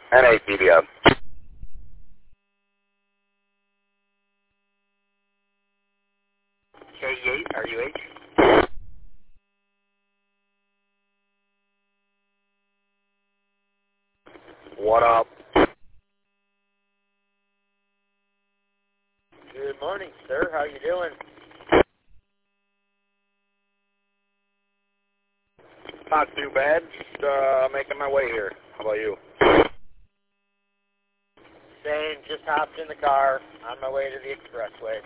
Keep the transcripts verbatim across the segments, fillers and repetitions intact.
N A P D F. K eight, R U H. What up? Good morning, sir. How you doing? Not too bad. Just uh, making my way here. How about you? Same. Just hopped in the car on my way to the expressway.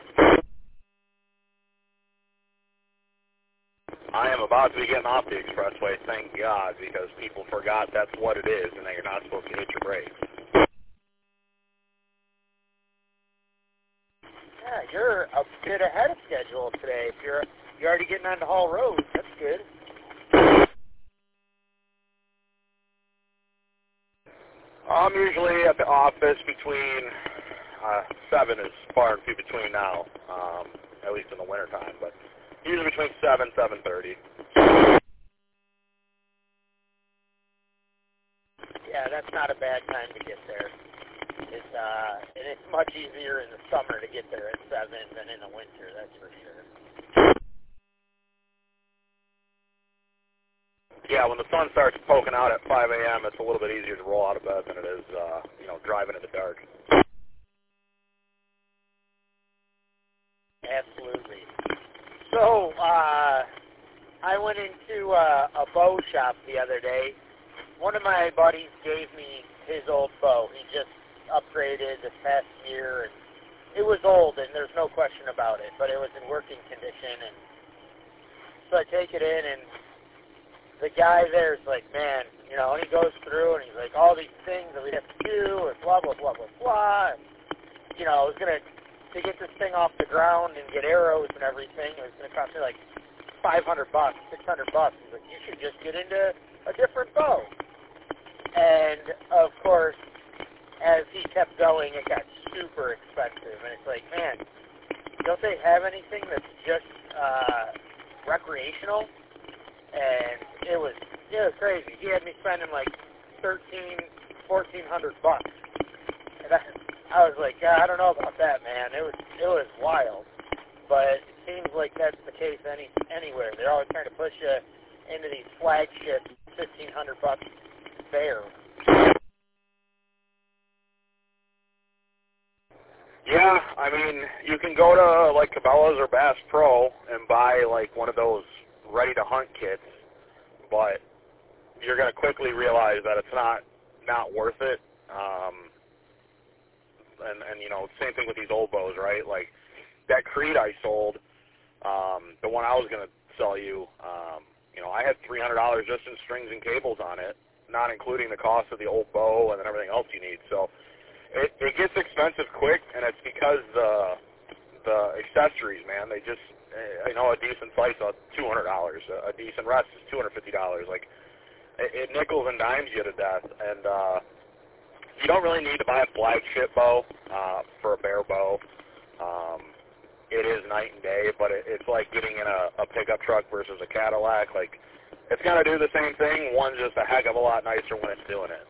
I am about to be getting off the expressway, thank God, because people forgot that's what it is and that you're not supposed to hit your brakes. Yeah, you're a bit ahead of schedule today. If you're you're already getting onto Hall Road, that's good. I'm usually at the office between uh, seven is far and few between now, um, at least in the wintertime, but usually between seven, seven thirty. Yeah, that's not a bad time to get there. It's uh, and it's much easier in the summer to get there at seven than in the winter. That's for sure. Yeah, when the sun starts poking out at five a.m., it's a little bit easier to roll out of bed than it is, uh, you know, driving in the dark. Absolutely. So, uh, I went into uh, a bow shop the other day. One of my buddies gave me his old bow. He just upgraded this past year, and it was old, and there's no question about it, but it was in working condition, and so I take it in, and the guy there's like, man, you know, and he goes through, and he's like, all these things that we have to do, and blah, blah, blah, blah, blah, and, you know, I was going to, to get this thing off the ground and get arrows and everything, it was going to cost me like five hundred bucks, six hundred bucks. He's like, you should just get into a different bow. And, of course, as he kept going, it got super expensive. And it's like, man, don't they have anything that's just uh, recreational? And it was, it was crazy. He had me spending like thirteen, fourteen hundred bucks. And I, I was like, yeah, I don't know about that, man. It was, it was wild. But it seems like that's the case any anywhere. They're always trying to push you into these flagship fifteen hundred bucks bears. Yeah, I mean, you can go to like Cabela's or Bass Pro and buy like one of those ready-to-hunt kits, but you're going to quickly realize that it's not not worth it. Um, and, and, you know, same thing with these old bows, right? Like, that Creed I sold, um, the one I was going to sell you, um, you know, I had three hundred dollars just in strings and cables on it, not including the cost of the old bow and then everything else you need. So it, it gets expensive quick, and it's because the the accessories, man, they just, you know, a decent slice of two hundred dollars, a decent rest is two hundred fifty dollars. Like, it, it nickels and dimes you to death, and uh, you don't really need to buy a flagship bow uh, for a bear bow. Um, it is night and day, but it, it's like getting in a, a pickup truck versus a Cadillac. Like, it's going to do the same thing. One's just a heck of a lot nicer when it's doing it.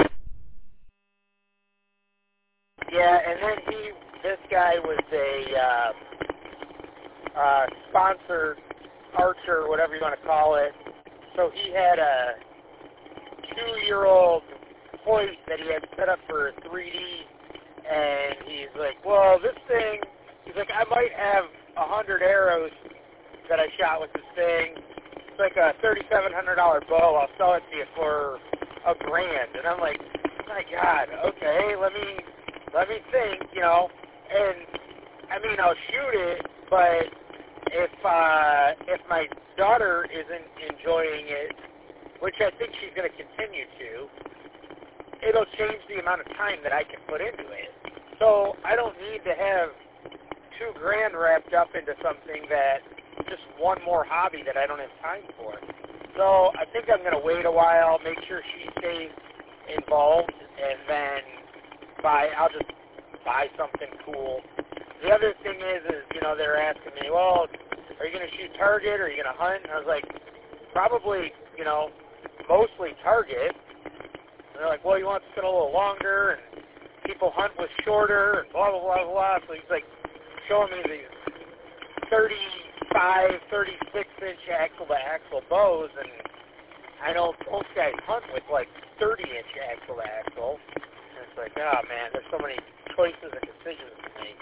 Yeah, and then he, this guy was a uh, uh, sponsored archer, whatever you want to call it. So he had a two-year-old hoist that he had set up for three D, and he's like, well, this thing, he's like, I might have a hundred arrows that I shot with this thing. It's like a thirty-seven hundred dollars bow. I'll sell it to you for a grand. And I'm like, my God, okay, let me, let me think, you know. And, I mean, I'll shoot it, but if, uh, if my daughter isn't enjoying it, which I think she's going to continue to, it'll change the amount of time that I can put into it. So I don't need to have two grand wrapped up into something that just one more hobby that I don't have time for. So I think I'm going to wait a while, make sure she stays involved, and then buy, I'll just buy something cool. The other thing is, is, you know, they're asking me, well, are you going to shoot target, or are you going to hunt? And I was like, probably, you know, mostly target. And they're like, well, you want to spend a little longer, and people hunt with shorter, and blah, blah, blah, blah. So he's like showing me these thirty-five, thirty-six inch axle-to-axle bows, and I know most guys hunt with like thirty inch axle-to-axle. And it's like, oh man, there's so many choices and decisions to make.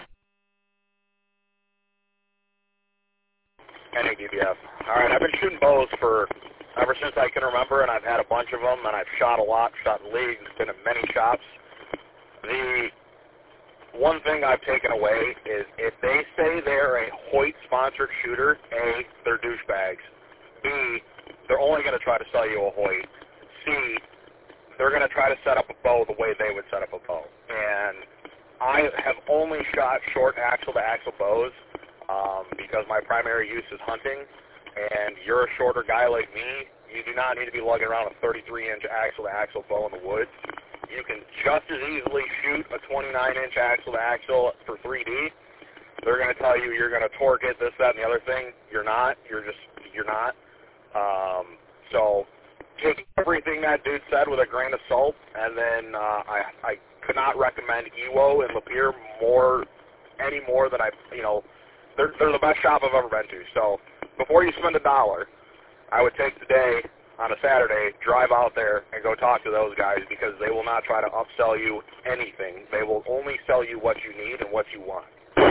N A D B F. All right, I've been shooting bows for ever since I can remember, and I've had a bunch of them, and I've shot a lot, shot in leagues, been in many shops. The one thing I've taken away is if they say they're a Hoyt-sponsored shooter, A, they're douchebags. B, they're only going to try to sell you a Hoyt. C, they're going to try to set up a bow the way they would set up a bow. And I have only shot short axle-to-axle bows um, because my primary use is hunting. And you're a shorter guy like me, you do not need to be lugging around a thirty-three inch axle-to-axle bow in the woods. You can just as easily shoot a twenty-nine inch axle-to-axle for three D. They're going to tell you you're going to torque it, this, that, and the other thing. You're not. You're just, you're not. Um, so take everything that dude said with a grain of salt, and then uh, I, I could not recommend E W O and Lapeer more, any more than I, you know, they're, they're the best shop I've ever been to. So before you spend a dollar, I would take the day on a Saturday, drive out there, and go talk to those guys because they will not try to upsell you anything. They will only sell you what you need and what you want.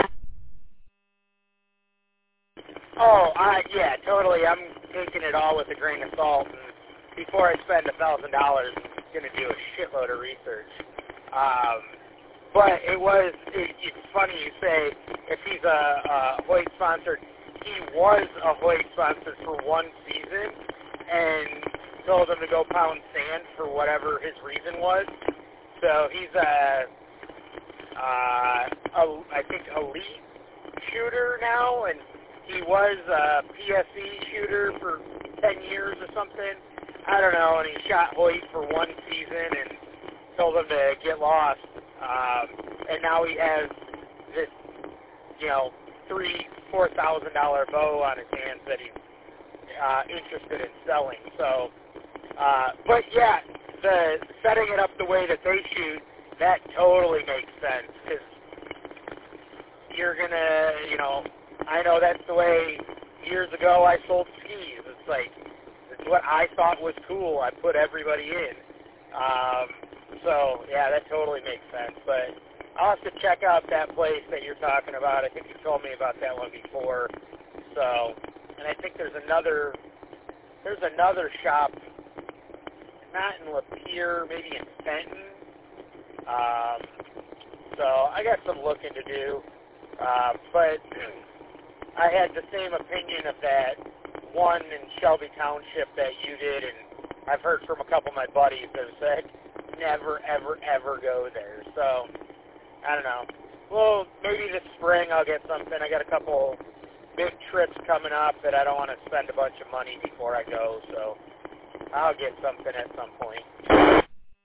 Oh, I, yeah, totally. I'm taking it all with a grain of salt, and before I spend a thousand dollars, I'm going to do a shitload of research. Um, but it was, it, it's funny you say if he's a, a Hoyt sponsored. He was a Hoyt sponsor for one season and told him to go pound sand for whatever his reason was. So he's a, uh, a I think, elite shooter now, and he was a P S E shooter for ten years or something. I don't know, and he shot Hoyt for one season and told him to get lost. Um, and now he has this, you know, three, four thousand dollar bow on his hands that he's uh, interested in selling. So, uh, but yeah, the setting it up the way that they shoot, that totally makes sense because you're gonna, you know, I know that's the way years ago I sold skis. It's like it's what I thought was cool. I put everybody in. Um, so yeah, that totally makes sense. But I'll have to check out that place that you're talking about. I think you told me about that one before. So, and I think there's another, there's another shop, not in Lapeer, maybe in Fenton. Um, so I got some looking to do. Uh, but I had the same opinion of that one in Shelby Township that you did, and I've heard from a couple of my buddies that have said never, ever, ever go there. So, I don't know. Well, maybe this spring I'll get something. I got a couple big trips coming up that I don't want to spend a bunch of money before I go, so I'll get something at some point.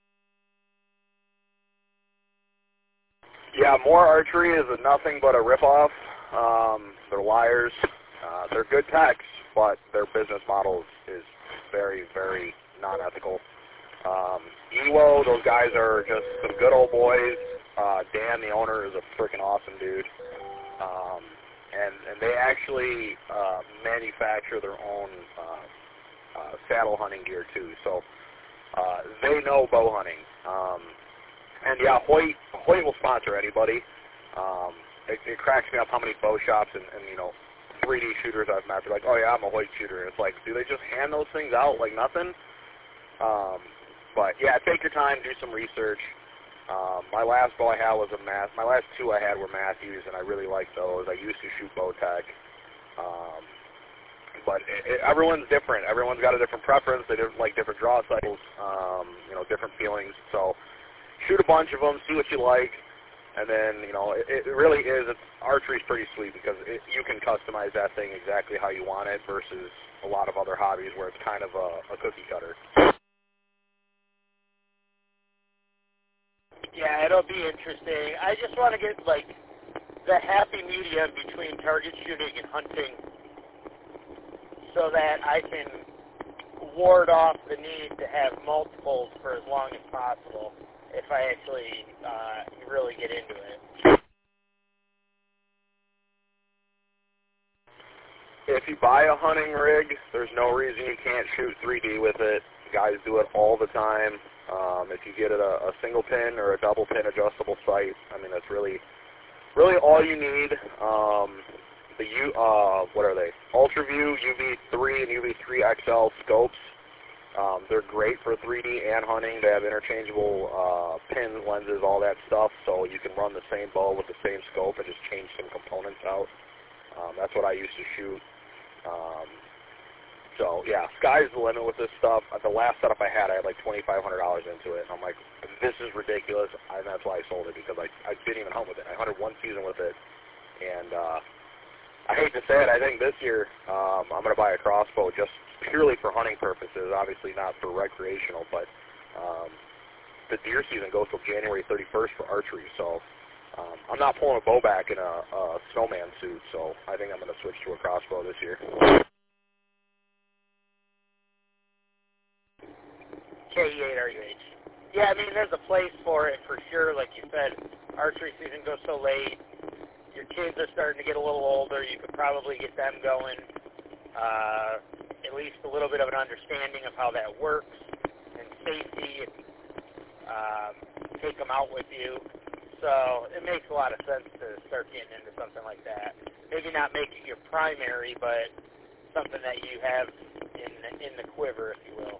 Yeah, More Archery is a nothing but a ripoff. Um, they're liars. Uh, they're good techs, but their business model is very, very non-ethical. Um, E W O, those guys are just some good old boys. Uh, Dan, the owner, is a freaking awesome dude. Um, and, and they actually uh, manufacture their own uh, uh, saddle hunting gear, too. So uh, they know bow hunting. Um, and, yeah, Hoyt, Hoyt will sponsor anybody. Um, it, it cracks me up how many bow shops and, and, you know, three D shooters I've met. They're like, oh, yeah, I'm a Hoyt shooter. And it's like, do they just hand those things out like nothing? Um, but, yeah, take your time, do some research. Um, my last bow I had was a Math. My last two I had were Matthews, and I really liked those. I used to shoot Bowtech. Um, but it, it, everyone's different. Everyone's got a different preference. They different, like different draw cycles, um, you know, different feelings. So shoot a bunch of them, see what you like, and then, you know, it, it really is. It's, archery's pretty sweet because it, you can customize that thing exactly how you want it versus a lot of other hobbies where it's kind of a, a cookie cutter. Yeah, it'll be interesting. I just want to get, like, the happy medium between target shooting and hunting so that I can ward off the need to have multiples for as long as possible if I actually uh, really get into it. If you buy a hunting rig, there's no reason you can't shoot three D with it. Guys do it all the time. Um, if you get it a, a single pin or a double pin adjustable sight, I mean, that's really, really all you need. Um, the U, uh, what are they? UltraView U V three and U V three X L scopes. Um, they're great for three D and hunting. They have interchangeable uh, pins, lenses, all that stuff, so you can run the same bow with the same scope and just change some components out. Um, that's what I used to shoot. Um, so, yeah, sky's the limit with this stuff. The last setup I had, I had like twenty-five hundred dollars into it, and I'm like, this is ridiculous, and that's why I sold it, because I, I didn't even hunt with it. I hunted one season with it, and uh, I hate to say it, I think this year um, I'm going to buy a crossbow just purely for hunting purposes, obviously not for recreational, but um, the deer season goes till January thirty-first for archery, so um, I'm not pulling a bow back in a, a snowman suit, so I think I'm going to switch to a crossbow this year. K E eight R U H. Yeah, I mean, there's a place for it for sure. Like you said, archery season goes so late. Your kids are starting to get a little older. You could probably get them going. Uh, at least a little bit of an understanding of how that works and safety, and um, take them out with you. So it makes a lot of sense to start getting into something like that. Maybe not make it your primary, but something that you have in the, in the quiver, if you will.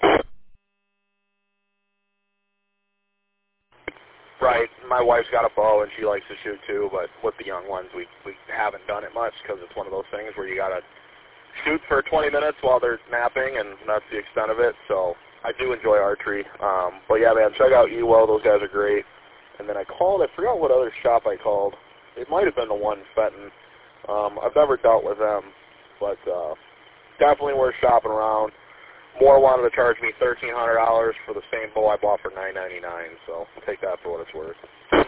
Right. My wife's got a bow, and she likes to shoot too, but with the young ones, we, we haven't done it much because it's one of those things where you got to shoot for twenty minutes while they're napping, and that's the extent of it. So I do enjoy archery. Um, but yeah, man, check out Ewell. Those guys are great. And then I called, I forgot what other shop I called. It might have been the one in Fenton. Um, I've never dealt with them, but uh, definitely worth shopping around. Moore wanted to charge me thirteen hundred dollars for the same bow I bought for nine ninety-nine, so take that for what it's worth.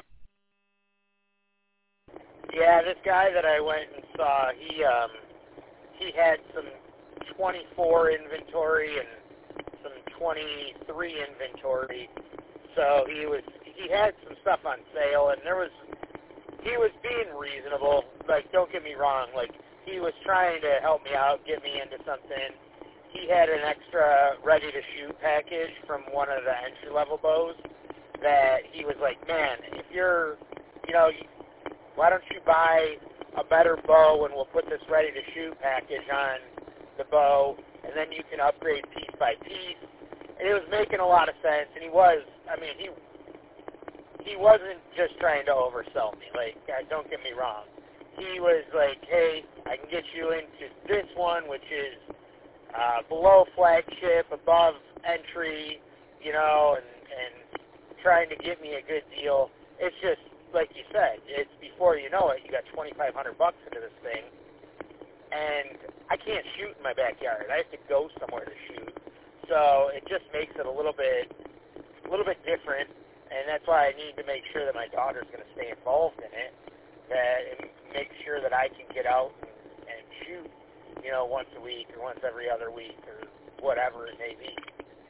Yeah, this guy that I went and saw, he um, he had some twenty-four inventory and some twenty-three inventory. So he was he had some stuff on sale, and there was he was being reasonable. Like, don't get me wrong, like he was trying to help me out, get me into something. He had an extra ready-to-shoot package from one of the entry-level bows that he was like, man, if you're, you know, why don't you buy a better bow and we'll put this ready-to-shoot package on the bow, and then you can upgrade piece by piece. And it was making a lot of sense, and he was, I mean, he he wasn't just trying to oversell me. Like, uh, don't get me wrong. He was like, hey, I can get you into this one, which is Uh, below flagship, above entry, you know, and, and trying to get me a good deal. It's just, like you said, it's before you know it, you got twenty-five hundred bucks into this thing, and I can't shoot in my backyard. I have to go somewhere to shoot. So it just makes it a little bit, a little bit different, and that's why I need to make sure that my daughter's going to stay involved in it, that and make sure that I can get out and, and shoot, you know, once a week or once every other week or whatever it may be.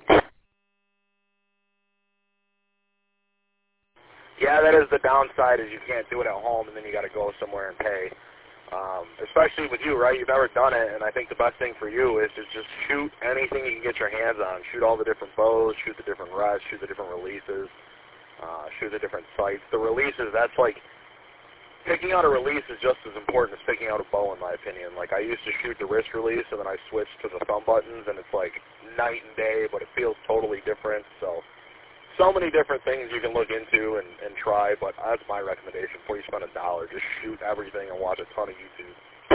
Yeah, that is the downside, is you can't do it at home, and then you got to go somewhere and pay. Um, especially with you, right? You've never done it, and I think the best thing for you is to just shoot anything you can get your hands on. Shoot all the different bows, shoot the different rests, shoot the different releases, uh, shoot the different sights. The releases, that's like, picking out a release is just as important as picking out a bow, in my opinion. Like, I used to shoot the wrist release, and then I switched to the thumb buttons, and it's like night and day, but it feels totally different. So, so many different things you can look into and, and try, but that's my recommendation. Before you spend a dollar, just shoot everything and watch a ton of YouTube.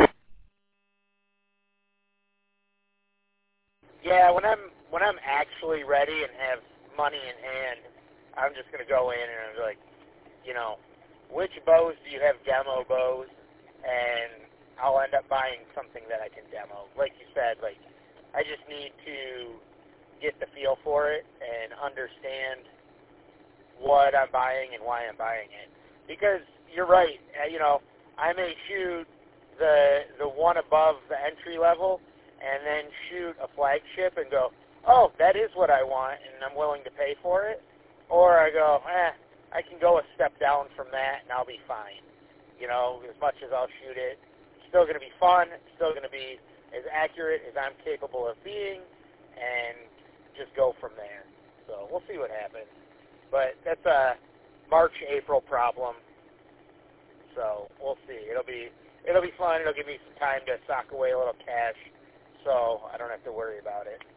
Yeah, when I'm when I'm actually ready and have money in hand, I'm just going to go in and I'm like, you know, which bows do you have demo bows? And I'll end up buying something that I can demo. Like you said, like I just need to get the feel for it and understand what I'm buying and why I'm buying it. Because you're right, you know, I may shoot the the one above the entry level, and then shoot a flagship and go, oh, that is what I want, and I'm willing to pay for it. Or I go, eh, I can go a step down from that, and I'll be fine. You know, as much as I'll shoot it, it's still going to be fun. It's still going to be as accurate as I'm capable of being, and just go from there. So we'll see what happens. But that's a March, April problem. So we'll see. It'll be it'll be fun. It'll give me some time to sock away a little cash, so I don't have to worry about it.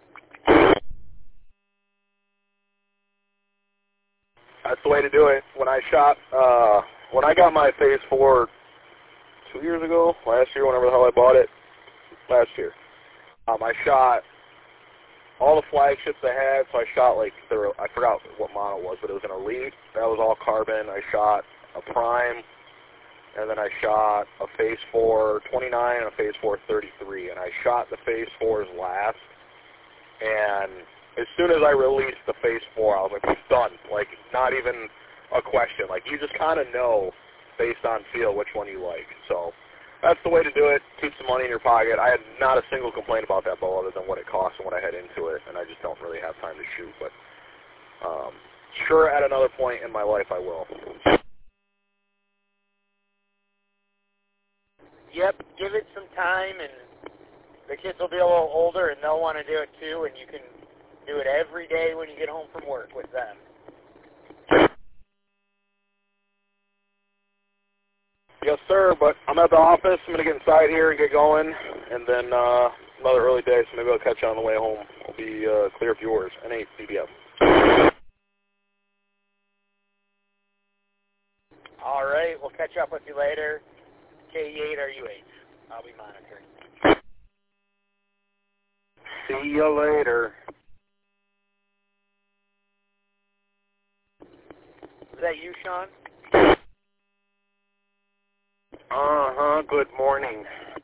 That's the way to do it. When I shot, uh, when I got my Phase four two years ago, last year, whenever the hell I bought it, last year, um, I shot all the flagships I had. So I shot like there were, I forgot what model it was, but it was an Elite. That was all carbon. I shot a Prime. And then I shot a Phase four twenty-nine and a Phase four thirty-three, and I shot the Phase fours last, and as soon as I released the Phase four, I was like, it's done, like, not even a question. Like, you just kind of know, based on feel, which one you like. So that's the way to do it. Keep some money in your pocket. I had not a single complaint about that bow other than what it cost and what I had into it, and I just don't really have time to shoot. But um, sure, at another point in my life, I will. Yep, give it some time, and the kids will be a little older, and they'll want to do it too, and you can do it every day when you get home from work with them. Yes, sir, but I'm at the office. I'm going to get inside here and get going, and then uh, another early day, so maybe I'll catch you on the way home. I'll be uh, clear of yours. N eight C B S. All right, we'll catch up with you later. K eight or U H. I'll be monitoring. See you later. Is that you, Sean? Uh-huh, good morning.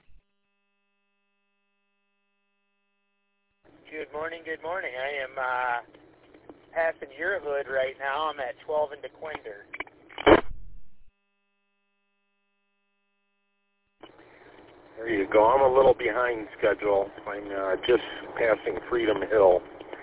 Good morning, good morning. I am uh, passing your hood right now. I'm at twelve in DeQuinder. There you go. I'm a little behind schedule. I'm uh, just passing Freedom Hill.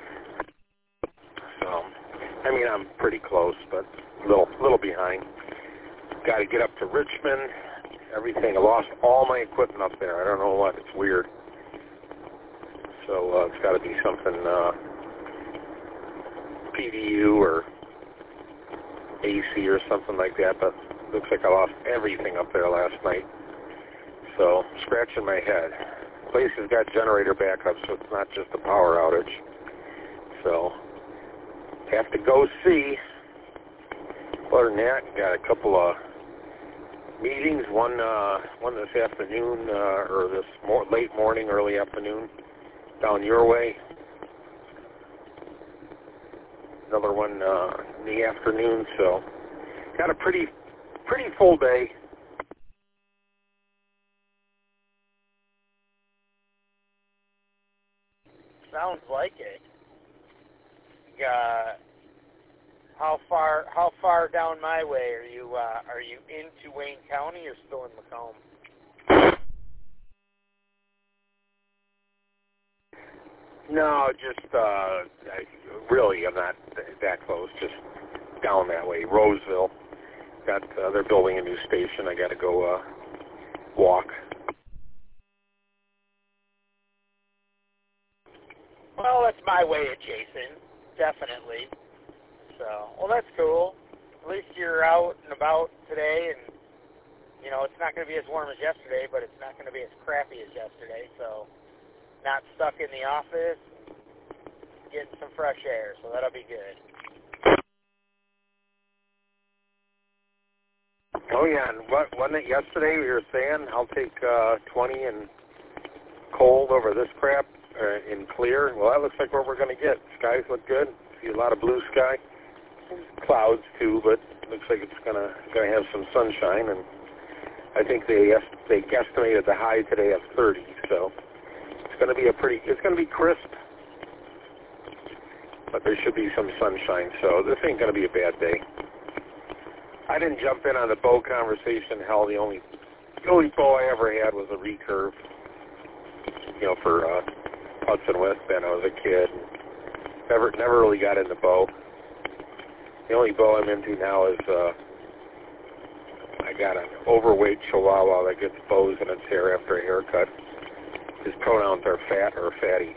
So, I mean, I'm pretty close, but a little, little behind. Got to get up to Richmond. Everything. I lost all my equipment up there. I don't know what. It's weird. So uh, it's got to be something uh, P D U or A C or something like that. But it looks like I lost everything up there last night. So, scratching my head. Place has got generator backup, so it's not just a power outage. So, have to go see. Other than that, got a couple of meetings. One, uh, one this afternoon, uh, or this more, late morning, early afternoon, down your way. Another one uh, in the afternoon. So, got a pretty, pretty full day. Sounds like it. Uh, how far? How far down my way are you? Uh, are you into Wayne County or still in Macomb? No, just uh, I, really, I'm not that close. Just down that way, Roseville. Got uh, they're building a new station. I got to go uh, walk. Well, that's my way adjacent, definitely. So, well, that's cool. At least you're out and about today, and, you know, it's not going to be as warm as yesterday, but it's not going to be as crappy as yesterday, so not stuck in the office, getting some fresh air, so that'll be good. Oh, yeah, and what, wasn't it yesterday we were saying I'll take uh, twenty and cold over this crap? Uh, in clear. Well, that looks like what we're going to get. Skies look good. See a lot of blue sky. Clouds too, but looks like it's going to going to have some sunshine. And I think they they guesstimated the high today of thirty. So it's going to be a pretty. It's going to be crisp, but there should be some sunshine. So this ain't going to be a bad day. I didn't jump in on the bow conversation. Hell, the only the only bow I ever had was a recurve. you know, for uh, Hudson West Bend. I was a kid. Never, never really got into bow. The only bow I'm into now is uh, I got an overweight Chihuahua that gets bows in its hair after a haircut. His pronouns are fat or fatty.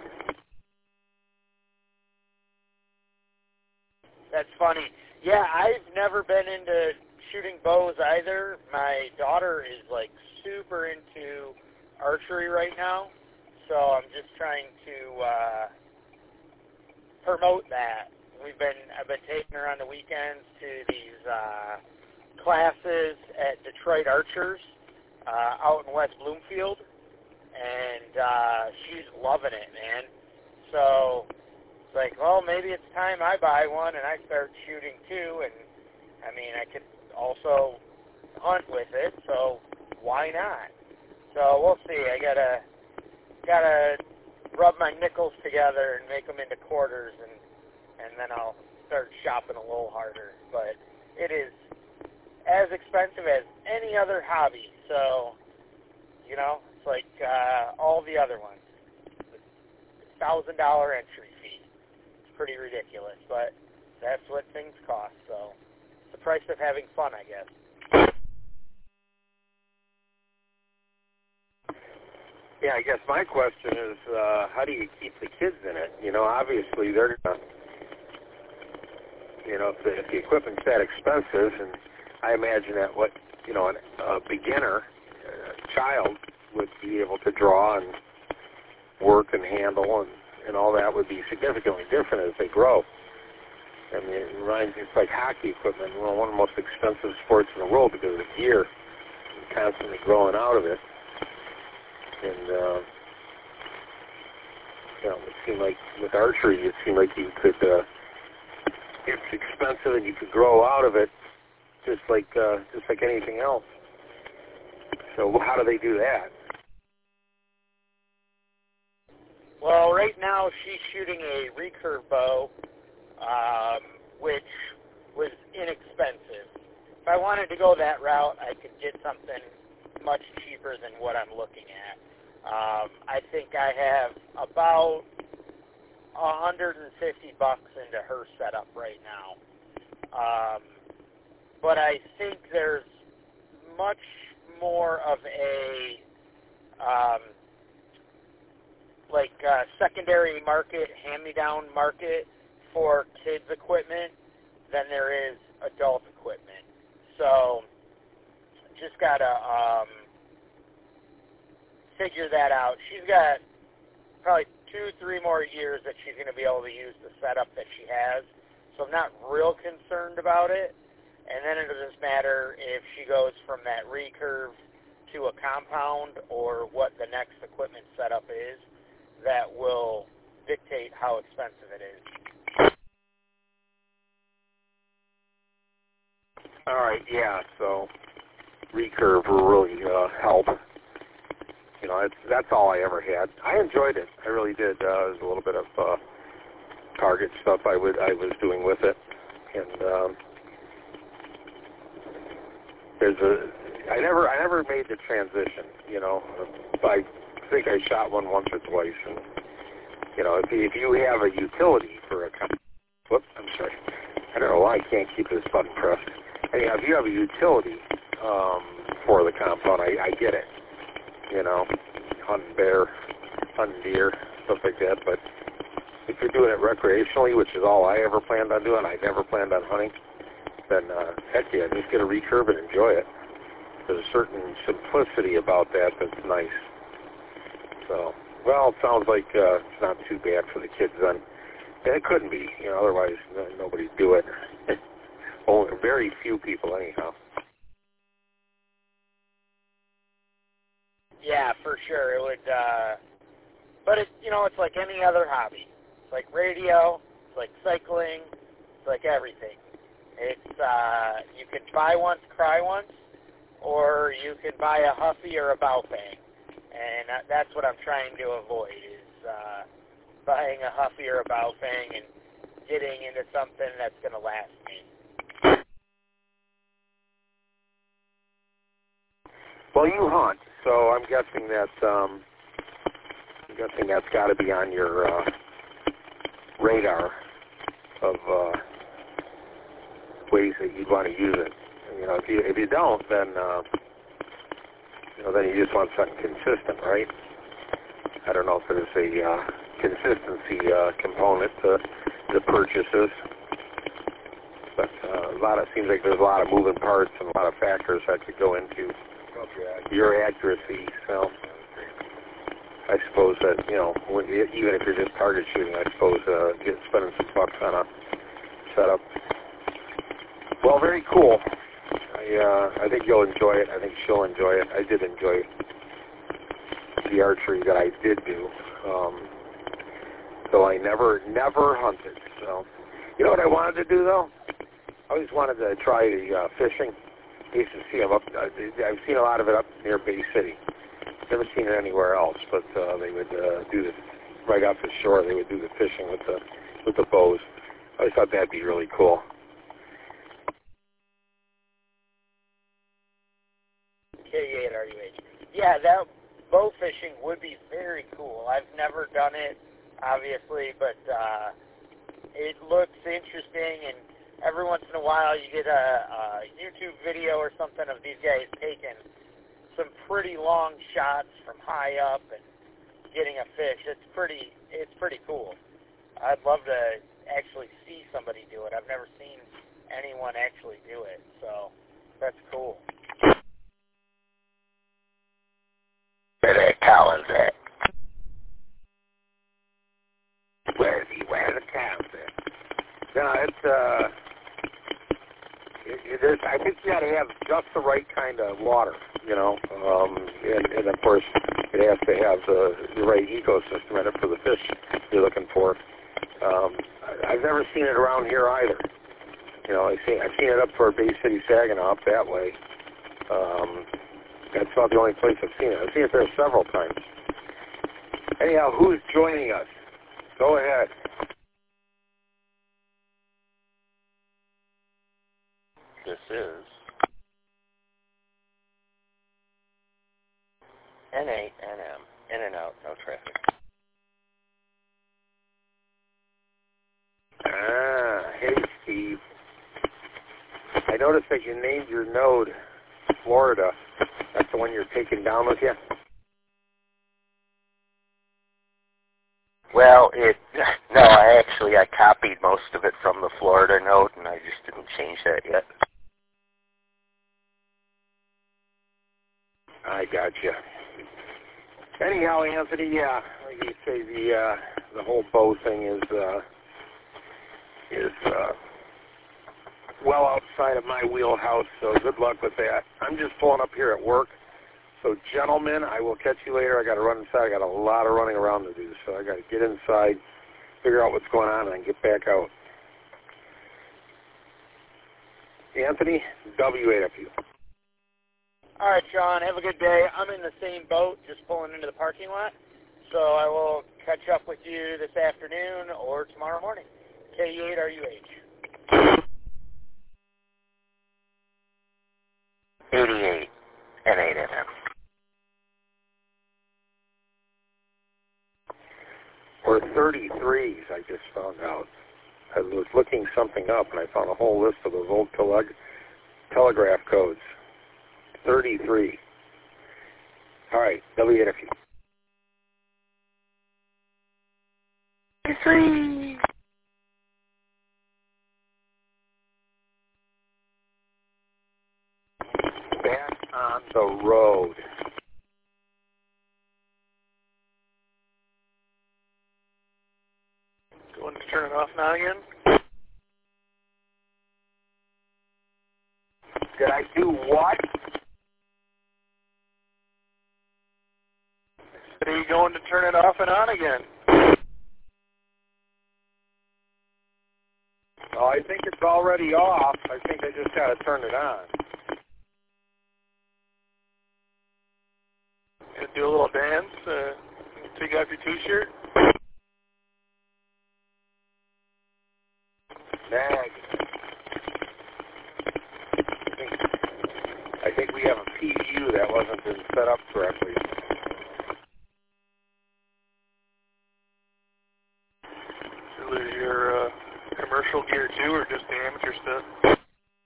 That's funny. Yeah, I've never been into shooting bows either. My daughter is like super into archery right now, so I'm just trying to uh, promote that. We've been I've been taking her on the weekends to these uh, classes at Detroit Archers uh, out in West Bloomfield, and uh, she's loving it, man. So it's like, well, maybe it's time I buy one and I start shooting too. And I mean, I could also hunt with it, so why not? So we'll see. I gotta gotta rub my nickels together and make them into quarters, and and then I'll start shopping a little harder. But it is as expensive as any other hobby. So, you know, it's like uh, all the other ones. one thousand dollars entry fee. It's pretty ridiculous, but that's what things cost. So it's the price of having fun, I guess. Yeah, I guess my question is, uh, how do you keep the kids in it? You know, obviously they're gonna, you know, if the, if the equipment's that expensive, and I imagine that what, you know, an, a beginner a child would be able to draw and work and handle and, and all that would be significantly different as they grow. I mean, it reminds me, it's like hockey equipment, well, one of the most expensive sports in the world because of the gear, and constantly growing out of it. And, uh, you know, it seemed like with archery, it seemed like you could, uh, it's expensive and you could grow out of it just like, uh, just like anything else. So how do they do that? Well, right now she's shooting a recurve bow, um, which was inexpensive. If I wanted to go that route, I could get something much cheaper than what I'm looking at. Um, I think I have about one hundred fifty bucks into her setup right now. Um, but I think there's much more of a um, like uh, secondary market, hand-me-down market for kids equipment than there is adult equipment. So just gotta um, figure that out. She's got probably two, three more years that she's going to be able to use the setup that she has. So I'm not real concerned about it. And then it'll just matter if she goes from that recurve to a compound or what the next equipment setup is that will dictate how expensive it is. All right, yeah, so recurve will really uh, help. You know, it's, that's all I ever had. I enjoyed it. I really did. Uh, there's a little bit of uh, target stuff I would I was doing with it, and um, there's a. I never I never made the transition. You know, I think I shot one once or twice, and you know, if you, if you have a utility for a comp- whoops, I'm sorry. I don't know why I can't keep this button pressed. Anyhow, if you have a utility um, for the compound, I, I get it. You know, hunting bear, hunting deer, stuff like that. But if you're doing it recreationally, which is all I ever planned on doing, I never planned on hunting, then uh, heck yeah, just get a recurve and enjoy it. There's a certain simplicity about that that's nice. So, well, it sounds like uh, it's not too bad for the kids then. And it couldn't be, you know, otherwise no, nobody'd do it. Only very few people anyhow. Yeah, for sure. It would, uh, but it, you know, it's like any other hobby. It's like radio, it's like cycling, it's like everything. It's, uh, you can buy once, cry once, or you can buy a Huffy or a Baofeng. And that's what I'm trying to avoid is, uh, buying a Huffy or a Baofeng and getting into something that's going to last me. Well, you hunt, so I'm guessing that um, I'm guessing that's got to be on your uh, radar of uh, ways that you'd want to use it. You know, if you if you don't, then uh, you know then you just want something consistent, right? I don't know if there's a uh, consistency uh, component to the purchases, but uh, a lot of seems like there's a lot of moving parts and a lot of factors that could go into your accuracy. So I suppose that you know when, even if you're just target shooting, I suppose uh, get spending some bucks on a setup. Well, very cool. I uh, I think you'll enjoy it. I think she'll enjoy it. I did enjoy the archery that I did do. Um, so I never never hunted. So you know what I wanted to do though? I always wanted to try the uh, fishing. I used to see them up. Uh, I've seen a lot of it up near Bay City. Never seen it anywhere else, but uh, they would uh, do this right off the shore. They would do the fishing with the with the bows. I always thought that'd be really cool. K eight R U H. Yeah, that bow fishing would be very cool. I've never done it, obviously, but uh, it looks interesting, and every once in a while you get a, a YouTube video or something of these guys taking some pretty long shots from high up and getting a fish. It's pretty, it's pretty cool. I'd love to actually see somebody do it. I've never seen anyone actually do it, so that's cool. Where that Collins at? Where is he? Where the Collins at? No, it's, uh, it, it is, I think you got to have just the right kind of water, you know, um, and, and of course it has to have the, the right ecosystem in it for the fish you're looking for. Um, I, I've never seen it around here either. You know, I've seen, I've seen it up toward Bay City, Saginaw, up that way. Um, That's about the only place I've seen it. I've seen it there several times. Anyhow, who's joining us? Go ahead. This is N eight N M, in and out, no traffic. Ah, hey, Steve. I noticed that you named your node Florida. That's the one you're taking down with you? Well, it, no, I actually, I copied most of it from the Florida note, and I just didn't change that yet. I got you. Anyhow, Anthony, yeah, like you say, the uh, the whole bow thing is uh, is uh, well outside of my wheelhouse, so good luck with that. I'm just pulling up here at work. So, gentlemen, I will catch you later. I got to run inside. I got a lot of running around to do, so I got to get inside, figure out what's going on, and then get back out. Anthony, W eight F U. All right, Sean, have a good day. I'm in the same boat, just pulling into the parking lot, so I will catch up with you this afternoon or tomorrow morning. K eight R U H. eighty-eight N eight N M. Or thirty-threes, I just found out. I was looking something up, and I found a whole list of those old tele- telegraph codes. thirty-three. All right, W eight F U. thirty-three. Back on the road. Going to turn it off now again? Did I do what? Are you going to turn it off and on again? Oh, I think it's already off. I think I just got to turn it on. Gonna do a little dance, uh, take off your t-shirt? Mag. I think, I think we have a P D U that wasn't been set up correctly. commercial gear too, or just the amateur stuff?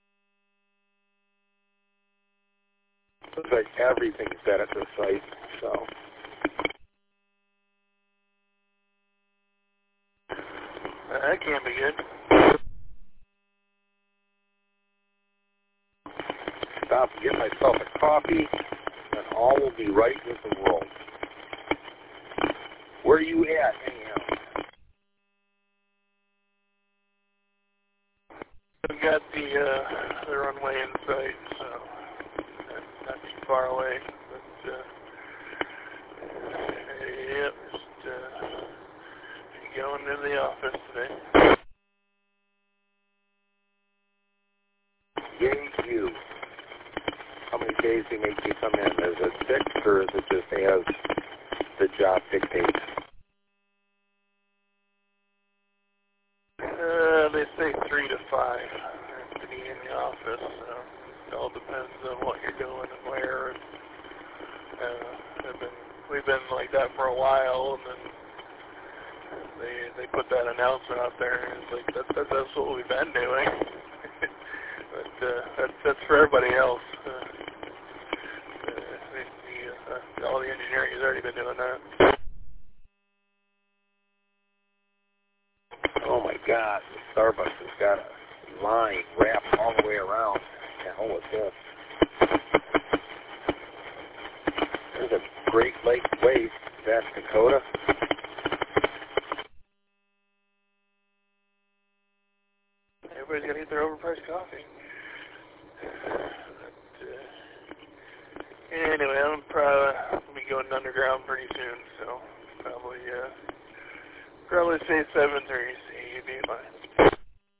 Looks like everything's set at the site, so. Uh, that can't be good. Stop and get myself a coffee, and all will be right with the world. Where are you at, anyhow? I've got the uh, the runway in sight, so not, not too far away. But uh, yep, just uh, going into the office today. Yay, you. How many days do you make you come in? Is it fixed, or is it just as the job dictates? Uh, they say three to five to be in the office. So it all depends on what you're doing and where. And, uh, I've been, we've been like that for a while, and then they they put that announcement out there, and it's like that, that that's what we've been doing. But uh, that's that's for everybody else. Uh, uh, the, the, uh, all the engineering has already been doing that. Oh my God, the Starbucks has got a line wrapped all the way around. The hell with this? There's a Great Lake Waste, South Dakota. Everybody's got to get their overpriced coffee. But, uh, anyway, I'm probably be going underground pretty soon, so probably uh, probably say seven thirty. You'd be fine.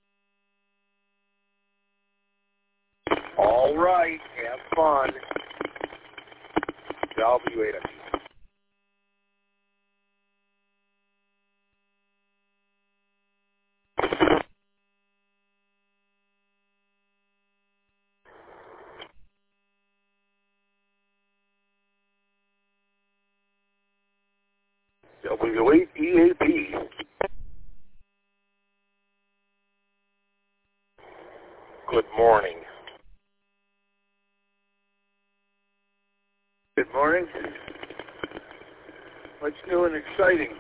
All right, have fun. I'll be waiting. W eight E A P. Good morning. Good morning. What's new and exciting?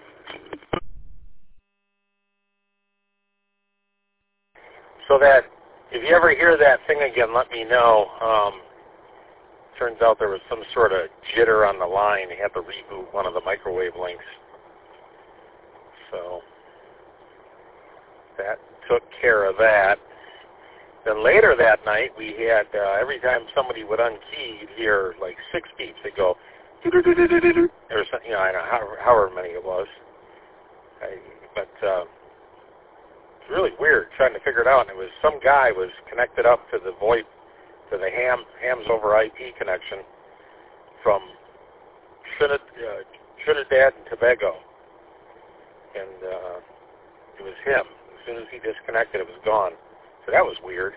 So that, if you ever hear that thing again, let me know. Um, turns out there was some sort of jitter on the line. They had to reboot one of the microwave links. So that took care of that. Then later that night, we had, uh, every time somebody would unkey, you'd hear like six beeps. They'd go, or something, you know, I don't know, however, however many it was. I, but uh, it's really weird trying to figure it out. And it was some guy was connected up to the VoIP, to the ham, hams over I P connection from Trinidad, uh, Trinidad and Tobago. And uh, it was him. As soon as he disconnected, it was gone. So that was weird.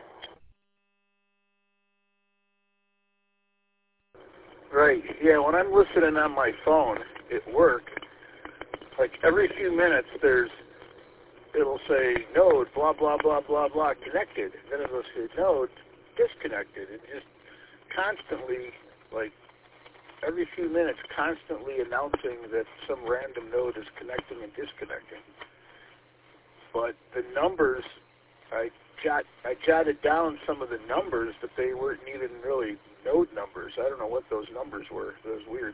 Right. Yeah, when I'm listening on my phone at work, like every few minutes there's, it'll say node, blah, blah, blah, blah, blah, connected. Then it'll say node, disconnected. It just constantly, like every few minutes, constantly announcing that some random node is connecting and disconnecting. But the numbers, I jot, I jotted down some of the numbers, but they weren't even really node numbers. I don't know what those numbers were. It was weird.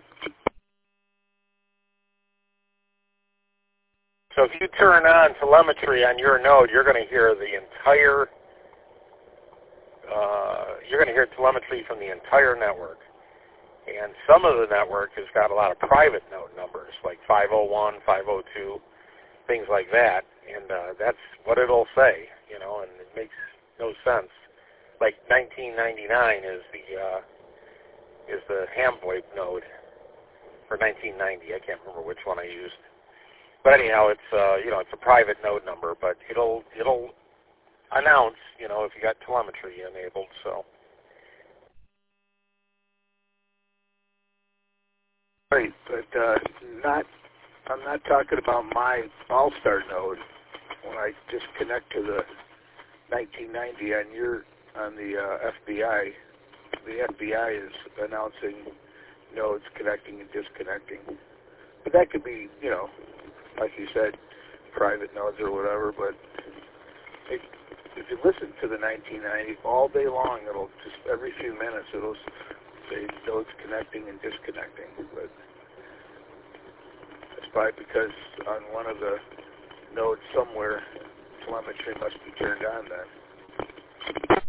So if you turn on telemetry on your node, you're going to hear the entire, uh, you're going to hear telemetry from the entire network. And some of the network has got a lot of private node numbers, like five oh one, five oh two, things like that. And uh, that's what it'll say, you know, and it makes no sense. Like nineteen ninety-nine is the uh, is the ham VoIP node for nineteen ninety. I can't remember which one I used. But anyhow, it's uh, you know, it's a private node number, but it'll it'll announce, you know, if you got telemetry enabled. So. Right, but uh, not. I'm not talking about my All-Star node when I just connect to the nineteen ninety on your on the uh, F B I. The F B I is announcing nodes connecting and disconnecting. But that could be, you know, like you said, private nodes or whatever. But it, if you listen to the nineteen ninety all day long, it'll just every few minutes it'll say nodes connecting and disconnecting. But it's probably because on one of the nodes somewhere, telemetry must be turned on then.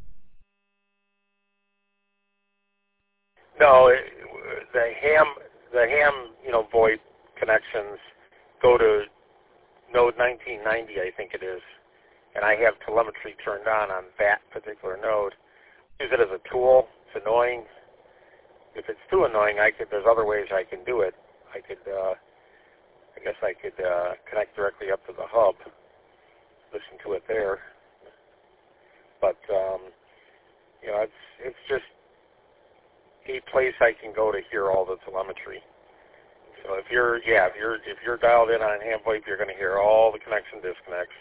No, it, the ham, the ham, you know, VoIP connections go to node nineteen ninety, I think it is, and I have telemetry turned on on that particular node. Use it as a tool. It's annoying. If it's too annoying, I could. There's other ways I can do it. I could, uh, I guess, I could uh, connect directly up to the hub, listen to it there. But um, you know, it's it's just a place I can go to hear all the telemetry. So if you're, yeah, if you're if you're dialed in on ham VoIP, you're going to hear all the connection disconnects.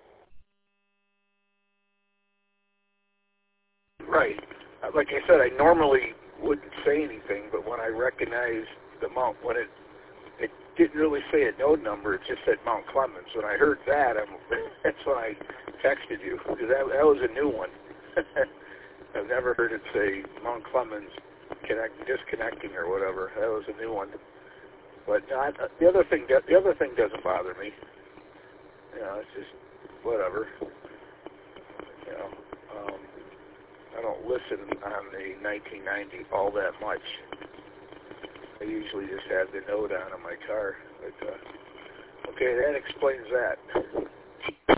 Right. Like I said, I normally wouldn't say anything, but when I recognized the Mount, when it it didn't really say a node number, it just said Mount Clemens. When I heard that, I'm, that's when I texted you, because that, that was a new one. I've never heard it say Mount Clemens connect, disconnecting or whatever. That was a new one. But uh, the other thing, the other thing doesn't bother me. You know, it's just whatever. You know, um, I don't listen on the nineteen ninety all that much. I usually just have the node on in my car. But uh, okay, that explains that.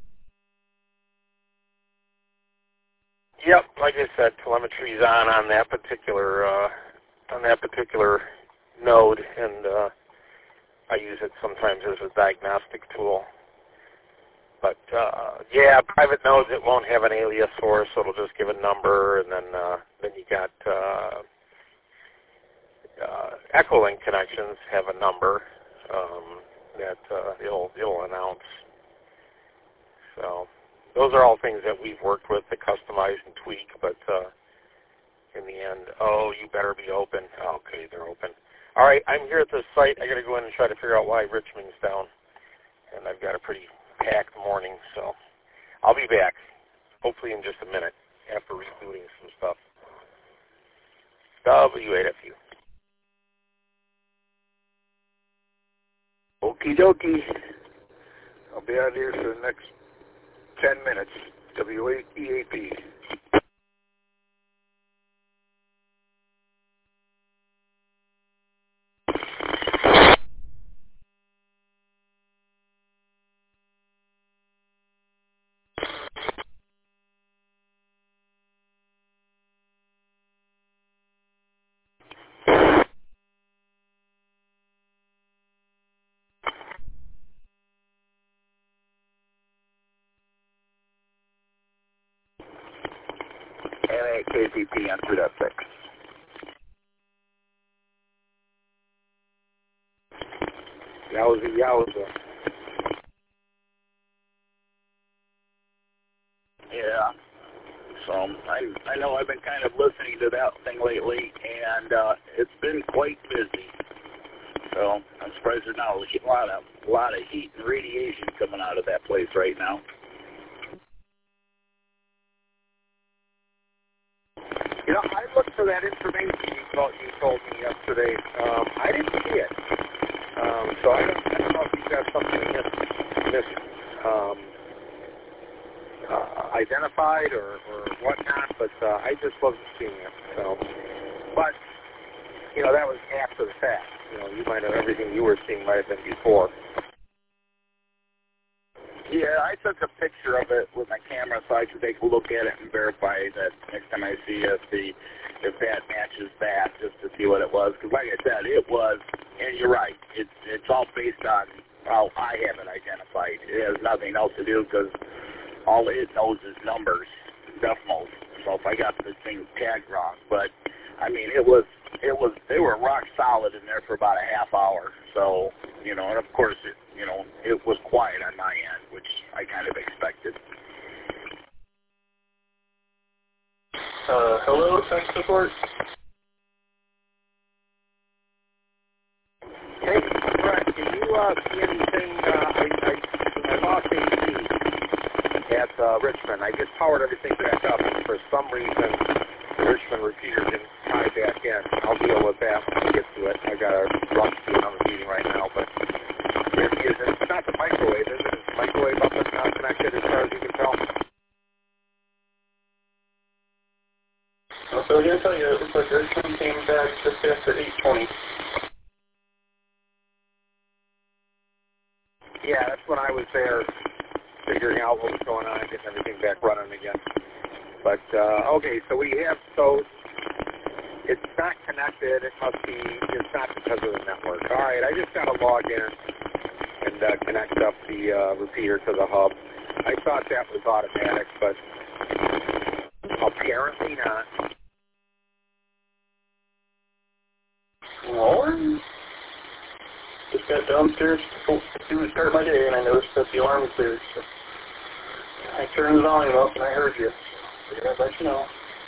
Yep, like I said, telemetry's on on that particular uh, on that particular node, and uh, I use it sometimes as a diagnostic tool. But uh, yeah, private nodes, it won't have an alias source, so it'll just give a number, and then uh, then you got uh, uh, Echolink connections have a number um, that uh, it'll it'll announce. So those are all things that we've worked with to customize and tweak, but uh, in the end, oh, you better be open. Okay, they're open. All right, I'm here at this site. I got to go in and try to figure out why Richmond's down, and I've got a pretty packed morning, so I'll be back, hopefully in just a minute after rebooting some stuff. W eight F U. Okie dokie. I'll be out here for the next ten minutes. W eight E A P. N A K P P on two point six. Yowza, yowza. Yeah. So I I know I've been kind of listening to that thing lately, and uh, it's been quite busy. So I'm surprised there's not a lot of a lot of heat and radiation coming out of that place right now. You know, I looked for that information you told, you told me yesterday. Um, I didn't see it. Um, so I don't, I don't know if you got something mis, mis, um, uh, identified or, or whatnot, but uh, I just wasn't seeing it. So, but, you know, that was after the fact. You know, you might have, everything you were seeing might have been before. Yeah, I took a picture of it with my camera so I can take a look at it and verify that next time I see if the if that matches that, just to see what it was. Because like I said, it was, and you're right, it's it's all based on how I have it identified. It has nothing else to do because all it knows is numbers, decimals. So if I got this thing tagged wrong, but I mean, it was it was they were rock solid in there for about a half hour. So you know, and of course it. You know, it was quiet on my end, which I kind of expected. Uh, hello, tech support. Hey, Brett, do you uh, see anything? Uh, I, I, I lost A C at uh, Richmond. I just powered everything back up, and for some reason, the Richmond repeater didn't tie back in. I'll deal with that when I get to it. I got to rush to another meeting right now, but there he is. It's not the microwave, is it? It's the microwave up and not connected as far as you can tell. So I'm going to tell you, it looks like Richmond came back just after eight twenty. Yeah, that's when I was there figuring out what was going on, getting everything back running again. But, uh, okay, so we have, so it's not connected. It must be, it's not because of the network. All right, I just got to log in and uh, connect up the uh, repeater to the hub. I thought that was automatic, but apparently not. Alarm? Just got downstairs to start my day, and I noticed that the alarm was cleared. So I turned the volume up, and I heard you. So I'd let you know.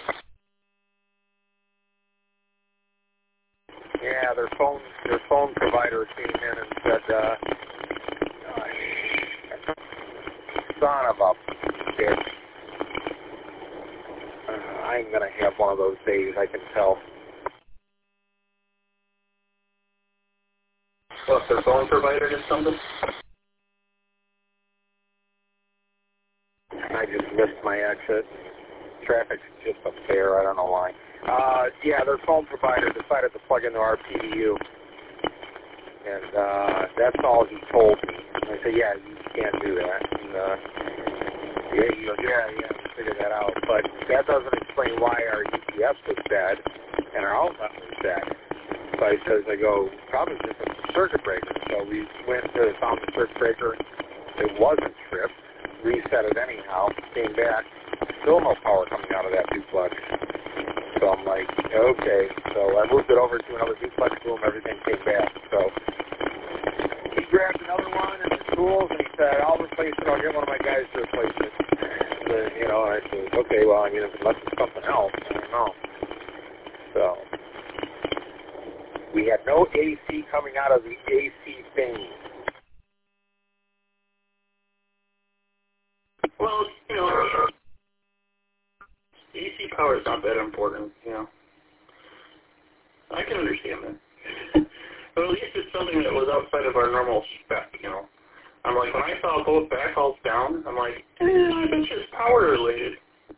Yeah, their phone, their phone provider came in and said, uh, son of a bitch. Uh, I'm going to have one of those days, I can tell. Well, if their phone provider did something? I just missed my exit. Traffic's just up there. I don't know why. Uh, yeah, their phone provider decided to plug into our P D U. And uh, that's all he told me. And I said, yeah, you can't do that. And, uh, yeah, he goes, yeah, yeah, we figured that out. But that doesn't explain why our U P S was dead and our outlet was dead. So I says, I go, probably just a circuit breaker. So we went to found the circuit breaker. It wasn't tripped. Reset it anyhow. Came back. Still no power coming out of that duplex. So I'm like, okay. So I moved it over to another duplex room. Everything came back. So he grabbed another one and the tools, and he said, I'll replace it. I'll get one of my guys to replace it. And, you know, and I said, okay, well, I mean, unless it's something else, I don't know. So we had no A C coming out of the A C thing. Well, you know, A C power is not that important, you know. I can understand that. But at least it's something that was outside of our normal spec, you know. I'm like, when I saw both backhauls down, I'm like, eh, I bet it's power related.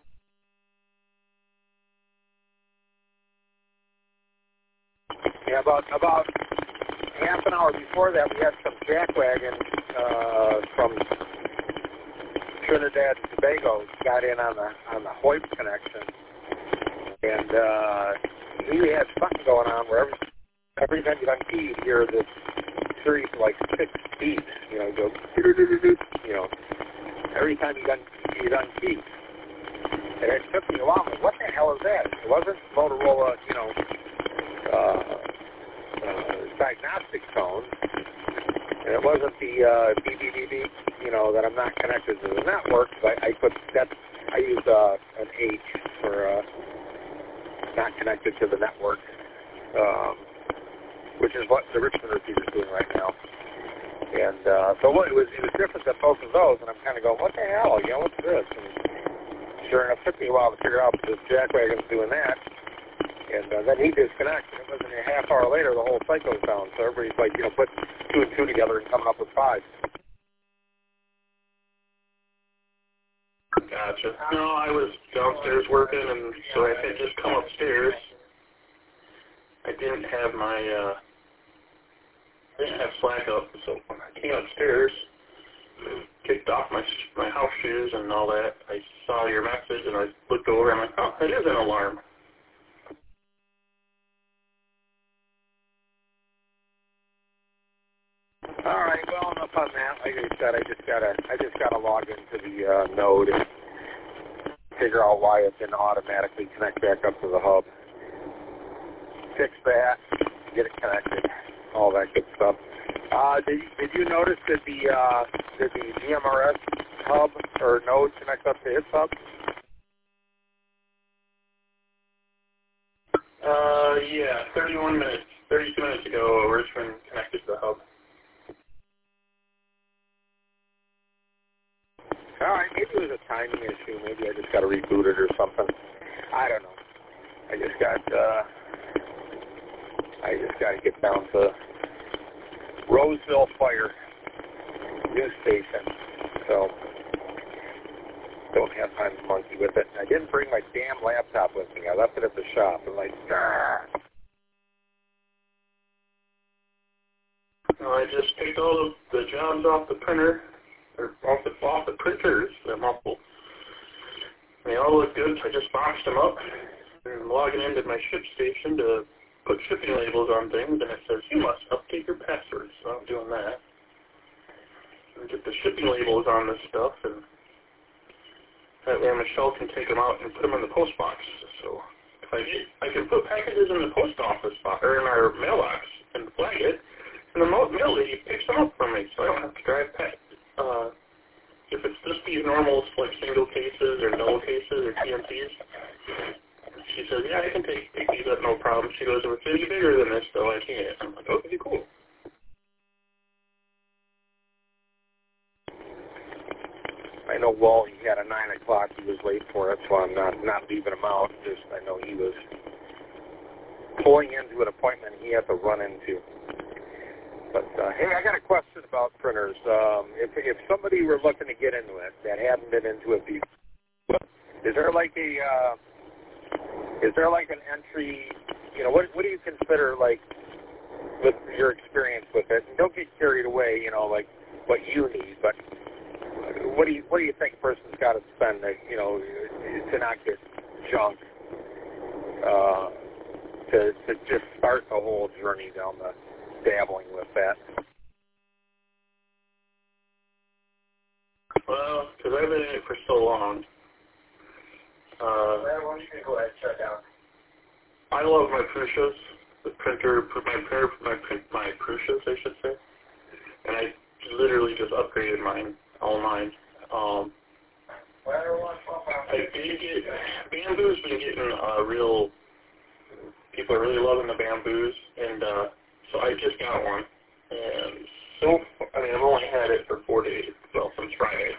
Yeah, about about half an hour before that, we had some jackwagon uh, from Trinidad and Tobago got in on the on the Hoyt connection, and uh, we had something going on where every every time you unkey, you hear this series of like six beats, you know, go, you know, every time you un you unkey. And it took me a while. Like, what the hell is that? It wasn't Motorola, you know, uh, uh, diagnostic tone, and it wasn't the uh, B B B B, you know, that I'm not connected to the network. But I, I put that. I use uh, an H for uh, not connected to the network, um, which is what the Richmond receiver is doing right now. And uh, so what, it was it was different than both of those, and I'm kind of going, what the hell? You know, what's this? And sure enough, it took me a while to figure out that this jackwagon's doing that. And uh, then he disconnects, and it wasn't a half hour later, the whole site goes down. So everybody's like, you know, put two and two together and coming up with five. Gotcha. No, I was downstairs working, and so I had just come upstairs. I didn't have my, uh, I didn't have Slack up, so when I came upstairs, kicked off my my house shoes and all that, I saw your message, and I looked over, and I'm like, oh, it is an alarm. All right, well enough on that. Like I said, I just gotta I just gotta log into the uh, node and figure out why it didn't automatically connect back up to the hub. Fix that, get it connected, all that good stuff. Uh, did you, did you notice that the uh, did the G M R S hub or node connect up to its hub? Uh, yeah, thirty-one minutes, thirty-two minutes ago, Richmond connected to the hub. All right, maybe it was a timing issue. Maybe I just got to reboot it or something. I don't know. I just got, uh, I just got to get down to Roseville Fire news station. So, don't have time to monkey with it. I didn't bring my damn laptop with me. I left it at the shop. I'm like, ah. No, I just picked all of the jobs off the printer, or off the, off the printers. They're multiple. They all look good, so I just boxed them up. I'm logging into my ship station to put shipping labels on things, and it says, you must update your password. So I'm doing that. And get the shipping labels on this stuff, and that way Michelle can take them out and put them in the post box. So if I get, I can put packages in the post office box, or in our mailbox, and flag it, and the mail lady picks them up for me, so I don't have to drive past. Uh, if it's just these normal, like single cases or double cases or T N Cs, she says, yeah, I can take, take these up, no problem. She goes, if it's any bigger than this, though, I can't. I'm like, okay, cool. I know Walt, he had a nine o'clock. He was late for it, so I'm not, not leaving him out. Just I know he was pulling into an appointment he had to run into. But, uh, hey, I got a question about printers. Um, if, if somebody were looking to get into it that hadn't been into it before, is there like a, uh, is there like an entry, you know, what, what do you consider, like, with your experience with it? And don't get carried away, you know, like what you need, but what do you, what do you think a person's got to spend, like, you know, to not get junk, uh, to, to just start the whole journey down the dabbling with that? Well, because I've been in it for so long. Uh, Well, why don't you go ahead and shut down? I love my Prushas, the printer, my printer, my print, my Prushas, I should say. And I literally just upgraded mine, all mine. Um, I did get, Bamboo's been getting uh, real, people are really loving the Bamboos, and uh, so I just got one. And so, I mean, I've only had it for four days, well, since Friday.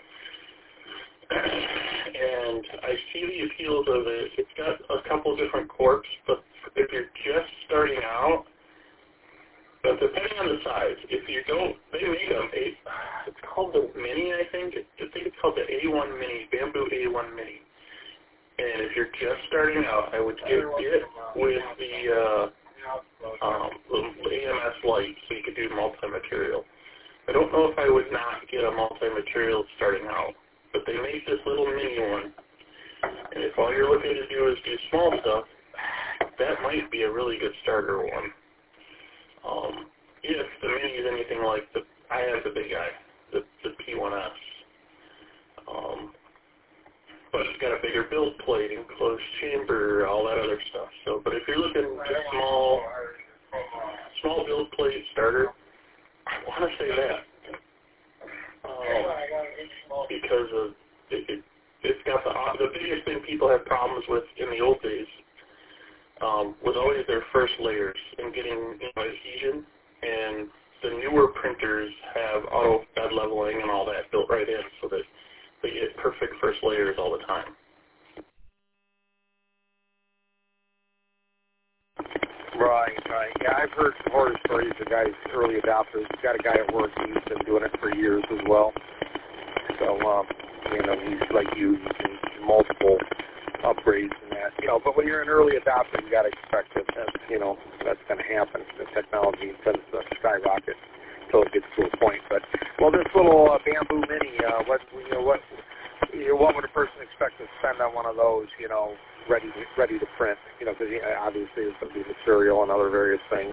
And I see the appeals of it. It's got a couple different corks, but if you're just starting out, but depending on the size, if you don't, they make them, a, it's called the Mini, I think. I think it's called the A one Mini, Bamboo A one Mini. And if you're just starting out, I would get it with the, uh, um, the A M S Lite, so you could do multi-material. I don't know if I would not get a multi-material starting out, but they make this little mini one. And if all you're looking to do is do small stuff, that might be a really good starter one. Um, if the mini is anything like the, I have the big guy, the, the P one S. Um, but it's got a bigger build plate, enclosed chamber, all that other stuff. So, but if you're looking just small, small build plate starter, I want to say that. Um, because of it, it, it's got the the biggest thing people had problems with in the old days um, was always their first layers and getting, you know, adhesion. And the newer printers have auto bed leveling and all that built right in, so that they get perfect first layers all the time. Right, right. Yeah, I've heard some horror stories of guys, early adopters. Got a guy at work, he's been doing it for years as well. So, um, you know, he's like you, using multiple upgrades and that. You know, but when you're an early adopter, you got to expect that, that, you know, that's going to happen. The technology tends to skyrocket until it gets to a point. But, well, this little uh, Bamboo Mini, uh, what, you know, what, you know, what would a person expect to spend on one of those, you know, ready to, ready to print, you know, because obviously there's going to be material and other various things.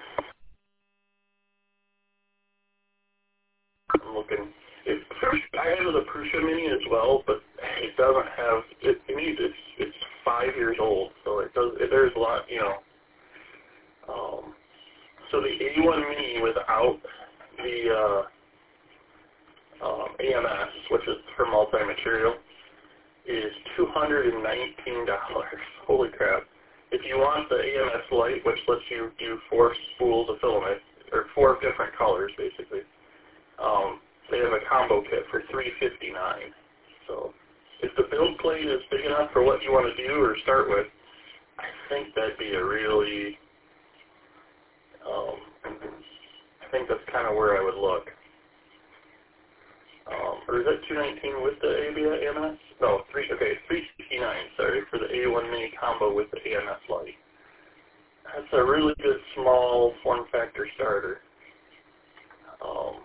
I'm looking. It, I have the Prusa Mini as well, but it doesn't have. It, it needs. It's it's five years old, so it does. It, there's a lot, you know. Um, so the A one Mini without the uh, um, A M S, which is for multi-material, is two hundred and nineteen dollars. Holy crap! if you want the A M S Lite, which lets you do four spools of filament, or four different colors basically, um, they have a combo kit for three fifty-nine. So if the build plate is big enough for what you want to do or start with, I think that'd be a really, um, I think that's kind of where I would look. Um, or is that two nineteen with the A B M S? No, three. Okay, three sixty-nine. Sorry, for the A one Mini combo with the A M S Lite. That's a really good small form factor starter. Um,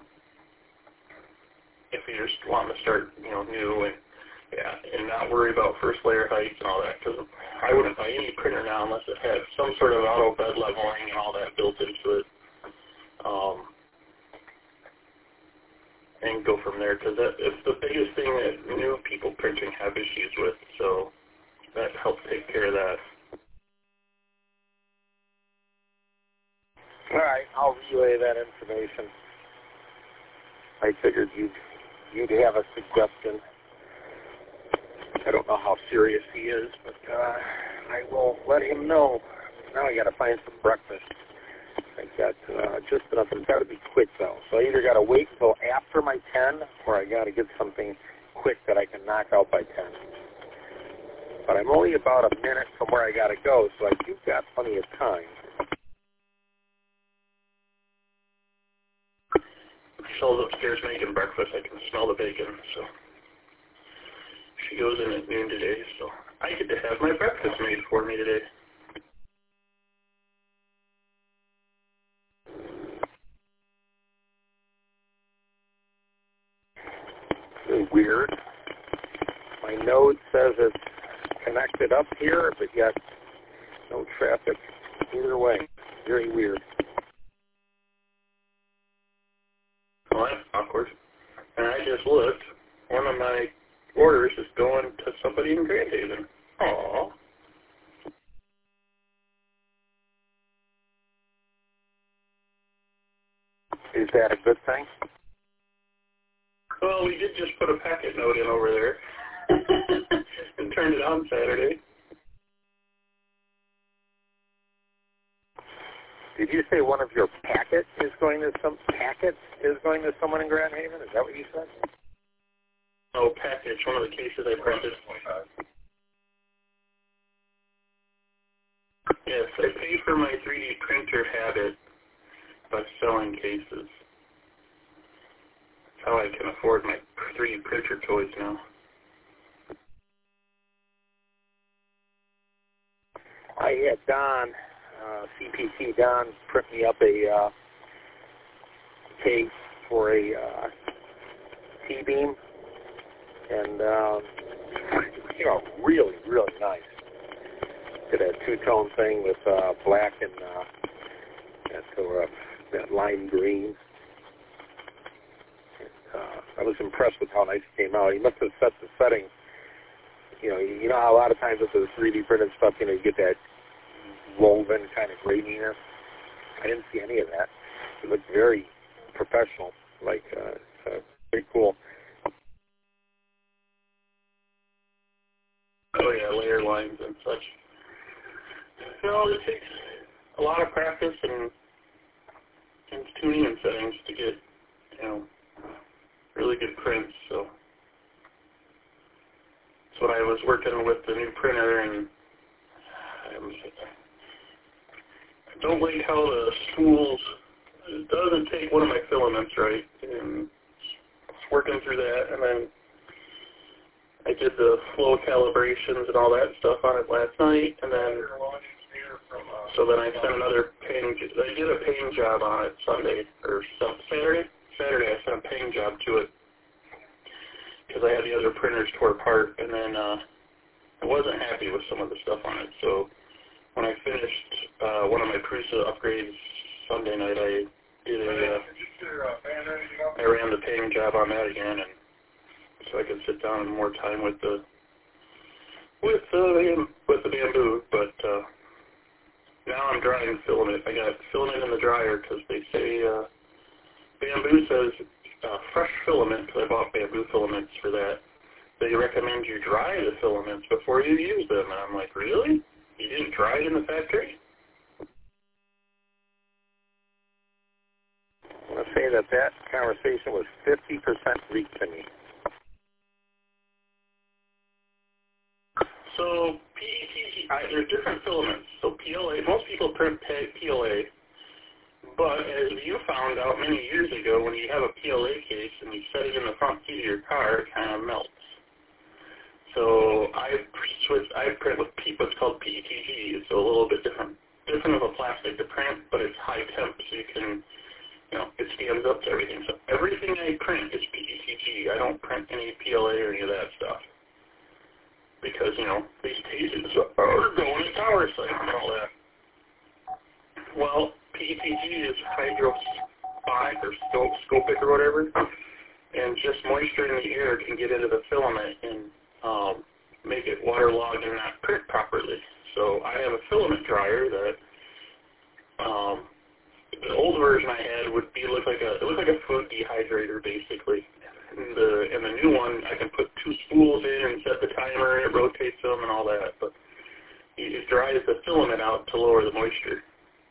if you're just wanting to start, you know, new and yeah, and not worry about first layer heights and all that, because I wouldn't buy any printer now unless it had some sort of auto bed leveling and all that built into it. Um, and go from there, because that it's the biggest thing that new people printing have issues with, so that helps take care of that. All right, I'll relay that information. I figured you'd, you'd have a suggestion. I don't know how serious he is, but uh, I will let him know. Now I got to find some breakfast. I got uh, just enough. It's got to be quick, though. So I either got to wait until after my ten, or I got to get something quick that I can knock out by ten. But I'm only about a minute from where I got to go, so I do got plenty of time. Michelle's upstairs making breakfast. I can smell the bacon, so she goes in at noon today, so I get to have my breakfast made for me today. Weird. My node says it's connected up here, but yet no traffic either way. Very weird. Well, that's awkward. And I just looked. One of my orders is going to somebody in Grand Haven. Aww. Is that a good thing? Well, we did just put a packet note in over there and turned it on Saturday. Did you say one of your packets is going to some packets is going to someone in Grand Haven? Is that what you said? Oh, package, one of the cases I printed. Yes, I pay for my three D printer habit by selling cases. That's how I can afford my three D printer toys now. I had Don, uh, C P T Don, print me up a uh, case for a uh, T-beam, and uh, you know, really, really nice. Did a two-tone thing with uh, black and uh, that, uh, that lime green. Uh, I was impressed with how nice it came out. He must have set the setting. You know, you know how a lot of times with the three D printed stuff, you know, you get that woven kind of graininess. I didn't see any of that. It looked very professional. Like, uh, uh, very cool. Oh yeah, layer lines and such. You know, it takes a lot of practice and, and tuning and settings to get, you know, really good prints. So that's what I was working with the new printer, and I, was, I don't like how the spools, it doesn't take one of my filaments right, and it's working through that, and then I did the flow calibrations and all that stuff on it last night, and then so then I sent another painting. I did a painting job on it Sunday or Saturday. Saturday I sent a painting job to it because I had the other printers tore apart, and then uh, I wasn't happy with some of the stuff on it. So when I finished uh, one of my Prusa upgrades Sunday night, I did a uh, I ran the painting job on that again, and so I could sit down and more time with the with the with the bamboo. But uh, now I'm drying filament. I got filament in the dryer because they say uh, bamboo says uh, fresh filament. Because I bought bamboo filaments for that. They recommend you dry the filaments before you use them. And I'm like, really? You didn't try it in the factory? I want to say that that conversation was fifty percent Greek to me. So P E T G, I, there's different filaments. So P L A, most people print P L A, but as you found out many years ago, when you have a P L A case and you set it in the front seat of your car, it kind of melts. So I switched, I print with P, what's called P E T G. It's a little bit different, different of a plastic to print, but it's high temp, so you can, you know, it stands up to everything. So everything I print is P E T G. I don't print any P L A or any of that stuff. Because, you know, these cases are going to tower sites and all that. Well, P E T G is hydrophilic or scopic or whatever, and just moisture in the air can get into the filament and um, make it waterlogged and not print properly. So I have a filament dryer that um, the old version I had would be look like a it looked like a food dehydrator basically. And the and the new one I can put two spools in and set the timer and it rotates them and all that. But it dries the filament out to lower the moisture.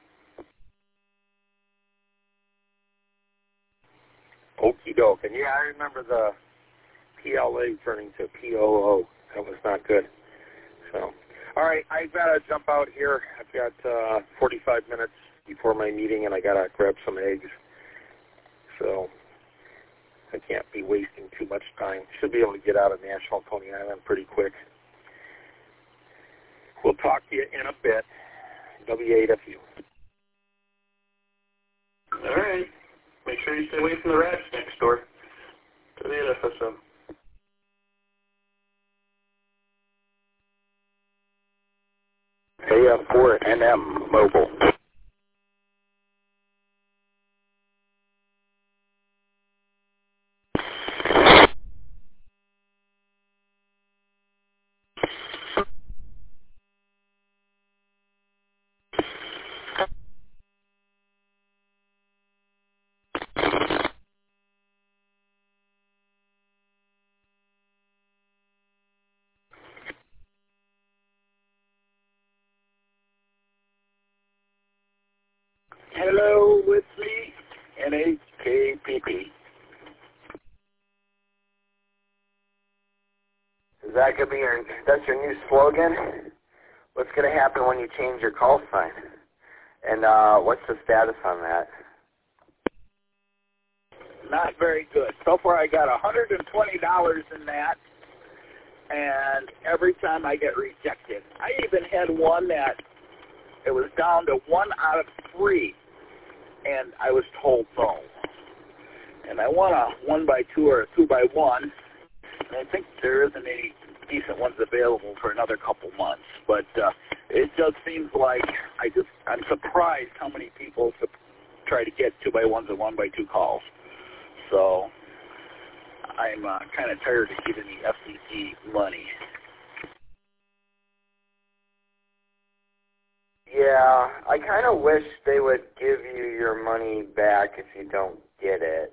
Okie doke. And yeah, I remember the P L A turning to P O O. That was not good. So, all right, I gotta jump out here. I've got uh, forty-five minutes before my meeting, and I gotta grab some eggs. So I can't be wasting too much time. Should be able to get out of National Coney Island pretty quick. We'll talk to you in a bit. W eight F U. All right. Make sure you stay away from the rats next door to the F S M. A F four N M Mobile. Hello, it's me, N H K P P. Is that gonna be your? That's your new slogan? What's gonna happen when you change your call sign? And uh, what's the status on that? Not very good. So far I got one hundred twenty dollars in that, and every time I get rejected. I even had one that it was down to one out of three, and I was told no. And I want a one by two or a two by one, and I think there isn't any decent ones available for another couple months. But uh, it just seems like I just I'm surprised how many people try to get two by ones and one by two calls. So I'm uh, kind of tired of giving the F C C money. Yeah, I kind of wish they would give you your money back if you don't get it.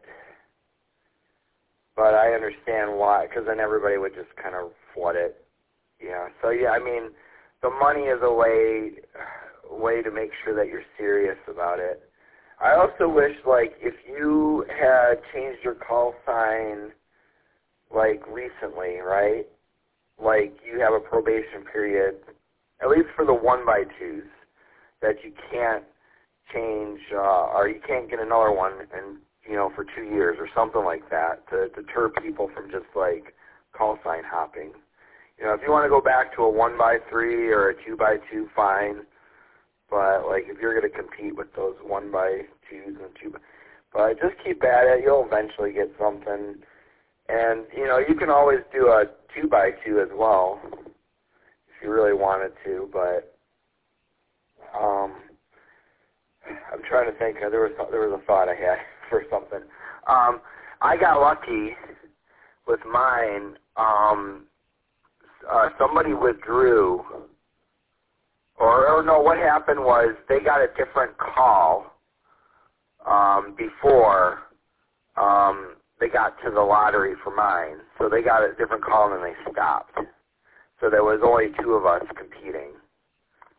But I understand why, because then everybody would just kind of flood it. Yeah, so yeah, I mean, the money is a way, way to make sure that you're serious about it. I also wish, like, if you had changed your call sign, like, recently, right? Like, you have a probation period, at least for the one by twos, that you can't change, uh, or you can't get another one, and you know, for two years or something like that, to deter people from just like call sign hopping. You know, if you want to go back to a one by three or a two by two, fine. But like, if you're going to compete with those one by twos and two, by, but just keep at it. You'll eventually get something. And you know, you can always do a two by two as well if you really wanted to. But Um, I'm trying to think. There was there was a thought I had for something. Um, I got lucky with mine. Um, uh, somebody withdrew, or, or no, what happened was they got a different call um, before um, they got to the lottery for mine. So they got a different call and then they stopped. So there was only two of us competing.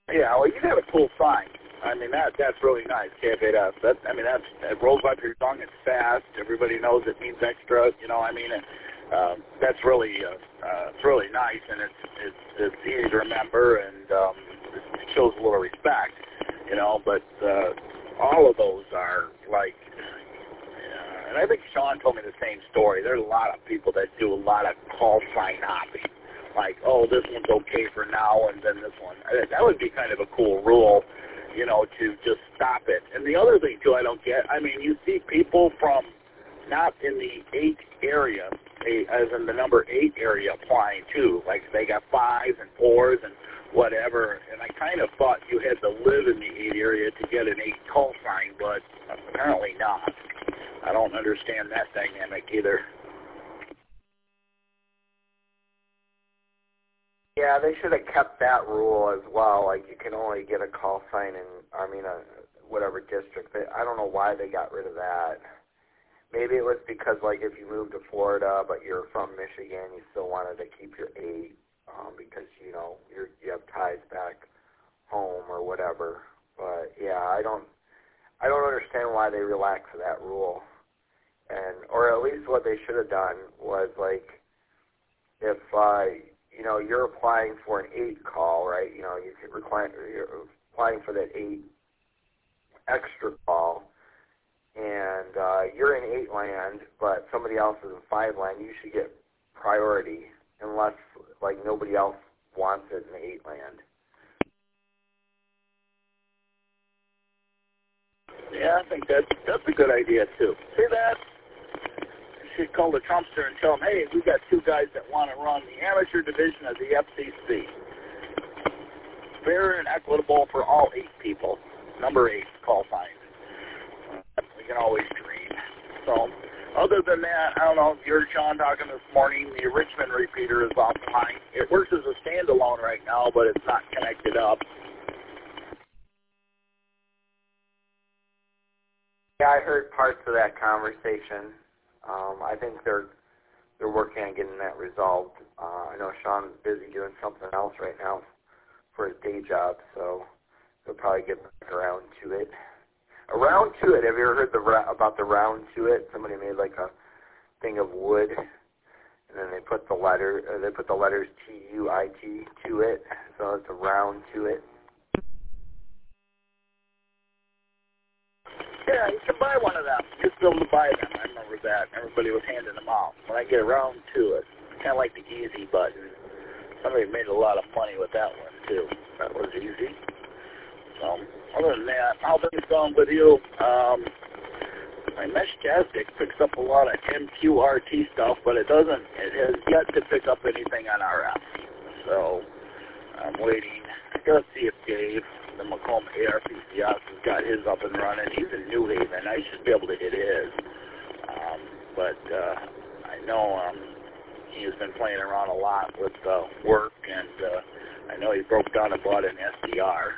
Yeah, well, you have a cool sign. I mean, that that's really nice, K F eight S. That, I mean, that's, it rolls off your tongue. It's fast. Everybody knows it means extra. You know, I mean, it, uh, that's really, uh, uh, it's really nice, and it's, it's, it's easy to remember, and um, it shows a little respect, you know, but uh, all of those are, like, uh, and I think Sean told me the same story. There's a lot of people that do a lot of call sign hopping. Like, oh, this one's okay for now, and then this one. That would be kind of a cool rule, you know, to just stop it. And the other thing, too, I don't get, I mean, you see people from not in the eight area, as in the number eight area applying, too. Like, they got fives and fours and whatever, and I kind of thought you had to live in the eight area to get an eight call sign, but apparently not. I don't understand that dynamic either. Yeah, they should have kept that rule as well. Like, you can only get a call sign in, I mean, a, whatever district. They, I don't know why they got rid of that. Maybe it was because, like, if you moved to Florida, but you're from Michigan, you still wanted to keep your eight um, because, you know, you're, you have ties back home or whatever. But, yeah, I don't, I don't understand why they relaxed that rule. And, or at least what they should have done was, like, if, uh, you know, you're applying for an eight call, right? You know, you could require, you're applying for that eight extra call, and uh, you're in eight land, but somebody else is in five land. You should get priority unless, like, nobody else wants it in the eight land. Yeah, I think that's that's a good idea too. See that? You should call the Trumpster and tell them, hey, we got two guys that want to run the amateur division of the F C C. Fair and equitable for all eight people. Number eight, call sign. We can always dream. So, other than that, I don't know if you heard Sean talking this morning, the Richmond repeater is offline. It works as a standalone right now, but it's not connected up. Yeah, I heard parts of that conversation. Um, I think they're they're working on getting that resolved. Uh, I know Sean's busy doing something else right now for his day job, so he'll probably get back around to it. Around to it. Have you ever heard the about the round to it? Somebody made like a thing of wood, and then they put the letter uh, they put the letters T U I T to it, so it's a round to it. Yeah, you can buy one of them. You used to be able to buy them. I remember that. Everybody was handing them out. When I get around to it, kind of like the easy button. Somebody made a lot of money with that one, too. That was easy. So, other than that, how things going with you? Um, my Meshtastic picks up a lot of M Q R T stuff, but it doesn't, it has yet to pick up anything on R F. So, I'm waiting. I gotta see if Dave, the Macomb A R P C S, has got his up and running. He's in New Haven. I should be able to hit his. Um, but uh, I know um, he has been playing around a lot with uh, work, and uh, I know he broke down and bought an S D R.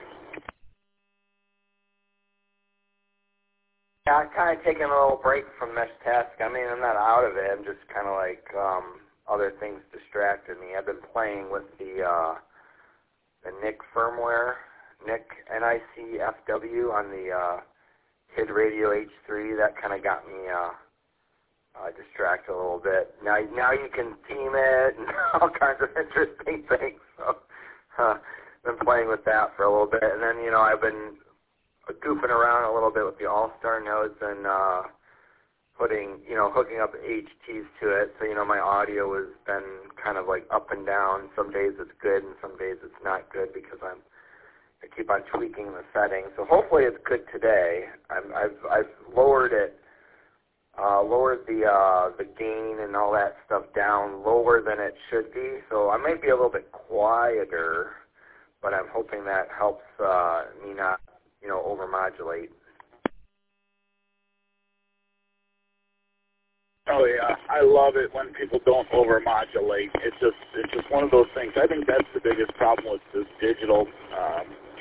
Yeah, I'm kind of taking a little break from Meshtastic. I mean, I'm not out of it. I'm just kind of like um, other things distracted me. I've been playing with the uh, the N I C firmware, N I C N I C F W on the uh, Kid Radio H three. That kind of got me uh, uh, distracted a little bit. Now, now you can team it and all kinds of interesting things. So, uh, been playing with that for a little bit, and then you know I've been goofing around a little bit with the All-Star nodes and uh, putting, you know, hooking up H Ts to it. So, you know, my audio has been kind of like up and down. Some days it's good and some days it's not good because I'm, I keep on tweaking the settings. So hopefully it's good today. I'm, I've, I've lowered it, uh, lowered the, uh, the gain and all that stuff down lower than it should be. So I might be a little bit quieter, but I'm hoping that helps uh, me not, you know, overmodulate. Oh yeah, I love it when people don't overmodulate. It's just it's just one of those things. I think that's the biggest problem with this digital um,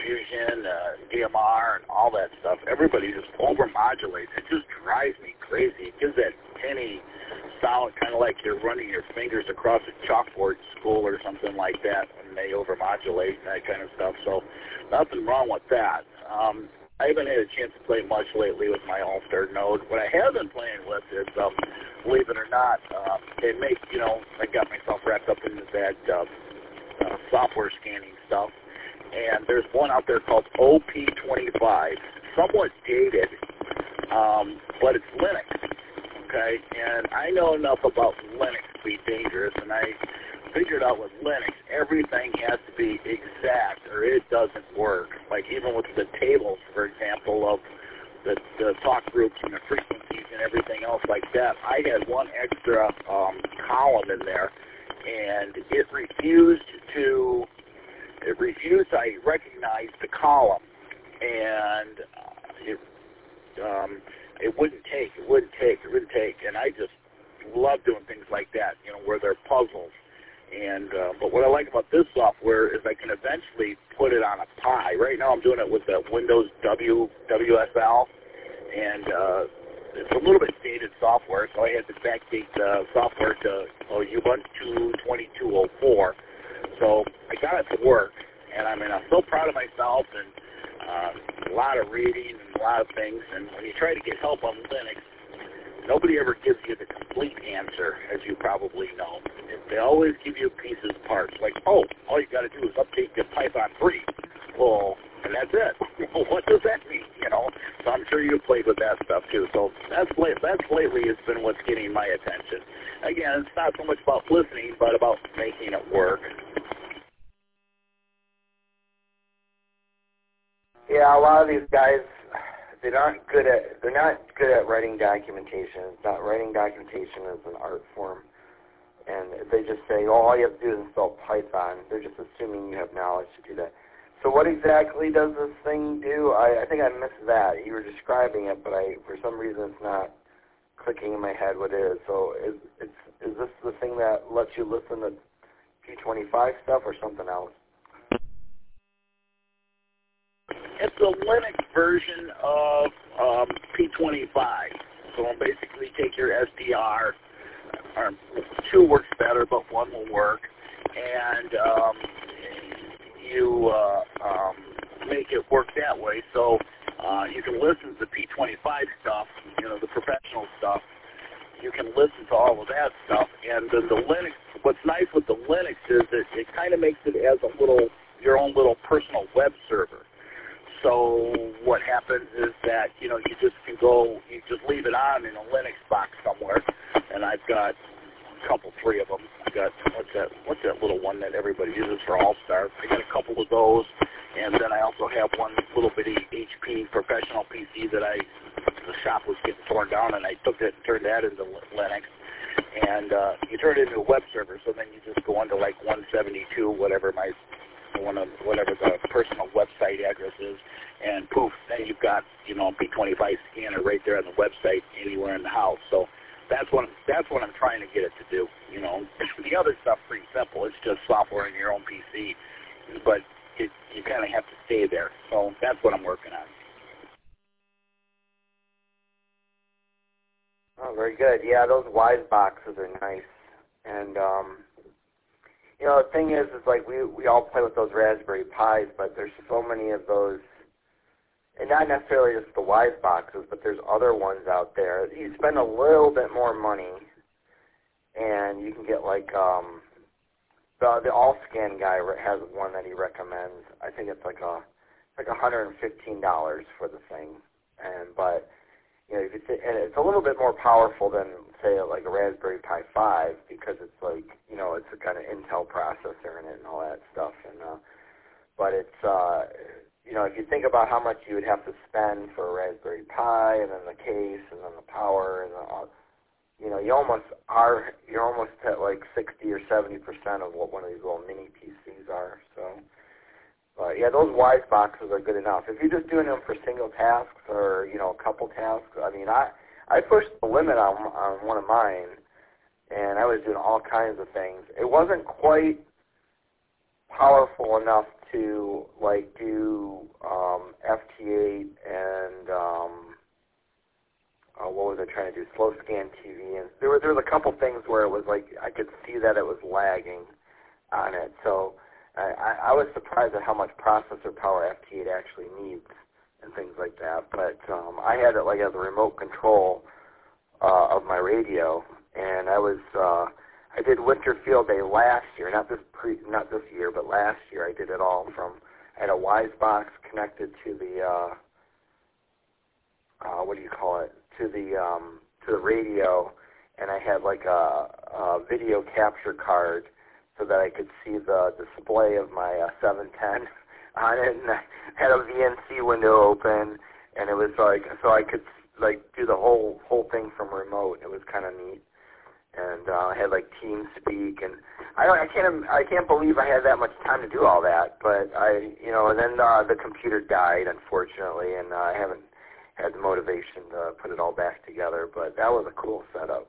Fusion, uh, D M R, and all that stuff. Everybody just overmodulates. It just drives me crazy. It gives that tinny sound, kind of like you're running your fingers across a chalkboard in school or something like that when they overmodulate and that kind of stuff. So nothing wrong with that. Um, I haven't had a chance to play much lately with my All-Star Node. What I have been playing with is, um, believe it or not, um, they make, you know, I got myself wrapped up into that uh, uh, software scanning stuff. And there's one out there called O P twenty-five, somewhat dated, um, but it's Linux, okay? And I know enough about Linux to be dangerous, and I figured out with Linux, everything has to be exact or it doesn't work. Like even with the tables, for example, of the, the talk groups and the frequencies and everything else like that, I had one extra um, column in there, and it refused to, it refused to recognize the column, and uh, it, um, it wouldn't take, it wouldn't take, it wouldn't take, and I just love doing things like that, you know, where they're puzzles. And uh, but what I like about this software is I can eventually put it on a Pi. Right now I'm doing it with the Windows W W S L, and uh, it's a little bit dated software, so I had to backdate the software to oh, Ubuntu twenty-two oh four. So I got it to work, and I mean I'm so proud of myself, and uh, a lot of reading and a lot of things. And when you try to get help on Linux, nobody ever gives you the complete answer, as you probably know. They always give you pieces, parts, like, oh, all you got to do is update the Python three. Well, and that's it. Well, what does that mean, you know? So I'm sure you played with that stuff, too. So that's, that's lately has been what's getting my attention. Again, it's not so much about listening, but about making it work. Yeah, a lot of these guys, they're not good at they're not good at writing documentation. It's not writing documentation is an art form, and they just say, "Oh, all you have to do is install Python." They're just assuming you have knowledge to do that. So, what exactly does this thing do? I, I think I missed that. You were describing it, but I for some reason it's not clicking in my head what it is. So, is it's is this the thing that lets you listen to P twenty-five stuff or something else? It's a Linux version of um, P twenty-five. So I'll basically take your S D R, or two works better, but one will work, and um, you uh, um, make it work that way. So uh, you can listen to the P twenty-five stuff, you know, the professional stuff. You can listen to all of that stuff, and then the Linux. What's nice with the Linux is that it kind of makes it as a little, your own little personal web server. So what happens is that, you know, you just can go, you just leave it on in a Linux box somewhere, and I've got a couple, three of them. I got, what's that, what's that little one that everybody uses for All-Star? I got a couple of those, and then I also have one little bitty H P professional P C that I, the shop was getting torn down, and I took it and turned that into Linux. And uh, you turn it into a web server, so then you just go into like one seventy-two, whatever my one of whatever the personal website address is, and poof, then you've got, you know, a P twenty-five scanner right there on the website anywhere in the house. So that's what that's what I'm trying to get it to do. You know, the other stuff pretty simple. It's just software in your own P C, but it, you kind of have to stay there. So that's what I'm working on. Oh, very good. Yeah, those Wise boxes are nice, and um, you know, the thing is, is like we we all play with those Raspberry Pis, but there's so many of those, and not necessarily just the Wise boxes, but there's other ones out there. You spend a little bit more money, and you can get like um, the the AllScan guy has one that he recommends. I think it's like a like one hundred fifteen dollars for the thing, and but. You know, if it's, and it's a little bit more powerful than, say, like a Raspberry Pi five because it's like, you know, it's a kind of Intel processor in it and all that stuff. And uh, but it's, uh, you know, if you think about how much you would have to spend for a Raspberry Pi and then the case and then the power and the, uh, you know, you almost are, you're almost at like sixty or seventy percent of what one of these little mini P Cs are. So. But yeah, those Wise boxes are good enough. If you're just doing them for single tasks or, you know, a couple tasks, I mean, I I pushed the limit on on one of mine, and I was doing all kinds of things. It wasn't quite powerful enough to like do um, F T eight and um, uh, what was I trying to do? Slow scan T V, and there were there was a couple things where it was like I could see that it was lagging on it. So I, I, I was surprised at how much processor power F T eight actually needs and things like that. But um, I had it like as a remote control uh, of my radio, and I was uh, I did Winter Field Day last year, not this pre, not this year, but last year I did it all from. I had a Wisebox connected to the uh, uh, what do you call it? To the um, to the radio, and I had like a, a video capture card so that I could see the display of my uh, seven ten on it, and I had a V N C window open, and it was like so I could like do the whole whole thing from remote. It was kind of neat, and uh, I had like TeamSpeak, and I I can't I can't believe I had that much time to do all that, but I you know and then uh, the computer died unfortunately, and uh, I haven't had the motivation to put it all back together, but that was a cool setup.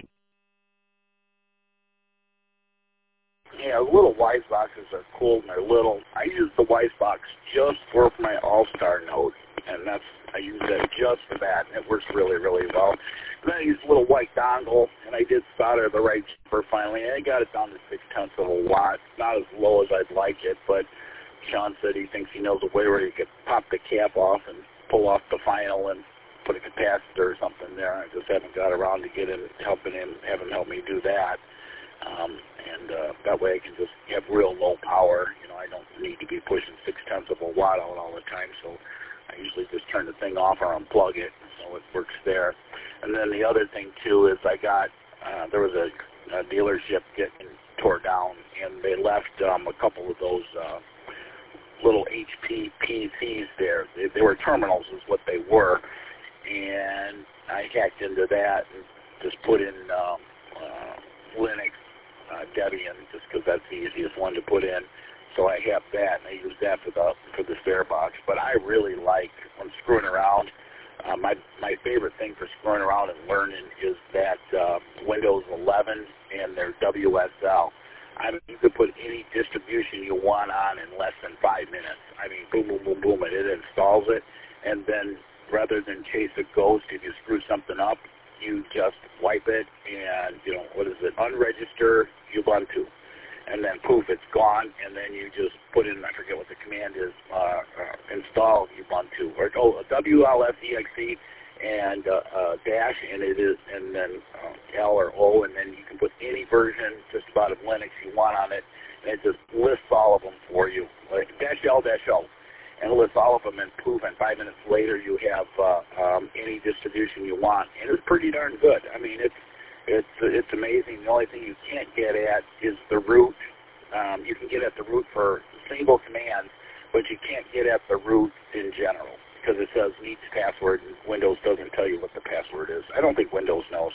Yeah, little Wiseboxes are cool and they're little. I use the Wisebox just for my All-Star Note, and that's I use that just for that, and it works really, really well. And then I use a little white dongle, and I did solder the right jumper finally, and I got it down to six-tenths of a watt. Not as low as I'd like it, but Sean said he thinks he knows a way where you could pop the cap off and pull off the final and put a capacitor or something there. I just haven't got around to get in, helping him, have him help me do that. Um, and uh, that way I can just have real low power. You know, I don't need to be pushing six-tenths of a watt out all the time, so I usually just turn the thing off or unplug it, so it works there. And then the other thing, too, is I got, uh, there was a, a dealership getting tore down, and they left um, a couple of those uh, little H P P Cs there. They, they were terminals is what they were, and I hacked into that and just put in um, uh, Linux uh, Debian just because that's the easiest one to put in. So I have that, and I use that for the for the spare box. But I really like when screwing around. Uh, my my favorite thing for screwing around and learning is that uh, Windows eleven and their W S L. I mean, you could put any distribution you want on in less than five minutes. I mean, boom, boom, boom, boom, and it installs it. And then rather than chase a ghost, if you screw something up, you just wipe it and, you know, what is it, unregister Ubuntu. And then, poof, it's gone. And then you just put in, I forget what the command is, uh, uh, install Ubuntu. Or, oh, W L S E X E and uh, uh, dash, and it is, and then uh, L or O, and then you can put any version just about of Linux you want on it, and it just lists all of them for you, like dash L dash O, and it lists all of them, and poof, and five minutes later you have uh, um, any distribution you want, and it's pretty darn good. I mean, it's it's it's amazing. The only thing you can't get at is the root. Um, you can get at the root for single commands, but you can't get at the root in general, because it says needs password, and Windows doesn't tell you what the password is. I don't think Windows knows.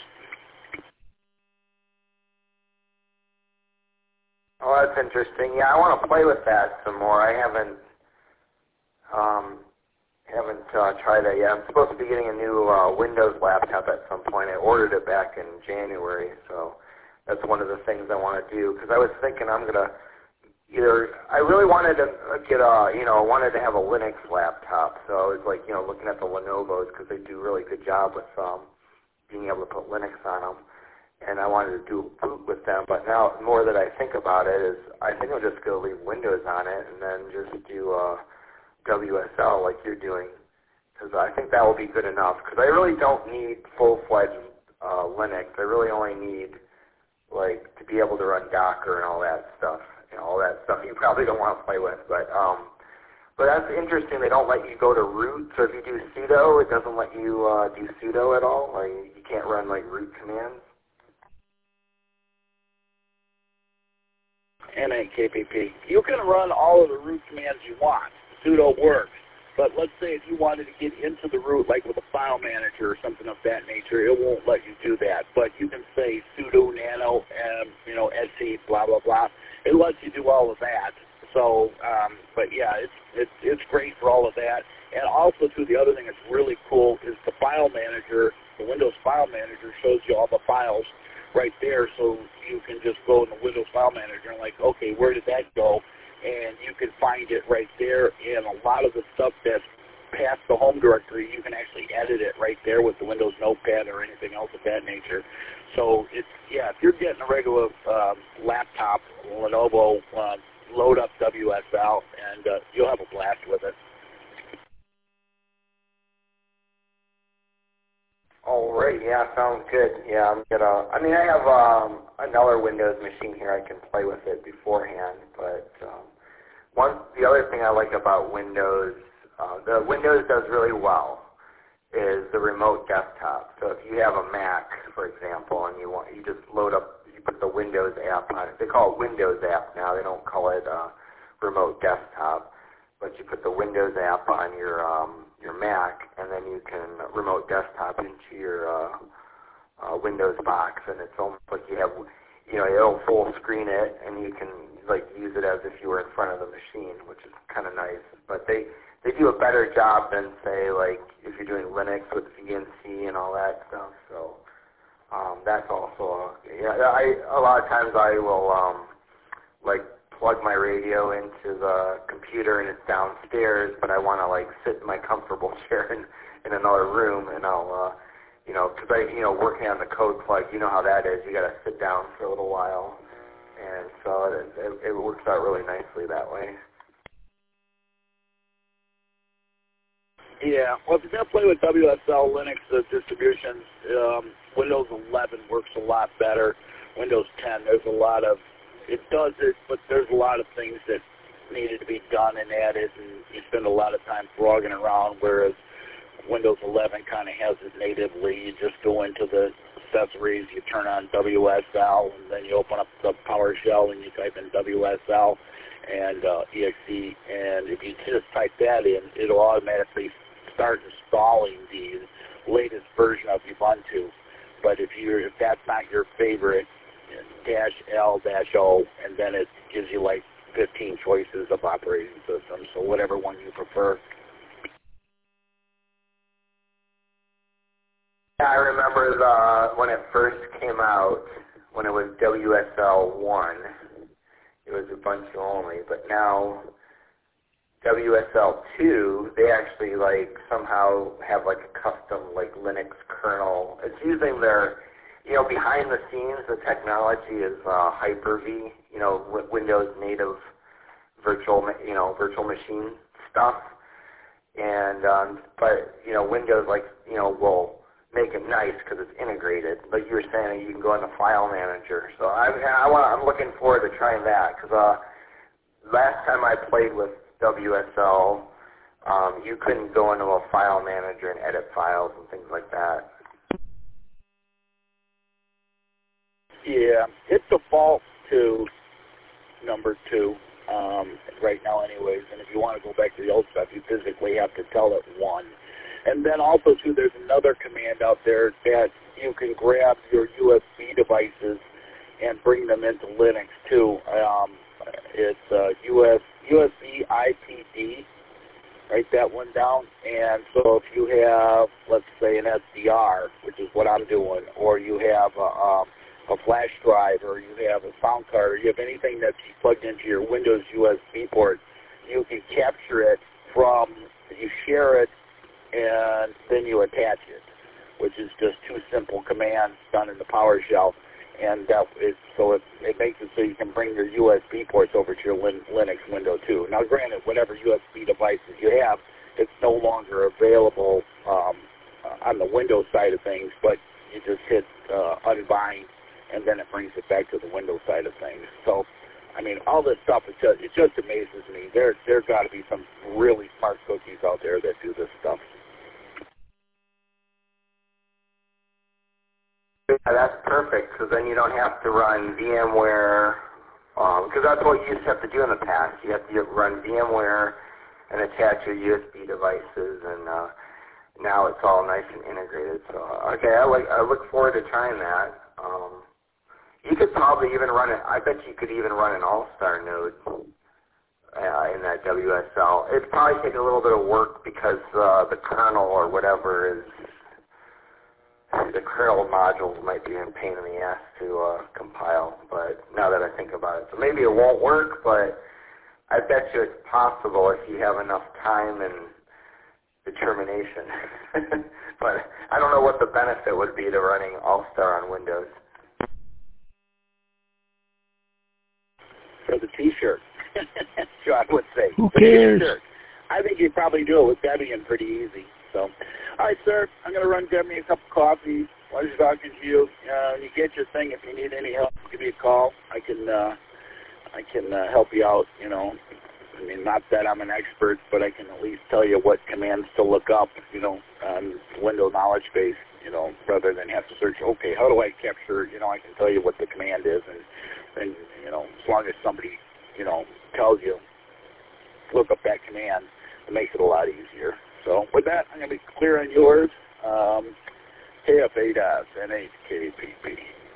Oh, that's interesting. Yeah, I want to play with that some more. I haven't um, haven't uh, tried that yet. I'm supposed to be getting a new uh, Windows laptop at some point. I ordered it back in January, so that's one of the things I want to do, because I was thinking I'm going to either, I really wanted to get a, you know, wanted to have a Linux laptop, so I was like, you know, looking at the Lenovo's because they do a really good job with um, being able to put Linux on them, and I wanted to do boot with them, but now the more that I think about it is I think I'm just going to leave Windows on it and then just do uh, W S L like you're doing, because I think that will be good enough, because I really don't need full-fledged uh, Linux. I really only need, like, to be able to run Docker and all that stuff. You know, all that stuff you probably don't want to play with, but um, but that's interesting. They don't let you go to root, so if you do sudo, it doesn't let you uh, do sudo at all. Like, you can't run like root commands. N A K P P. You can run all of the root commands you want. Sudo works. But let's say if you wanted to get into the root, like with a file manager or something of that nature, it won't let you do that. But you can say sudo nano, um, you know, etc, blah, blah, blah. It lets you do all of that. So, um, but yeah, it's, it's, it's great for all of that. And also, too, the other thing that's really cool is the file manager, the Windows File Manager shows you all the files right there, so you can just go in the Windows File Manager and like, okay, where did that go? it right there, and a lot of the stuff that's past the home directory, you can actually edit it right there with the Windows Notepad or anything else of that nature. So it's, yeah, if you're getting a regular um, laptop, Lenovo, uh, load up W S L, and uh, you'll have a blast with it. All right, yeah, sounds good. Yeah, I'm gonna. I mean, I have um, another Windows machine here. I can play with it beforehand. But um, one, the other thing I like about Windows, uh, the Windows does really well, is the remote desktop. So if you have a Mac, for example, and you want, you just load up, you put the Windows app on it. They call it Windows app now. They don't call it uh, remote desktop. But you put the Windows app on your um, your Mac, and then you can remote desktop into your uh, uh, Windows box, and it's almost like you have, you know, it'll full screen it, and you can like use it as if you were in front of the machine, which is kind of nice. But they they do a better job than say like if you're doing Linux with V N C and all that stuff. So um, that's also a, yeah. I a lot of times I will um, like. plug my radio into the computer and it's downstairs, but I want to like sit in my comfortable chair in, in another room, and I'll, uh, you know, because I, you know, working on the code plug, you know how that is. You got to sit down for a little while, and so it, it, it works out really nicely that way. Yeah, well, if you're going to play with W S L Linux uh, distributions, um, Windows eleven works a lot better. Windows ten, there's a lot of It does it, but there's a lot of things that needed to be done and added, and you spend a lot of time frogging around, whereas Windows eleven kind of has it natively. You just go into the accessories, you turn on W S L, and then you open up the PowerShell, and you type in W S L and uh, E X E, and if you just type that in, it'll automatically start installing the latest version of Ubuntu. But if you're if that's not your favorite, dash L dash O, and then it gives you like fifteen choices of operating systems, so whatever one you prefer. Yeah, I remember the, when it first came out, when it was W S L one, it was Ubuntu only, but now W S L two, they actually like somehow have like a custom like Linux kernel. It's using their, you know, behind the scenes, the technology is uh, Hyper-V, you know, w- Windows native virtual, you know, virtual machine stuff. And, um, but, you know, Windows, like, you know, will make it nice because it's integrated. Like you were saying, you can go in the file manager. So I, I want, I'm looking forward to trying that because uh, last time I played with W S L, um, you couldn't go into a file manager and edit files and things like that. Yeah, it defaults to number two um, right now anyways, and if you want to go back to the old stuff, you physically have to tell it one. And then also, too, there's another command out there that you can grab your U S B devices and bring them into Linux, too. Um, it's uh, U S, U S B I P D. Write that one down. And so if you have, let's say, an S D R, which is what I'm doing, or you have a, um, a flash drive, or you have a sound card, or you have anything that's plugged into your Windows U S B port, you can capture it from, you share it, and then you attach it, which is just two simple commands done in the PowerShell. And that is, so it, it makes it so you can bring your U S B ports over to your Lin, Linux window too. Now, granted, whatever U S B devices you have, it's no longer available um, uh, on the Windows side of things, but you just hit uh, unbind, and then it brings it back to the Windows side of things. So, I mean, all this stuff, it just, it just amazes me. There there got to be some really smart cookies out there that do this stuff. Yeah, that's perfect, because then you don't have to run VMware, because um, that's what you used to have to do in the past. You have to run VMware and attach your U S B devices, and uh, now it's all nice and integrated. So, okay, I, like, I look forward to trying that. Um, you could probably even run it, I bet you could even run an All-Star node uh, in that W S L. It'd probably take a little bit of work because uh, the kernel or whatever is, the kernel modules might be a pain in the ass to uh, compile, but now that I think about it. So maybe it won't work, but I bet you it's possible if you have enough time and determination. But I don't know what the benefit would be to running All-Star on Windows. For the T-shirt, John would say. Who cares? I think you'd probably do it with Debian pretty easy. So, all right, sir, I'm going to run Debian a cup of coffee. Pleasure talking to you. Uh, you get your thing. If you need any help, give me a call. I can uh, I can uh, help you out, you know. I mean, not that I'm an expert, but I can at least tell you what commands to look up, you know, on Windows knowledge base, you know, rather than have to search, okay, how do I capture, you know, I can tell you what the command is, and, and you know, as long as somebody, you know, tells you, look up that command, it makes it a lot easier. So with that, I'm going to be clear on yours. Um, K F eight S, N H K P P.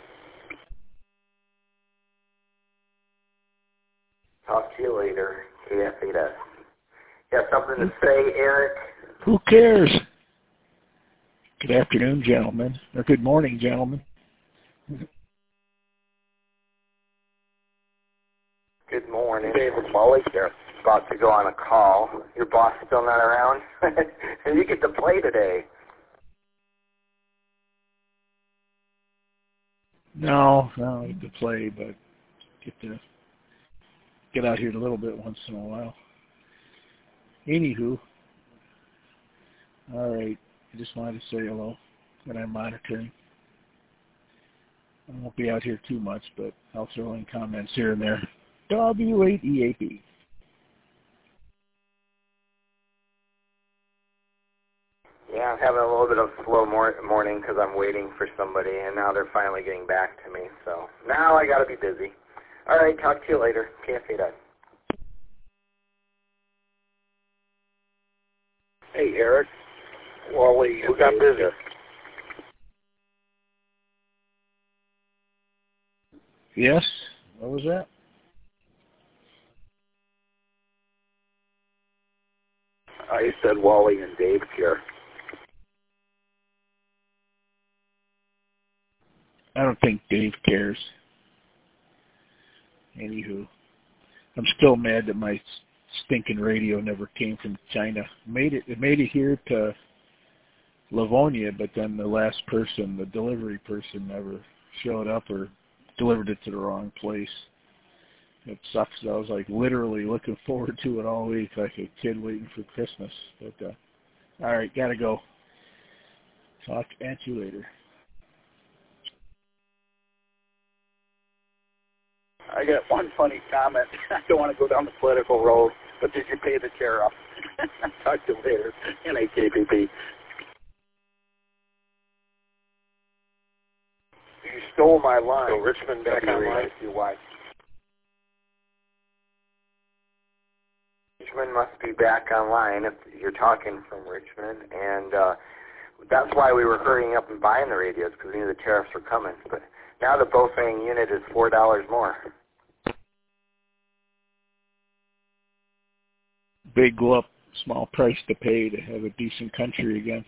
Talk to you later, K F eight S. You got something to say, Eric? Who cares? Good afternoon, gentlemen. Or good morning, gentlemen. Good morning. David Mullick there. About to go on a call. Your boss still not around? And you get to play today. No, I don't get to play, but get to get out here a little bit once in a while. Anywho, all right, I just wanted to say hello, and I'm monitoring. I won't be out here too much, but I'll throw in comments here and there. W eight E A P. Yeah, I'm having a little bit of a slow mor- morning because I'm waiting for somebody, and now they're finally getting back to me. So now I got to be busy. All right, talk to you later. K F eight S. Hey, Eric. Wally. Who got busy? Yes? What was that? I said Wally and Dave here. I don't think Dave cares. Anywho, I'm still mad that my stinking radio never came from China. Made it, it made it here to Livonia, but then the last person, the delivery person, never showed up or delivered it to the wrong place. It sucks. I was like literally looking forward to it all week, like a kid waiting for Christmas. But uh, all right, gotta go. Talk at you later. I got one funny comment. I don't want to go down the political road, but did you pay the tariff? Talk to you later. N A K P P. You stole my line. So Richmond back online? Why? Richmond must be back online if you're talking from Richmond, and uh, that's why we were hurrying up and buying the radios, because we knew the tariffs were coming. But now the Bofang unit is four dollars more. Big whoop, small price to pay to have a decent country again.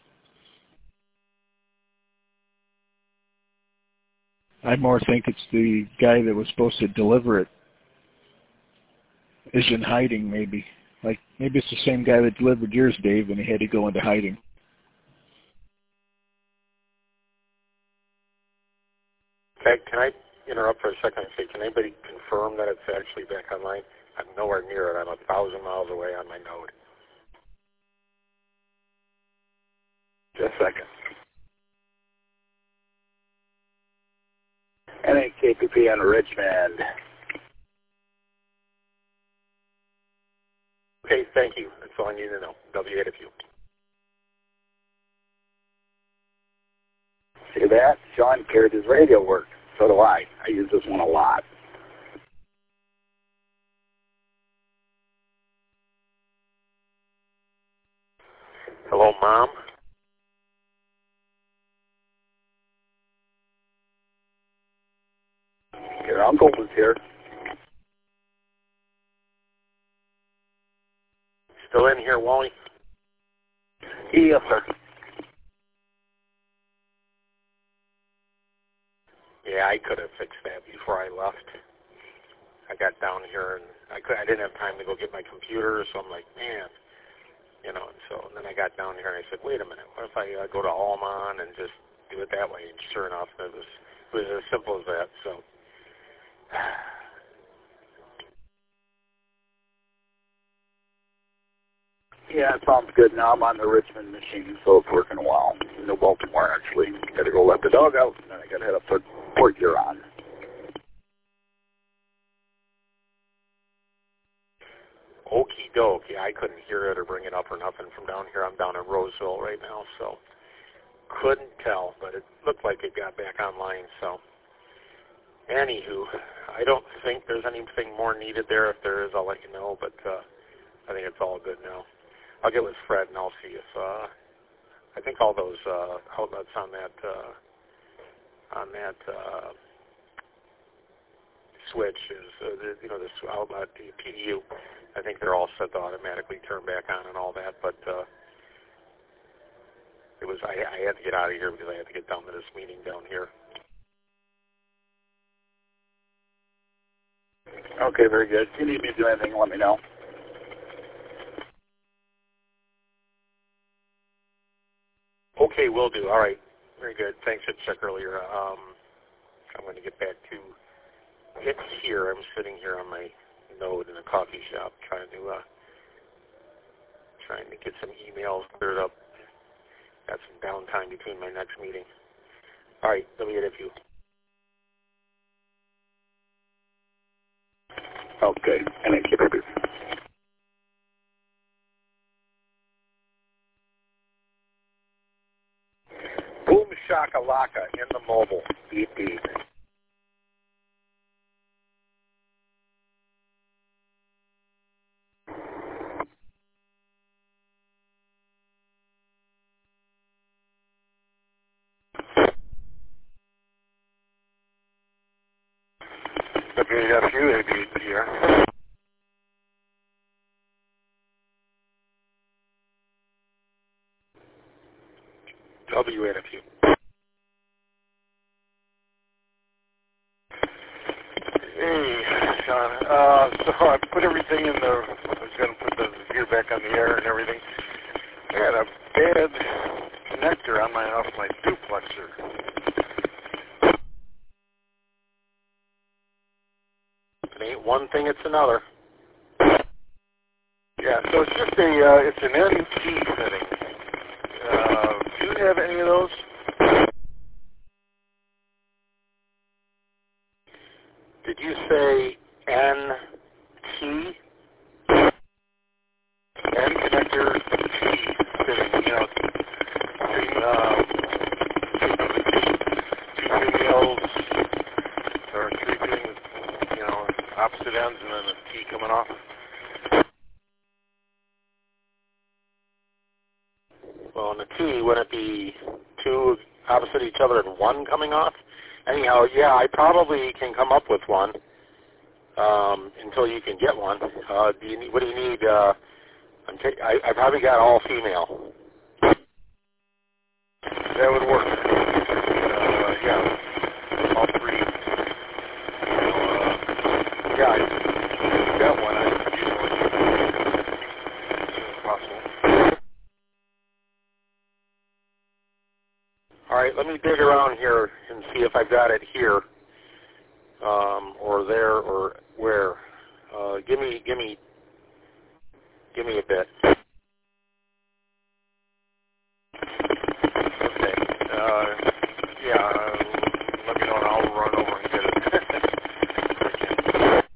I more think it's the guy that was supposed to deliver it is in hiding, maybe. Like, maybe it's the same guy that delivered yours, Dave, and he had to go into hiding. Okay, can I interrupt for a second and say, can anybody confirm that it's actually back online? I'm nowhere near it. I'm a thousand miles away on my node. Just a second. N A K P P on Richmond. Okay, thank you. That's all I need to know. W eight of you. See that? Sean carried his radio work. So do I. I use this one a lot. Hello, Mom? Your uncle was here. Still in here, Wally? Yes, sir. Yeah, I could have fixed that before I left. I got down here and I could I didn't have time to go get my computer, so I'm like, man, you know. And so and then I got down here and I said, wait a minute, what if I uh, go to Almon and just do it that way? And sure enough, it was it was as simple as that. So. Yeah, it sounds good. Now I'm on the Richmond machine, so it's working well. No Baltimore, actually. Got to go let the dog out, and then I got to head up to Port Huron. Okie doke. Yeah, I couldn't hear it or bring it up or nothing from down here. I'm down in Roseville right now, so couldn't tell, but it looked like it got back online. So, anywho, I don't think there's anything more needed there. If there is, I'll let you know, but uh, I think it's all good now. I'll get with Fred and I'll see if uh, I think all those uh, outlets on that uh, on that uh, switch is uh, the, you know this outlet the P D U. I think they're all set to automatically turn back on and all that. But uh, it was I, I had to get out of here because I had to get down to this meeting down here. Okay, very good. If you need me to do anything, let me know. Okay, will do. All right. Very good. Thanks for the check earlier. Um, I'm going to get back to it here. I'm sitting here on my node in a coffee shop trying to uh, trying to get some emails cleared up. Got some downtime between my next meeting. All right. Let me get a few. Okay. And then keep it. Boom shakalaka in the mobile. Beep beep. W A F U A B here. W A F U. Hey, Sean. Uh, so I put everything in the, I was going to put the gear back on the air and everything. I had a bad connector on my, off my duplexer. It ain't one thing, it's another. Yeah, so it's just a, uh, it's an N T setting. Uh, do you have any of those? Did you say N T? N connector T setting, you know, two, um, two females or three things, you know, opposite ends and then a T coming off. Well, in a T, wouldn't it be two opposite each other and one coming off? Anyhow, yeah, I probably can come up with one um, until you can get one. Uh, do you need, what do you need? Uh, I'm t- I, I probably got all female. That would work. Uh, yeah, all three. Uh, yeah, I got one. I could use one as soon as possible. All right, let me dig around here and see if I've got it here, um, or there, or where. Uh, give me, give me, give me a bit. Okay. Uh, yeah. Uh, let me know, and I'll run over and get it.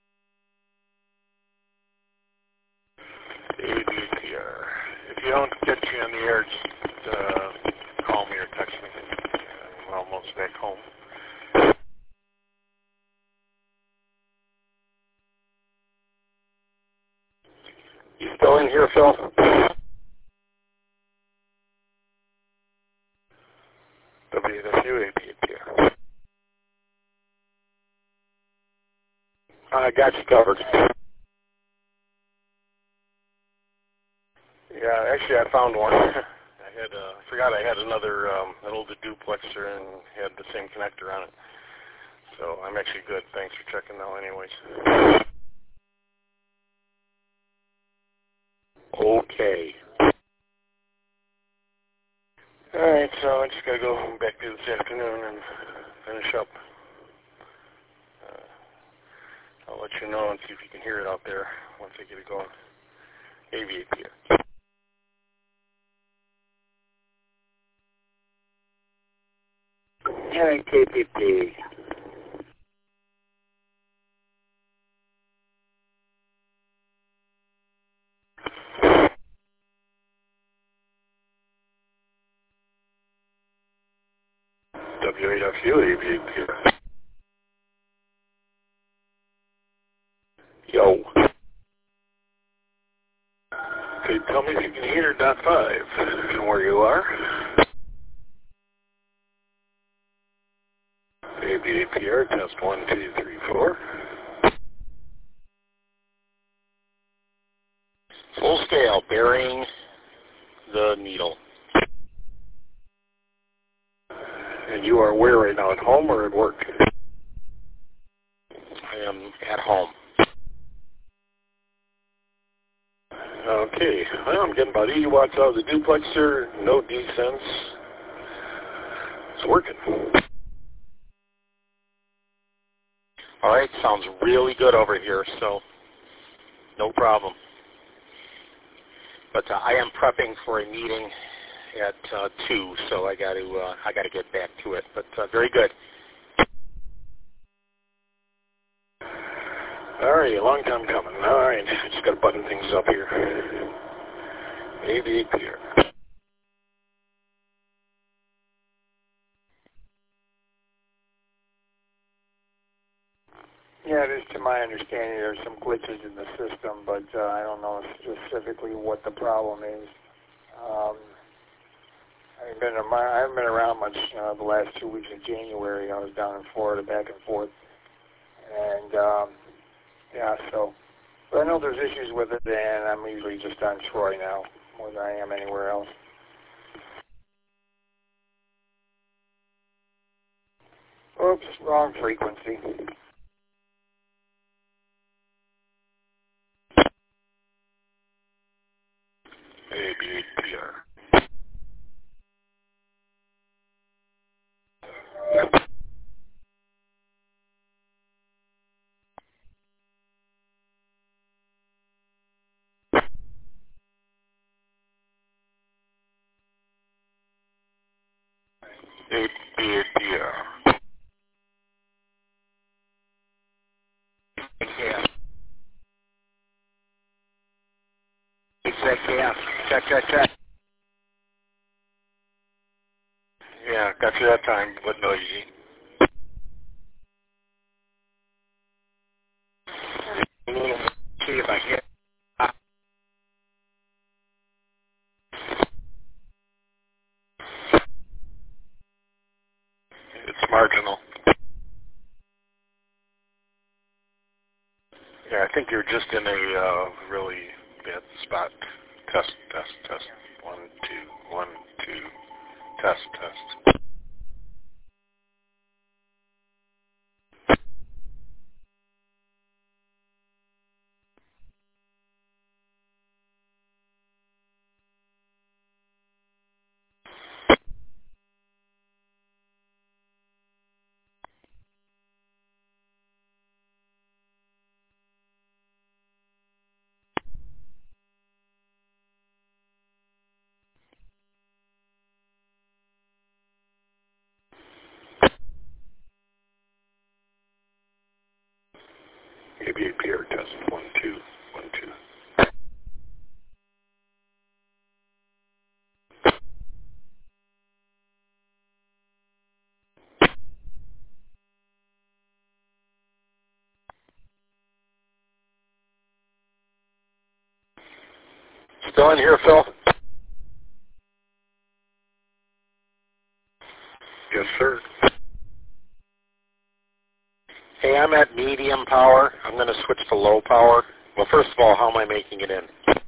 A B T R. If you don't get you on the air, just uh, call me or text me. I'm almost back home. You still in here, Phil? W W A B T R. I got you covered. Yeah, actually, I found one. I had, uh, I forgot I had another, um, an older duplexer and had the same connector on it. So I'm actually good. Thanks for checking now anyways. Okay. Alright, so I just got to go back to this afternoon and finish up. Uh, I'll let you know and see if you can hear it out there once I get it going. Aviate here. Alright, K P P. W A F U, Aviate here. Yo. Okay, tell me if you can hear dot five and where you are. Aviate P R, test one, two, three, four. Full scale, burying the needle. And you are where right now, at home or at work? I am at home. Okay, well, I'm getting about eighty watts out of the duplexer, no descents. It's working. All right, sounds really good over here, so no problem. But uh, I am prepping for a meeting at uh, two, so I got to uh, I got to get back to it. But uh, very good. All right, a long time coming. All right, just got to button things up here. Maybe here. Yeah, it is to my understanding there's some glitches in the system, but uh, I don't know specifically what the problem is. Um, I haven't been, I haven't been around much uh, the last two weeks of January. I was down in Florida back and forth. And, um, yeah, so, but I know there's issues with it, and I'm usually just on Troy now, more than I am anywhere else. Oops, wrong frequency. A B P R. A B P R. Yeah. Check, yeah. Check, check, check. Yeah, got you that time, but noisy. See if I get. It's marginal. Yeah, I think you're just in a uh, really bad spot. Test, test, test. One, two, one, two. Test, test. Maybe a peer test. One, two, one, two. Still in here, Phil? Yes, sir. Hey, I'm at medium power. I'm going to switch to low power. Well, first of all, how am I making it in?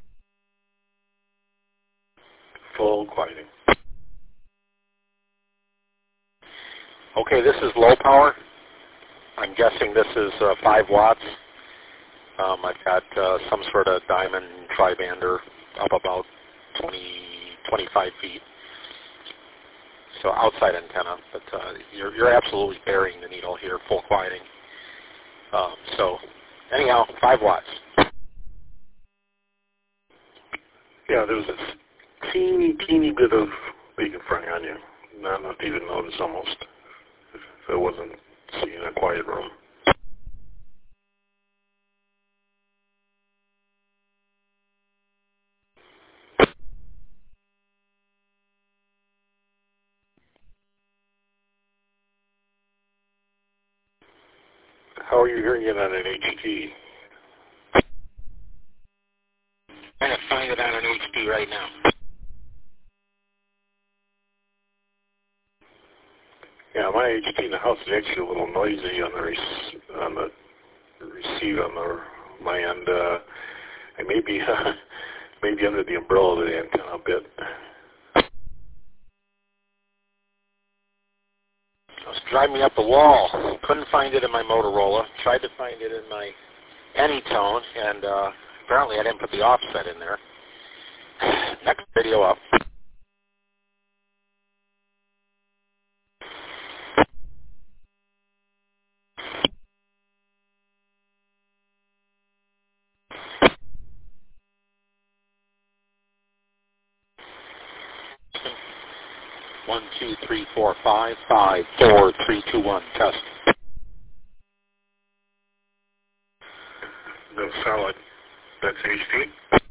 Full quieting. Okay, this is low power. I'm guessing this is uh, five watts. Um, I've got uh, some sort of diamond tribander up about twenty, twenty-five feet. So outside antenna, but uh, you're, you're absolutely burying the needle here, full quieting. Um, so anyhow, five watts. Yeah, there was a teeny, teeny bit of beacon frying on you. Not enough to even notice almost. If I wasn't seeing a quiet room. How are you hearing it on an H D? I'm trying to find it on an H D right now. Yeah, my H D in the house is actually a little noisy on the rec- on the receive on the my end. Uh, I may be uh, maybe under the umbrella of the antenna a bit. It was driving me up the wall. Couldn't find it in my Motorola. Tried to find it in my Anytone, and uh, apparently I didn't put the offset in there. Next video up. One, two, three, four, five, five, four, three, two, one. Test. That's solid. That's H D?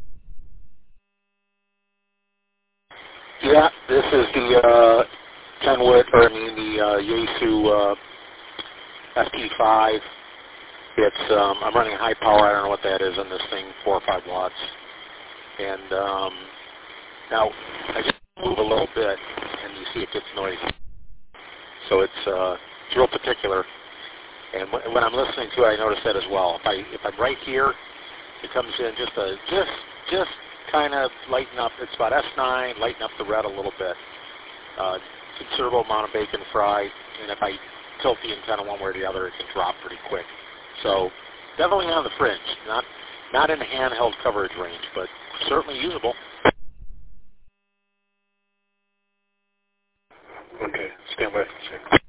Yeah, this is the uh, Kenwood, or I mean the uh, Yaesu uh, F T five. It's um, I'm running high power. I don't know what that is on this thing, four or five watts. And um, now I just move a little bit, and you see it gets noisy. So it's uh, it's real particular. And w- when I'm listening to it, I notice that as well. If I if I'm right here, it comes in just a just just kind of lighten up. It's about S nine, lighten up the red a little bit. Uh, considerable amount of bacon fry, and if I tilt the antenna one way or the other, it can drop pretty quick. So definitely on the fringe, not not in handheld coverage range, but certainly usable. Okay, stand by for a second.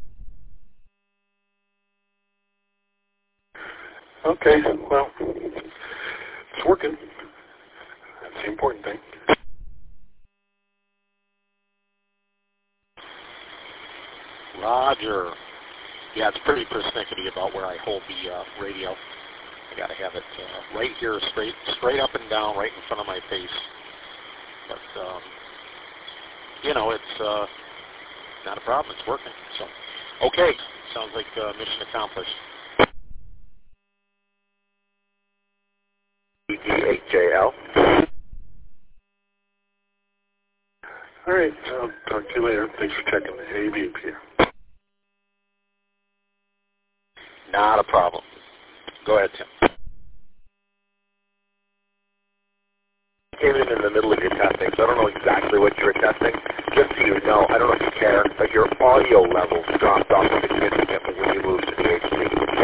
Okay, well, it's working. That's the important thing. Roger. Yeah, it's pretty persnickety about where I hold the uh, radio. I got to have it uh, right here, straight straight up and down, right in front of my face. But, um, you know, it's uh, not a problem. It's working. So, okay. Sounds like uh, mission accomplished. E G H J L. All right, I'll talk to you later. Thanks for checking the A V up here. Not a problem. Go ahead, Tim. Came in in the middle of your testing, so I don't know exactly what you were testing. Just so you know, I don't know if you care, but your audio levels dropped off significantly when you moved to the H D.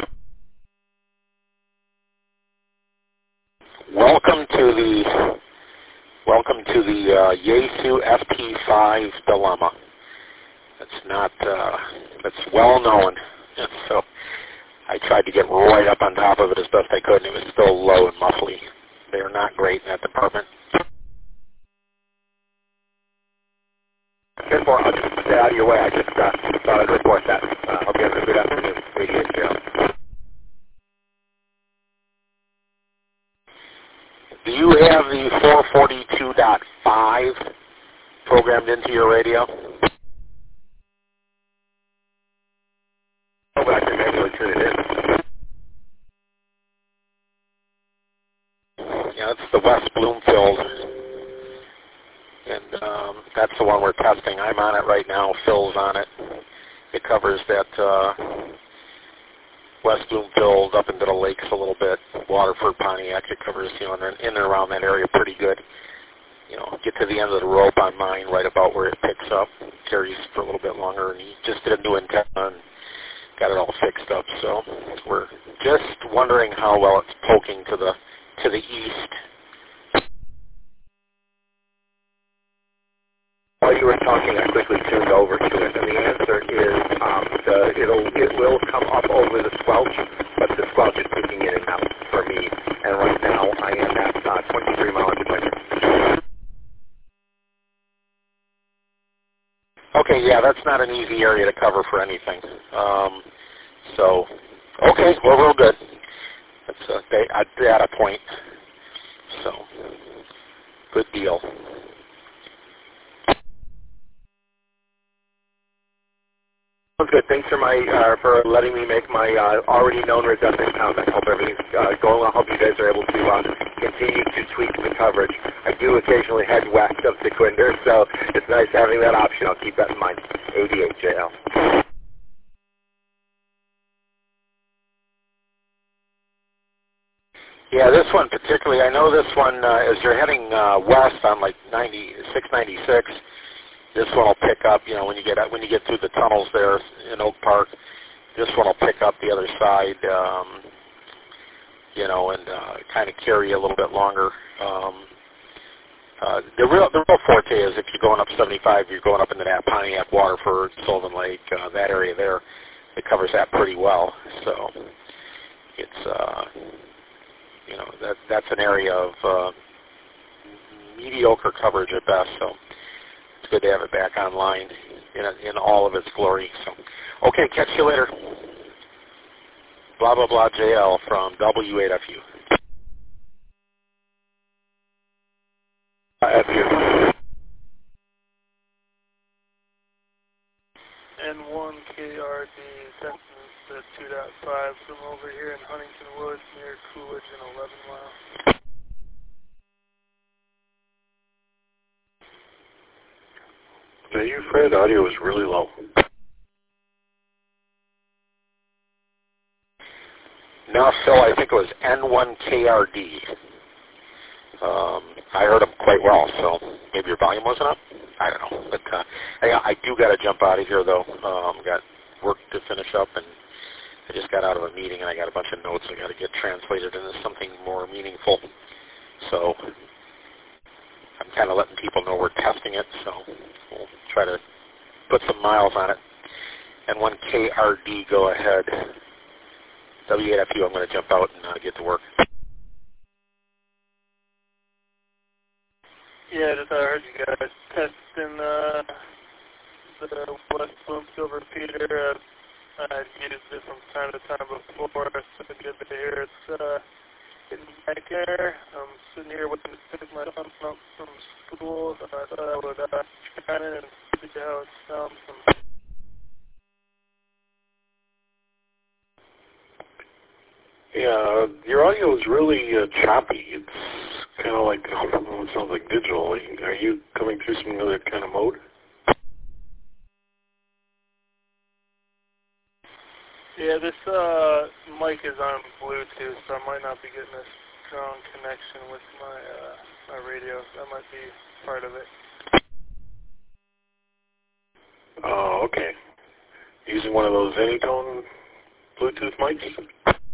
Welcome to the welcome to the uh, Yaesu F T five dilemma. That's not uh, that's well known. So I tried to get right up on top of it as best I could, and it was still low and muffly. They are not great in that department. ten four, I'll just stay out of your way. I just uh, thought I'd report that. Uh, hope you have a good afternoon. Radiate zero. Do you have the four forty-two point five programmed into your radio? Oh, but I can manually tune it in. Yeah, it's the West Bloomfield, and um, that's the one we're testing. I'm on it right now. Phil's on it. It covers that uh, West Bloomfield up into the lakes a little bit. Waterford, Pontiac. It covers, you know, in and, in and around that area pretty good. You know, get to the end of the rope on mine, right about where it picks up. Carries for a little bit longer, and he just did a new antenna and got it all fixed up. So we're just wondering how well it's poking to the to the east. While you were talking, I quickly tuned over to it, and the answer is um, the, it'll it will come up over the squelch, but the squelch is picking in and out for me. And right now, I am at uh, twenty-three miles per minute. Okay, yeah, that's not an easy area to cover for anything. Um, so, okay, well, real good. That's a, a data point. So, good deal. Sounds good. Thanks for my uh, for letting me make my uh, already known redundant count. I hope everything's uh, going well. I hope you guys are able to uh, continue to tweak the coverage. I do occasionally head west of Dequindre, so it's nice having that option. I'll keep that in mind. eighty-eight J L. Yeah, this one particularly, I know this one, uh, as you're heading uh, west on like ninety-six ninety-six, this one will pick up, you know, when you get when you get through the tunnels there in Oak Park, this one will pick up the other side, um, you know, and uh, kind of carry you a little bit longer. Um, uh, the real the real forte is if you're going up seventy-five, you're going up into that Pontiac Waterford, Sullivan Lake, uh, that area there. It covers that pretty well. So it's, uh, you know, that that's an area of uh, mediocre coverage at best. So it's good to have it back online in, in all of its glory. So, okay, catch you later. Blah, blah, blah, J L from W eight F U. Uh, F U. N one K R D, sentence at two point five from over here in Huntington Woods near Coolidge and eleven mile. Are you afraid the audio is really low? No, Phil, I think it was N one K R D. Um, I heard him quite well, so maybe your volume wasn't up? I don't know. But uh, I, I do got to jump out of here, though. Um, got work to finish up, and I just got out of a meeting, and I got a bunch of notes I got to get translated into something more meaningful. So I'm kind of letting people know we're testing it, so we'll try to put some miles on it. N one K R D, go ahead. W eight F U, I'm going to jump out and uh, get to work. Yeah, just I heard you guys testing uh, the West Bloomfield repeater. I've, I've used it from time to time before, so it's good to hear it's uh, getting back there. I'm sitting here waiting to pick my son up from school, so I thought I would uh, try it and see how it sounds. From Yeah, your audio is really uh, choppy. It's kind of like, I don't know, it sounds like digital. Are you coming through some other kind of mode? Yeah, this uh, mic is on Bluetooth, so I might not be getting a strong connection with my uh, my radio. That might be part of it. Oh, okay. Using one of those Anytone Bluetooth mics?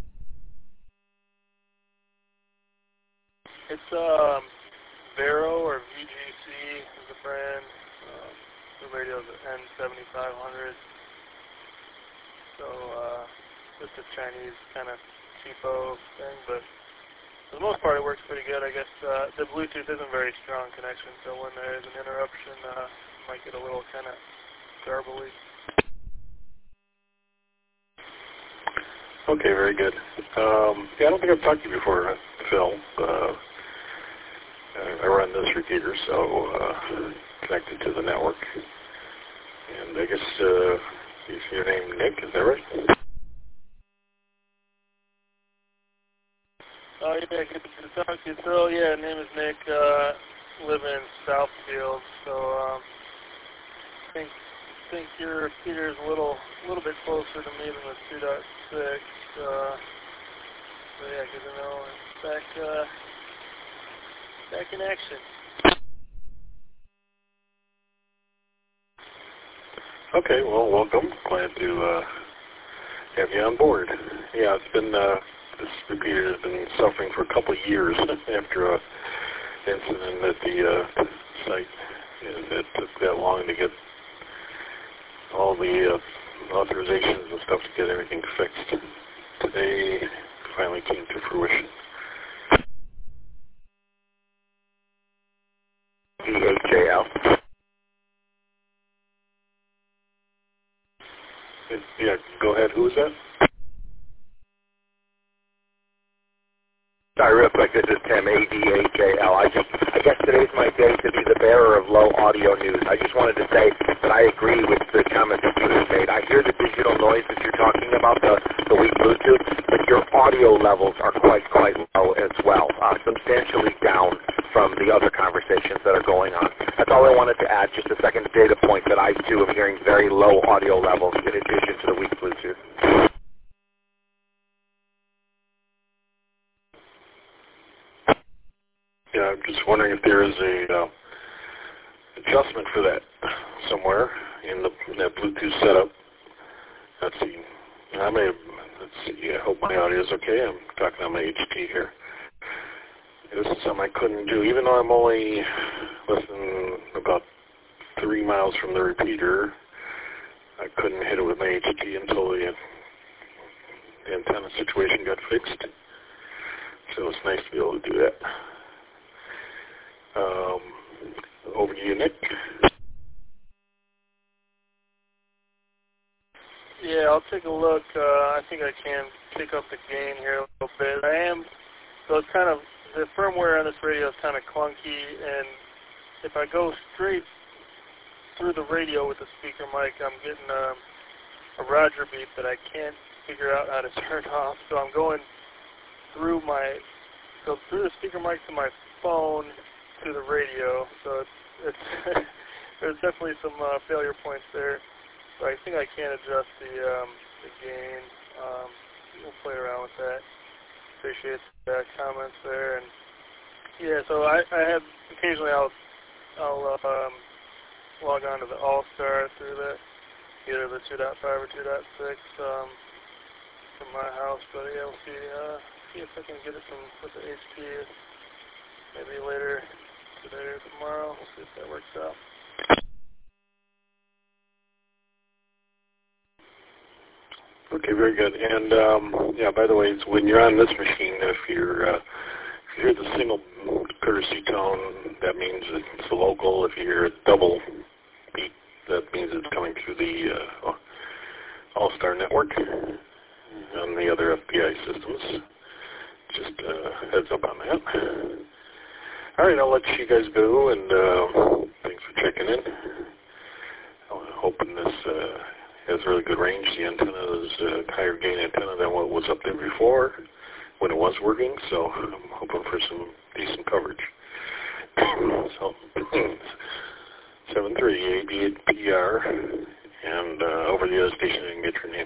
It's um, Vero or V G C is the brand. Um, the radio's N seventy-five hundred. So uh, just a Chinese kind of cheapo thing, but for the most part it works pretty good. I guess uh, the Bluetooth isn't very strong connection, so when there is an interruption, uh, it might get a little kind of garbly. Okay, very good. Um, yeah, I don't think I've talked to you before, uh, Phil. Uh, I run this repeater, so uh, connected to the network. And I guess uh, is your name Nick, is that right? Oh yeah, good to talk to you, Phil. Yeah, name is Nick. Uh, live in Southfield, so um, I think think your repeater is a little little bit closer to me than the two point six. Uh, so yeah, good to know. And back uh, back in action. Okay, well, welcome. Glad to uh, have you on board. Yeah, it's been, uh, this repeater has been suffering for a couple of years after a incident at the uh, site. And it took that long to get all the uh, authorizations and stuff to get everything fixed. Today finally came to fruition. D H J L. Yeah, go ahead. Who is that? Sorry, real quick, this is Tim, A D H A L. I just, I guess today's my day to be the bearer of low audio news. I just wanted to say that I agree with the comment that you just made. I hear the digital noise that you're talking about, the, the weak Bluetooth, but your audio levels are quite, quite low as well, uh, substantially down from the other conversations that are going on. That's all I wanted to add, just a second data point that I, too, am hearing very low audio levels in addition to the weak Bluetooth. Yeah, I'm just wondering if there is a uh, adjustment for that somewhere in the in that Bluetooth setup. Let's see. I may have, let's see. I hope my audio is okay. I'm talking on my H T here. This is something I couldn't do, even though I'm only less than about three miles from the repeater. I couldn't hit it with my H T until the, the antenna situation got fixed. So it's nice to be able to do that. Um, over to you, Nick. Yeah, I'll take a look. Uh, I think I can pick up the gain here a little bit. I am, so it's kind of, the firmware on this radio is kind of clunky, and if I go straight through the radio with the speaker mic, I'm getting um, a Roger beep that I can't figure out how to turn off. So I'm going through my, go through the speaker mic to my phone, to the radio, so it's, it's there's definitely some uh, failure points there. So I think I can adjust the um, the gain. Um, we'll play around with that. Appreciate the comments there, and yeah. So I, I have occasionally I'll I'll uh, um, log on to the All-Star through the either the two point five or two point six um, from my house, but yeah, we'll see uh, see if I can get it from with the H P maybe later. Today or tomorrow. We'll see if that works out. Okay, very good. And um, yeah, by the way, it's when you're on this machine, if you're uh, if you hear the single courtesy tone, that means it's a local. If you hear a double beat, that means it's coming through the uh, All-Star network and the other F P I systems. Just uh, heads up on that. All right, I'll let you guys go, and uh, thanks for checking in. I'm hoping this uh, has really good range. The antenna is a higher gain antenna than what was up there before when it was working, so I'm hoping for some decent coverage. So, seven three A B P R, and uh, over the other station and get your name.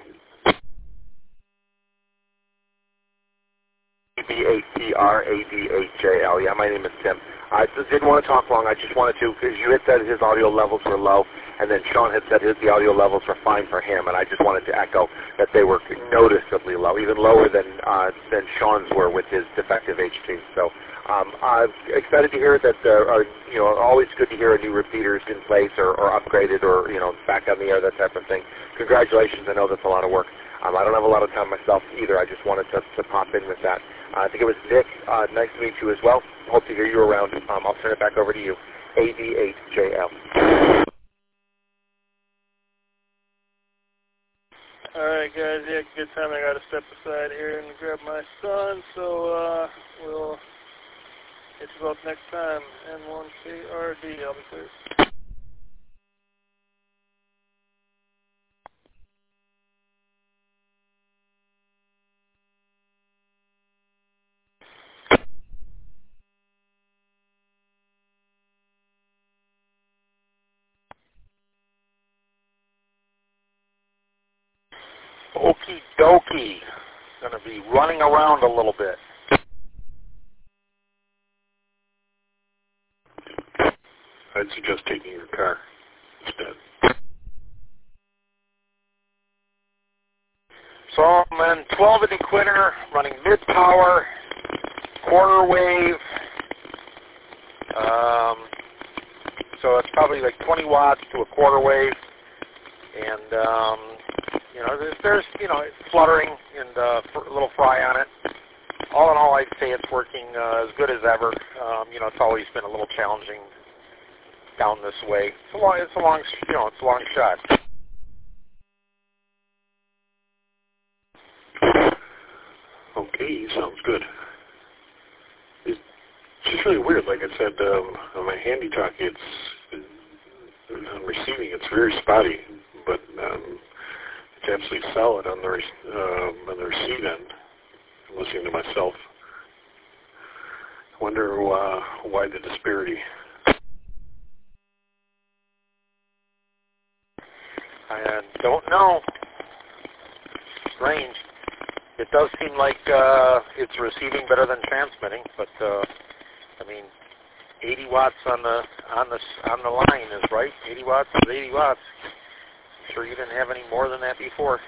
B A P R A D H J L. Yeah, my name is Tim. I just didn't want to talk long. I just wanted to, because you had said his audio levels were low, and then Sean had said his, the audio levels were fine for him, and I just wanted to echo that they were noticeably low, even lower than uh, than Sean's were with his defective H T. So um, I'm excited to hear that there are, you know, always good to hear a new repeater's in place or, or upgraded or, you know, back on the air, that type of thing. Congratulations. I know that's a lot of work. Um, I don't have a lot of time myself either. I just wanted to, to pop in with that. Uh, I think it was Nick. Uh, nice to meet you as well. Hope to hear you around. Um, I'll turn it back over to you. A D H J L. All right, guys. Yeah, good time. I got to step aside here and grab my son, so uh, we'll get you both next time. N one C R D. I'll be clear. Okie dokie. Going to be running around a little bit. I'd suggest taking your car instead. So twelve in the Quinter, running mid-power, quarter wave. Um, so it's probably like twenty watts to a quarter wave. And, um, you know, there's, there's, you know, fluttering and uh, a little fry on it. All in all, I'd say it's working uh, as good as ever. Um, you know, it's always been a little challenging down this way. It's a long, it's a long, you know, it's a long shot. Okay, sounds good. It's just really weird. Like I said, um, on my handy talk, it's on receiving, it's very spotty, but um, it's absolutely solid on the uh, on the receive end. I'm listening to myself. I wonder uh, why the disparity. I don't know. Strange. It does seem like uh, it's receiving better than transmitting, but uh, I mean, eighty watts on the on the on the line is right. eighty watts is eighty watts. I'm sure you didn't have any more than that before.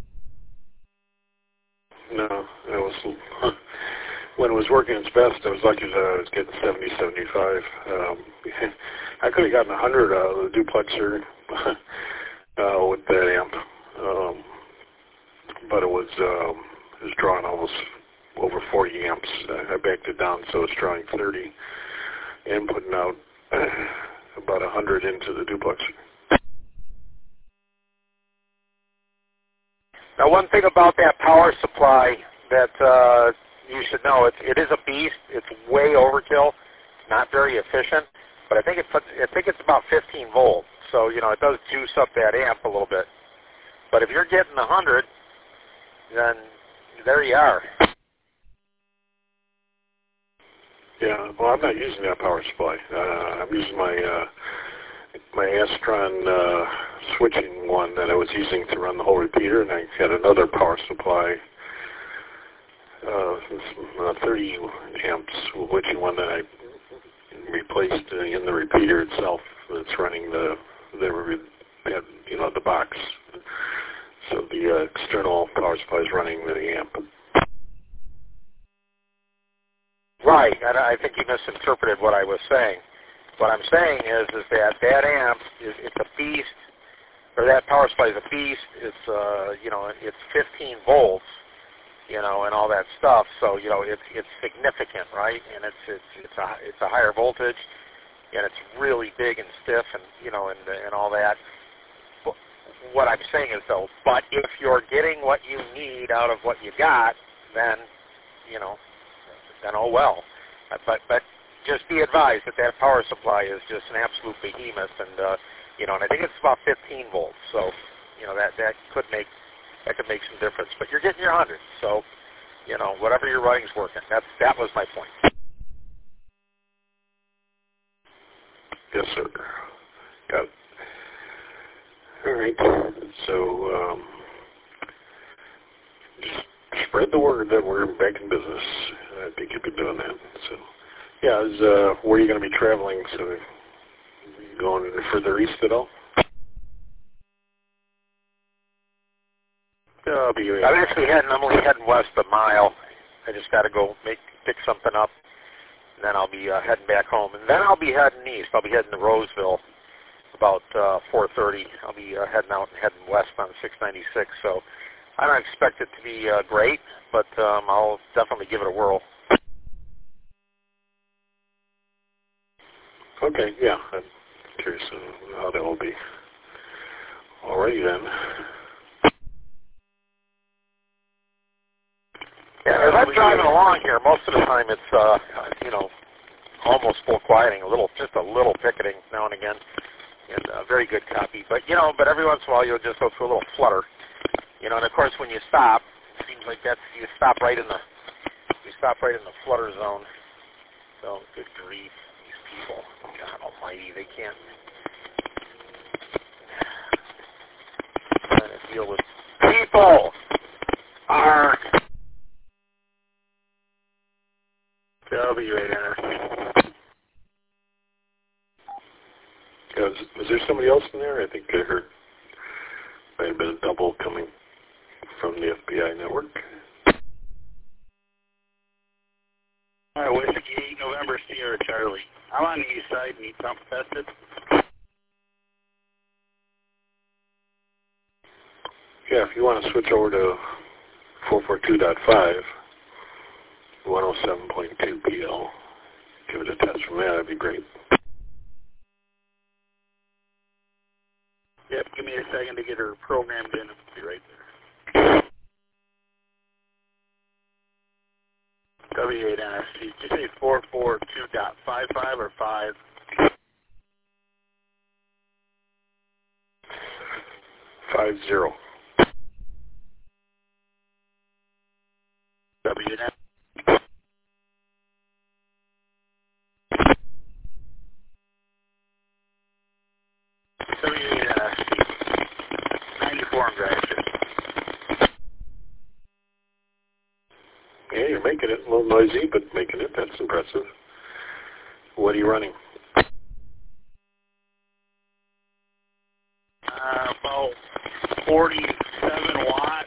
No, I was when it was working its best. I was lucky that I was getting seventy, seventy-five. Um, I could have gotten one hundred out of the duplexer uh, with that amp, um, but it was um, it was drawing almost over forty amps. I backed it down so it's drawing thirty and putting out about one hundred into the duplexer. Now, one thing about that power supply that uh, you should know, it's, it is a beast. It's way overkill, not very efficient, but I think it puts, I think it's about fifteen volts. So, you know, it does juice up that amp a little bit. But if you're getting one hundred, then there you are. Yeah, well, I'm not using that power supply. Uh, I'm using my uh, my Astron uh, switching one that I was using to run the whole repeater, and I had another power supply, uh, uh, thirty amps, switching one that I replaced uh, in the repeater itself. That's running the the you know the box. So the uh, external power supply is running the amp. Right, and I think you misinterpreted what I was saying. What I'm saying is, is that that amp is it's a beast, or that power supply is a beast. It's uh, you know, it's fifteen volts, you know, and all that stuff. So you know, it's it's significant, right? And it's it's it's a it's a higher voltage, and it's really big and stiff, and you know, and and all that. But what I'm saying is though, but if you're getting what you need out of what you got, then you know. Then oh well, but but just be advised that that power supply is just an absolute behemoth, and uh, you know, and I think it's about fifteen volts. So you know that that could make that could make some difference. But you're getting your one hundred, so you know whatever you're running is working. That's that was my point. Yes, sir. Got it. All right. So um, just spread the word that we're back in business. I think you've been doing that. So, yeah, is, uh, where are you going to be traveling? So, are you going further east at all? Yeah, I'll be. I'm actually heading. I'm only heading west a mile. I just got to go make pick something up, and then I'll be uh, heading back home, and then I'll be heading east. I'll be heading to Roseville about uh, four thirty. I'll be uh, heading out and heading west on six ninety-six. So. I don't expect it to be uh, great, but um, I'll definitely give it a whirl. Okay, yeah, I'm curious uh, how that will be. Alrighty then. Yeah, as I'm driving along here, most of the time it's, uh, you know, almost full quieting, a little, just a little picketing now and again, and a very good copy. But, you know, but every once in a while you'll just go through a little flutter. You know, and of course, when you stop, it seems like that's you stop right in the you stop right in the flutter zone. So, good grief, these people! God Almighty, they can't trying to deal with people. Arg. I'll be right there. Was, was there somebody else in there? I think I heard might have been a double coming from the F B I network. All right, Whiskey eight, November, Sierra Charlie. I'm on the east side, need something tested. Yeah, if you want to switch over to four forty-two point five, one oh seven point two P L, give it a test from there, that'd be great. Yep, give me a second to get her programmed in. I'll be right there. W eight N S C, did you say four forty-two point five five or five? Five zero. W eight N S C. W eight N S C. ninety-four in Gratiot. Yeah, you're making it a little noisy, but making it, that's impressive. What are you running? Uh, about forty-seven watts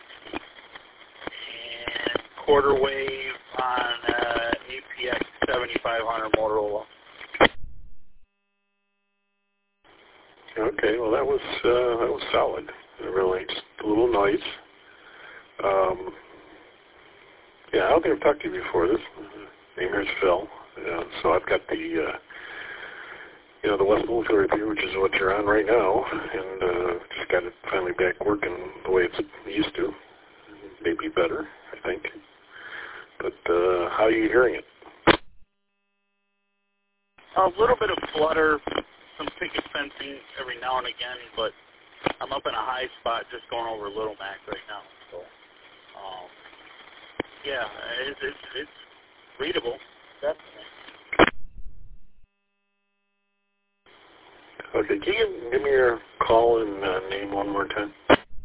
and quarter wave on uh, A P X seventy-five hundred Motorola. Okay, well that was uh, that was solid. Really, just a little noise. Um, yeah, I don't think I've talked to you before. This name here is Phil. Uh, so I've got the uh, you know the West Bloomfield Review, which is what you're on right now, and uh, just got it finally back working the way it's used to. Maybe better, I think. But uh, how are you hearing it? A little bit of flutter, some picket fencing every now and again, but I'm up in a high spot just going over Little Mac right now. So, um, yeah, it's, it's, it's readable, definitely. Okay, can you give me your call and uh, name one more time?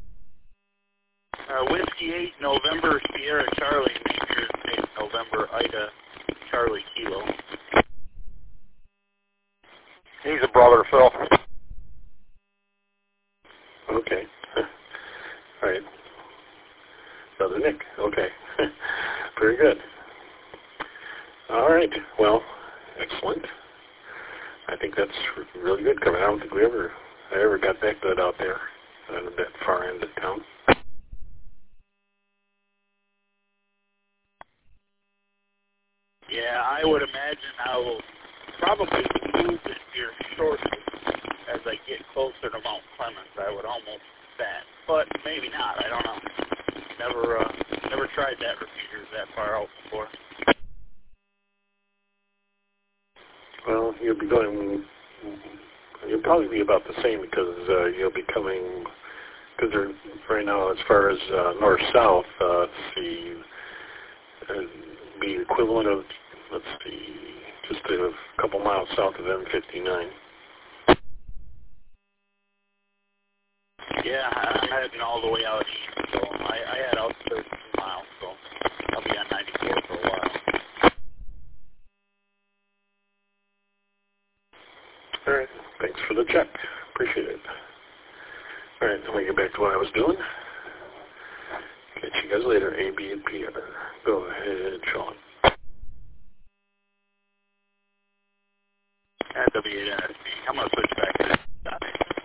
Uh, Whiskey eight, November, Sierra Charlie, name here is November, Ida, Charlie, Kilo. He's a brother, Phil. Okay. All right. Brother Nick. Okay. Very good. All right. Well, excellent. I think that's really good coming. I don't think we ever, I ever got that good out there, uh, that far end of town. Yeah, I would imagine I will probably move this year shortly as I get closer to Mount Clemens. I would almost that, but maybe not. I don't know. Never, uh, never tried that repeaters that far out before. Well, you'll be going, you'll probably be about the same because uh, you'll be coming, because they're right now as far as uh, north-south, uh, let's see, uh, be equivalent of, let's see, just a couple miles south of M fifty-nine. Yeah, I'm heading all the way out east, so I, I had out thirty-two miles, so I'll be on ninety-four for a while. All right, thanks for the check. Appreciate it. All right, let me get back to what I was doing. Catch you guys later, A, B, and P. Go ahead, Sean. And W eight N S C. I'm going to switch back to that.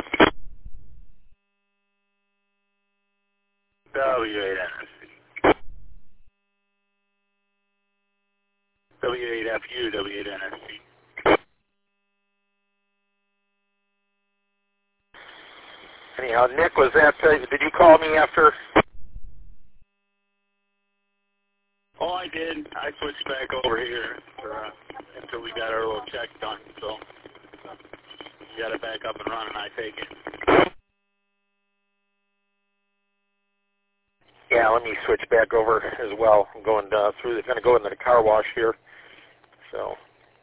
W eight N S C. W eight F U, W eight N S C. Anyhow, Nick, was that, uh, did you call me after? Oh, I did. I switched back over here for, uh, until we got our little check done, so we got it back up and running, I take it. Yeah, let me switch back over as well. I'm going uh, through, going to go into the car wash here, so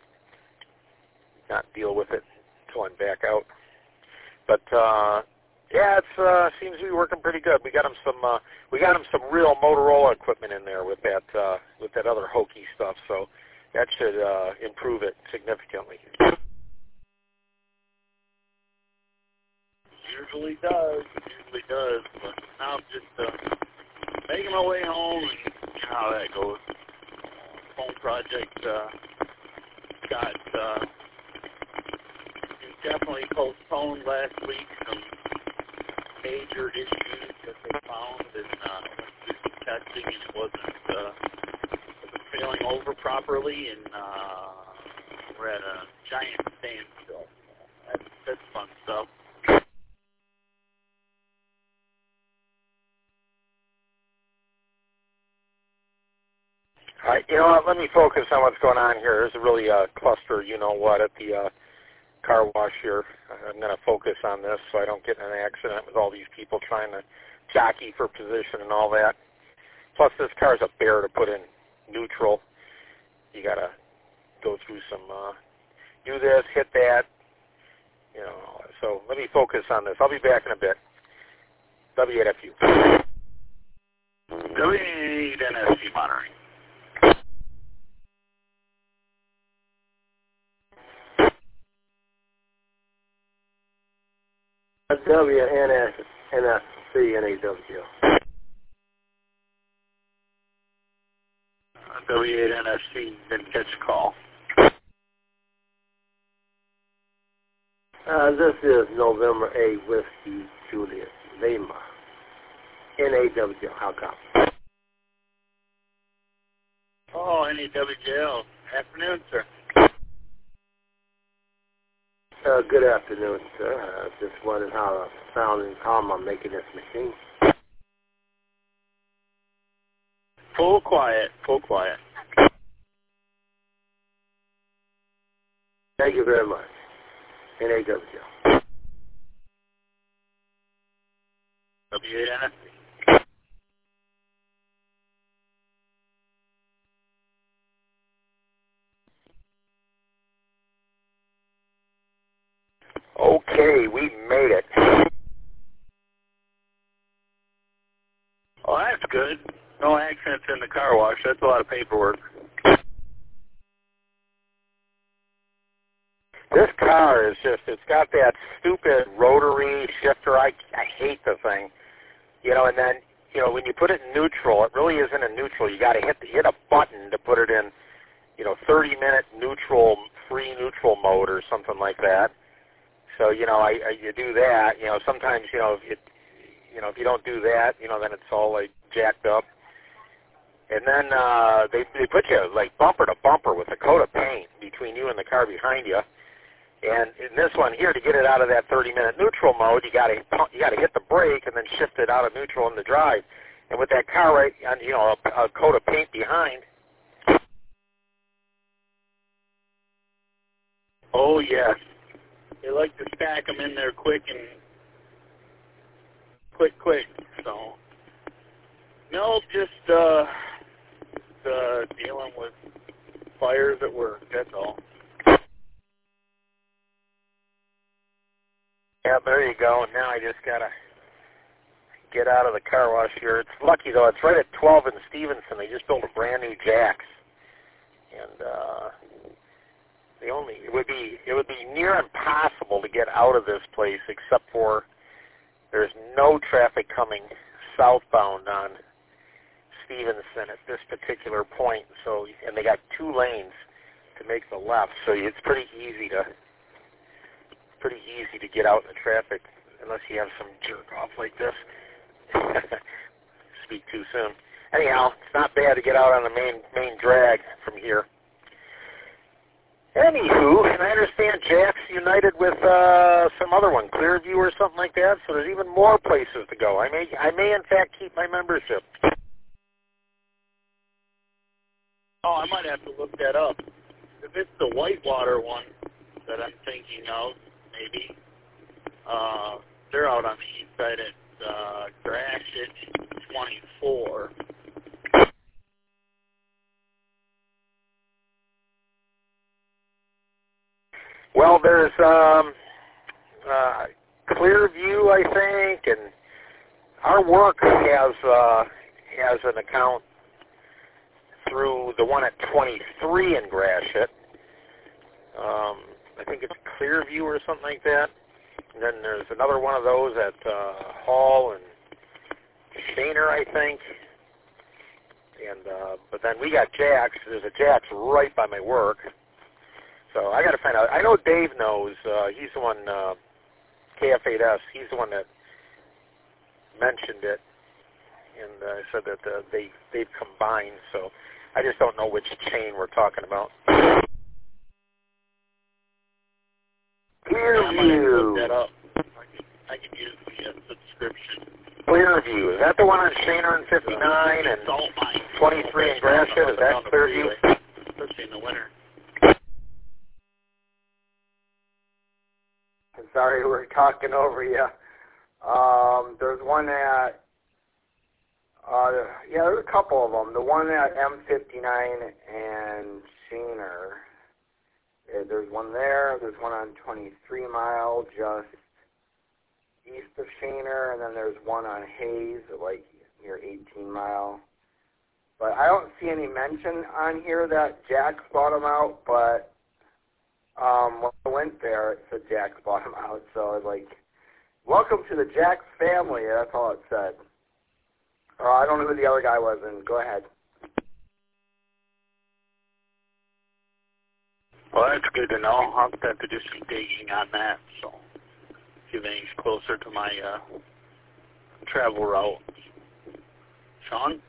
not deal with it until I'm back out. But, uh, yeah, it uh, seems to be working pretty good. We got him some, uh, we got him some real Motorola equipment in there with that, uh, with that other hokey stuff. So that should uh, improve it significantly. Usually does, usually does. But now I'm just uh, making my way home, and you know how that goes. phone project uh, got uh, definitely postponed last week. Some major issues that they found, and uh, went through some testing, and it wasn't, uh, wasn't failing over properly, and uh, we're at a giant standstill. That's, that's fun stuff. All right, you know what, let me focus on what's going on here. There's a really uh, cluster, you know what, at the uh, car wash here. I'm going to focus on this so I don't get in an accident with all these people trying to jockey for position and all that. Plus, this car's a bear to put in neutral. You got to go through some, uh, do this, hit that, you know. So let me focus on this. I'll be back in a bit. W eight F U. W eight N S C monitoring. W N S N S C N A W. W eight N S C didn't catch a call. Uh, this is November eight Whiskey Juliet Lima. N A W, how come? Oh, N A W J L. Afternoon, sir. Uh, good afternoon, sir. I uh, just wondering how the sound and calm I'm making this machine. Full quiet, full quiet. Thank you very much. N A W. W eight N S C. Okay, we made it. Oh, that's good. No accidents in the car wash. That's a lot of paperwork. This car is just, it's got that stupid rotary shifter. I, I hate the thing. You know, and then, you know, when you put it in neutral, it really isn't in neutral. You got to hit the, hit a button to put it in, you know, thirty minute neutral, free neutral mode or something like that. So, you know, I, I you do that. You know, sometimes, you know, if you, you know, if you don't do that, you know, then it's all like jacked up. And then uh, they they put you like bumper to bumper with a coat of paint between you and the car behind you. And in this one here, to get it out of that thirty minute neutral mode, you got to you got to hit the brake and then shift it out of neutral into drive. And with that car right, on, you know, a, a coat of paint behind. Oh yes, they like to stack them in there quick and quick, quick. So no, just uh, just, uh, dealing with fires at work. That's all. Yeah, there you go. And now I just got to get out of the car wash here. It's lucky, though. It's right at twelve in Stevenson. They just built a brand new Jax. And uh, the only, it would be it would be near impossible to get out of this place except for there's no traffic coming southbound on Stevenson at this particular point. So, and they got two lanes to make the left. So it's pretty easy to pretty easy to get out in the traffic unless you have some jerk off like this. Speak too soon. Anyhow, it's not bad to get out on the main main drag from here. Anywho, and I understand Jack's united with uh, some other one, Clearview or something like that, so there's even more places to go. I may, I may in fact keep my membership. Oh, I might have to look that up. If it's the Whitewater one that I'm thinking of, maybe. Uh, they're out on the east side at uh, Gratiot twenty-four. Well, there's um, uh, Clearview, I think, and our work has uh, has an account through the one at twenty-three in Gratiot. Um, I think it's Clearview or something like that. And then there's another one of those at uh, Hall and Shaner, I think. And uh, but then we got Jack's. There's a Jack's right by my work. So I got to find out. I know Dave knows. Uh, he's the one, uh, K F eight S, he's the one that mentioned it. And uh, said that uh, they, they've combined. So I just don't know which chain we're talking about. Clearview. Yeah, that up. I could, I could use the uh, subscription. Clearview. Is that the one on Shaner and fifty-nine and twenty-three in Gratiot? Is that Clearview? Especially in the winter. I'm sorry, we're talking over you. Um, there's one at, uh, yeah, there's a couple of them. The one at M fifty-nine and Shaner. There's one there. There's one on twenty-three mile just east of Shaner, and then there's one on Hayes, like near eighteen mile. But I don't see any mention on here that Jack's bought them out, but um, when I went there, it said Jack's bought them out. So I was like, welcome to the Jack's family. That's all it said. Uh, I don't know who the other guy was, and go ahead. Well, that's good to know. I'll have to do some digging on that, so see if anything's closer to my uh, travel route. Sean?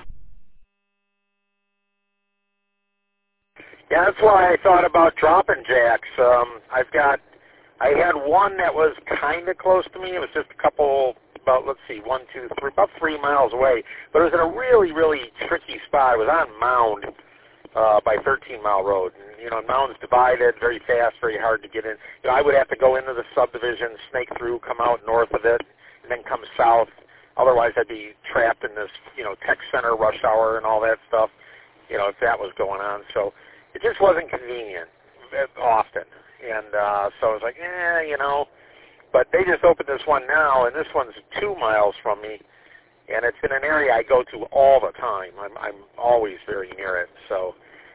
Yeah, that's why I thought about dropping Jack's. Um, I've got, I had one that was kind of close to me. It was just a couple, about, let's see, one, two, three, about three miles away. But it was in a really, really tricky spot. It was on Mound uh, by thirteen mile road. And, you know, Mound's divided, very fast, very hard to get in. You know, I would have to go into the subdivision, snake through, come out north of it, and then come south. Otherwise, I'd be trapped in this, you know, tech center rush hour and all that stuff, you know, if that was going on. So it just wasn't convenient often. And uh, so I was like, eh, you know. But they just opened this one now, and this one's two miles from me. And it's in an area I go to all the time. I'm, I'm always very near it. So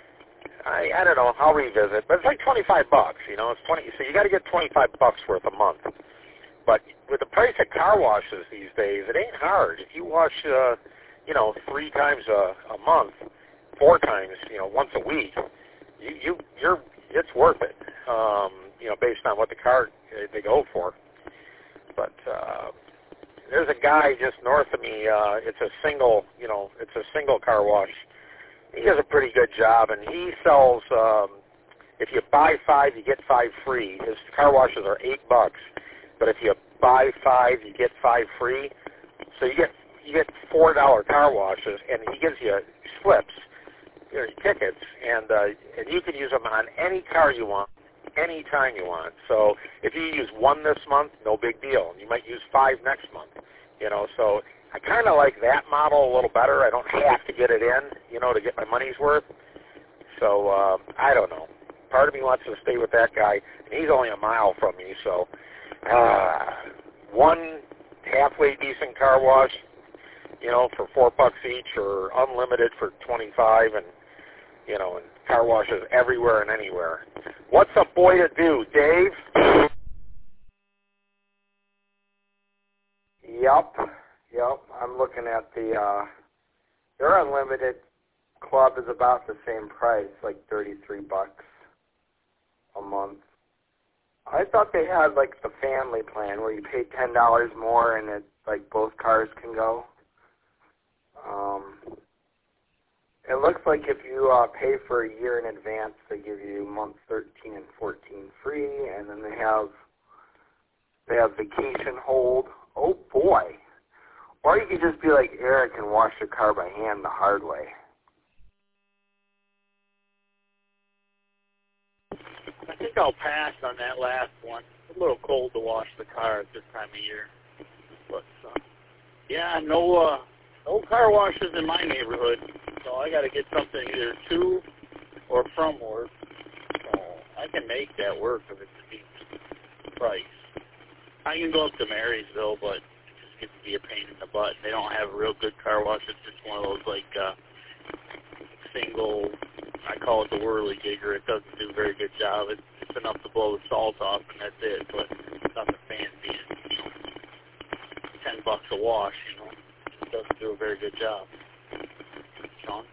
I, I don't know. I'll revisit. But it's like twenty-five bucks, you know. It's twenty. So you got to get twenty-five bucks worth a month. But with the price of car washes these days, it ain't hard. If you wash, uh, you know, three times a, a month, four times, you know, once a week, you, you you're it's worth it. Um, you know, based on what the car they go for. But uh, there's a guy just north of me. Uh, it's a single, you know, it's a single car wash. He does a pretty good job, and he sells. Um, if you buy five, you get five free. His car washes are eight bucks, but if you buy five, you get five free. So you get you get four dollar car washes, and he gives you slips, you know, tickets, and uh, and you can use them on any car you want, anytime you want. So if you use one this month, no big deal. You might use five next month, you know. So I kind of like that model a little better. I don't have to get it in, you know, to get my money's worth. So uh, I don't know. Part of me wants to stay with that guy, and he's only a mile from me. So uh, one halfway decent car wash, you know, for four bucks each, or unlimited for twenty-five, and you know, and car washes everywhere and anywhere. What's a boy to do, Dave? Yep, yep. I'm looking at the, uh, their unlimited club is about the same price, like thirty-three bucks a month. I thought they had, like, the family plan where you pay ten dollars more and it, like, both cars can go. Um, it looks like if you uh, pay for a year in advance, they give you months thirteen and fourteen free, and then they have they have vacation hold. Oh boy! Or you could just be like Eric and wash your car by hand the hard way. I think I'll pass on that last one. It's a little cold to wash the car at this time of year, but uh, yeah, no. Uh, No car washes in my neighborhood, so I got to get something either to or from work. So I can make that work if it's a decent price. I can go up to Marysville, but it just gets to be a pain in the butt. They don't have a real good car wash. It's just one of those, like, uh, single, I call it the whirly jigger. It doesn't do a very good job. It's, it's enough to blow the salt off, and that's it, but nothing fancy. It's, you know, ten bucks a wash, you know. Doesn't do a very good job. Sean.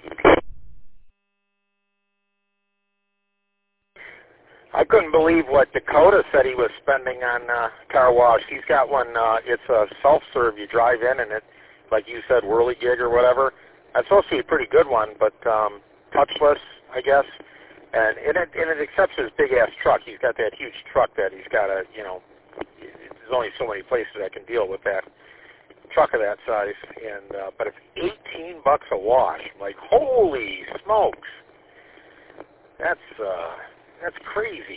I couldn't believe what Dakota said he was spending on uh, car wash. He's got one. Uh, it's a self-serve. You drive in, and it, like you said, whirligig or whatever. That's supposed to be a pretty good one, but um, touchless, I guess. And it, and it accepts his big-ass truck. He's got that huge truck that he's got to, you know, there's only so many places that can deal with that truck of that size. And uh, but it's eighteen bucks a wash. Like, holy smokes. That's, uh, that's crazy.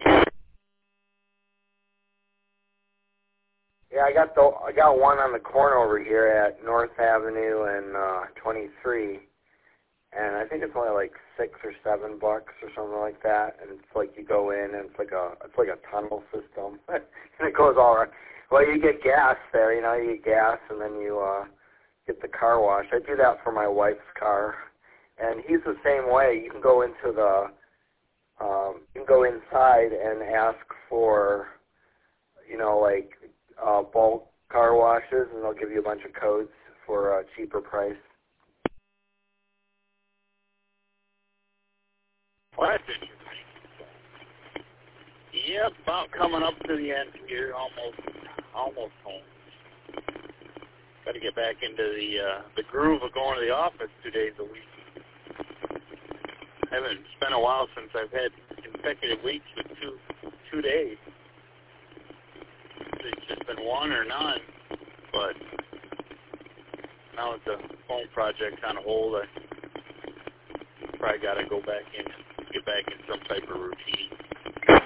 Yeah, I got the I got one on the corner over here at North Avenue and uh, twenty-three, and I think it's only like six or seven bucks or something like that. And it's like you go in and it's like a it's like a tunnel system, and it goes all around. Well, you get gas there, you know, you get gas, and then you uh, get the car wash. I do that for my wife's car, and he's the same way. You can go into the um, you can go inside and ask for, you know, like. Uh, bulk car washes, and they'll give you a bunch of codes for a cheaper price. Well, that's interesting. Yep, about coming up to the end here, almost, almost home. Got to get back into the uh, the groove of going to the office two days a week. Haven't spent a while since I've had consecutive weeks with two two days. It's just been one or none, but now that the phone project's on hold, I probably got to go back in, get back in some type of routine.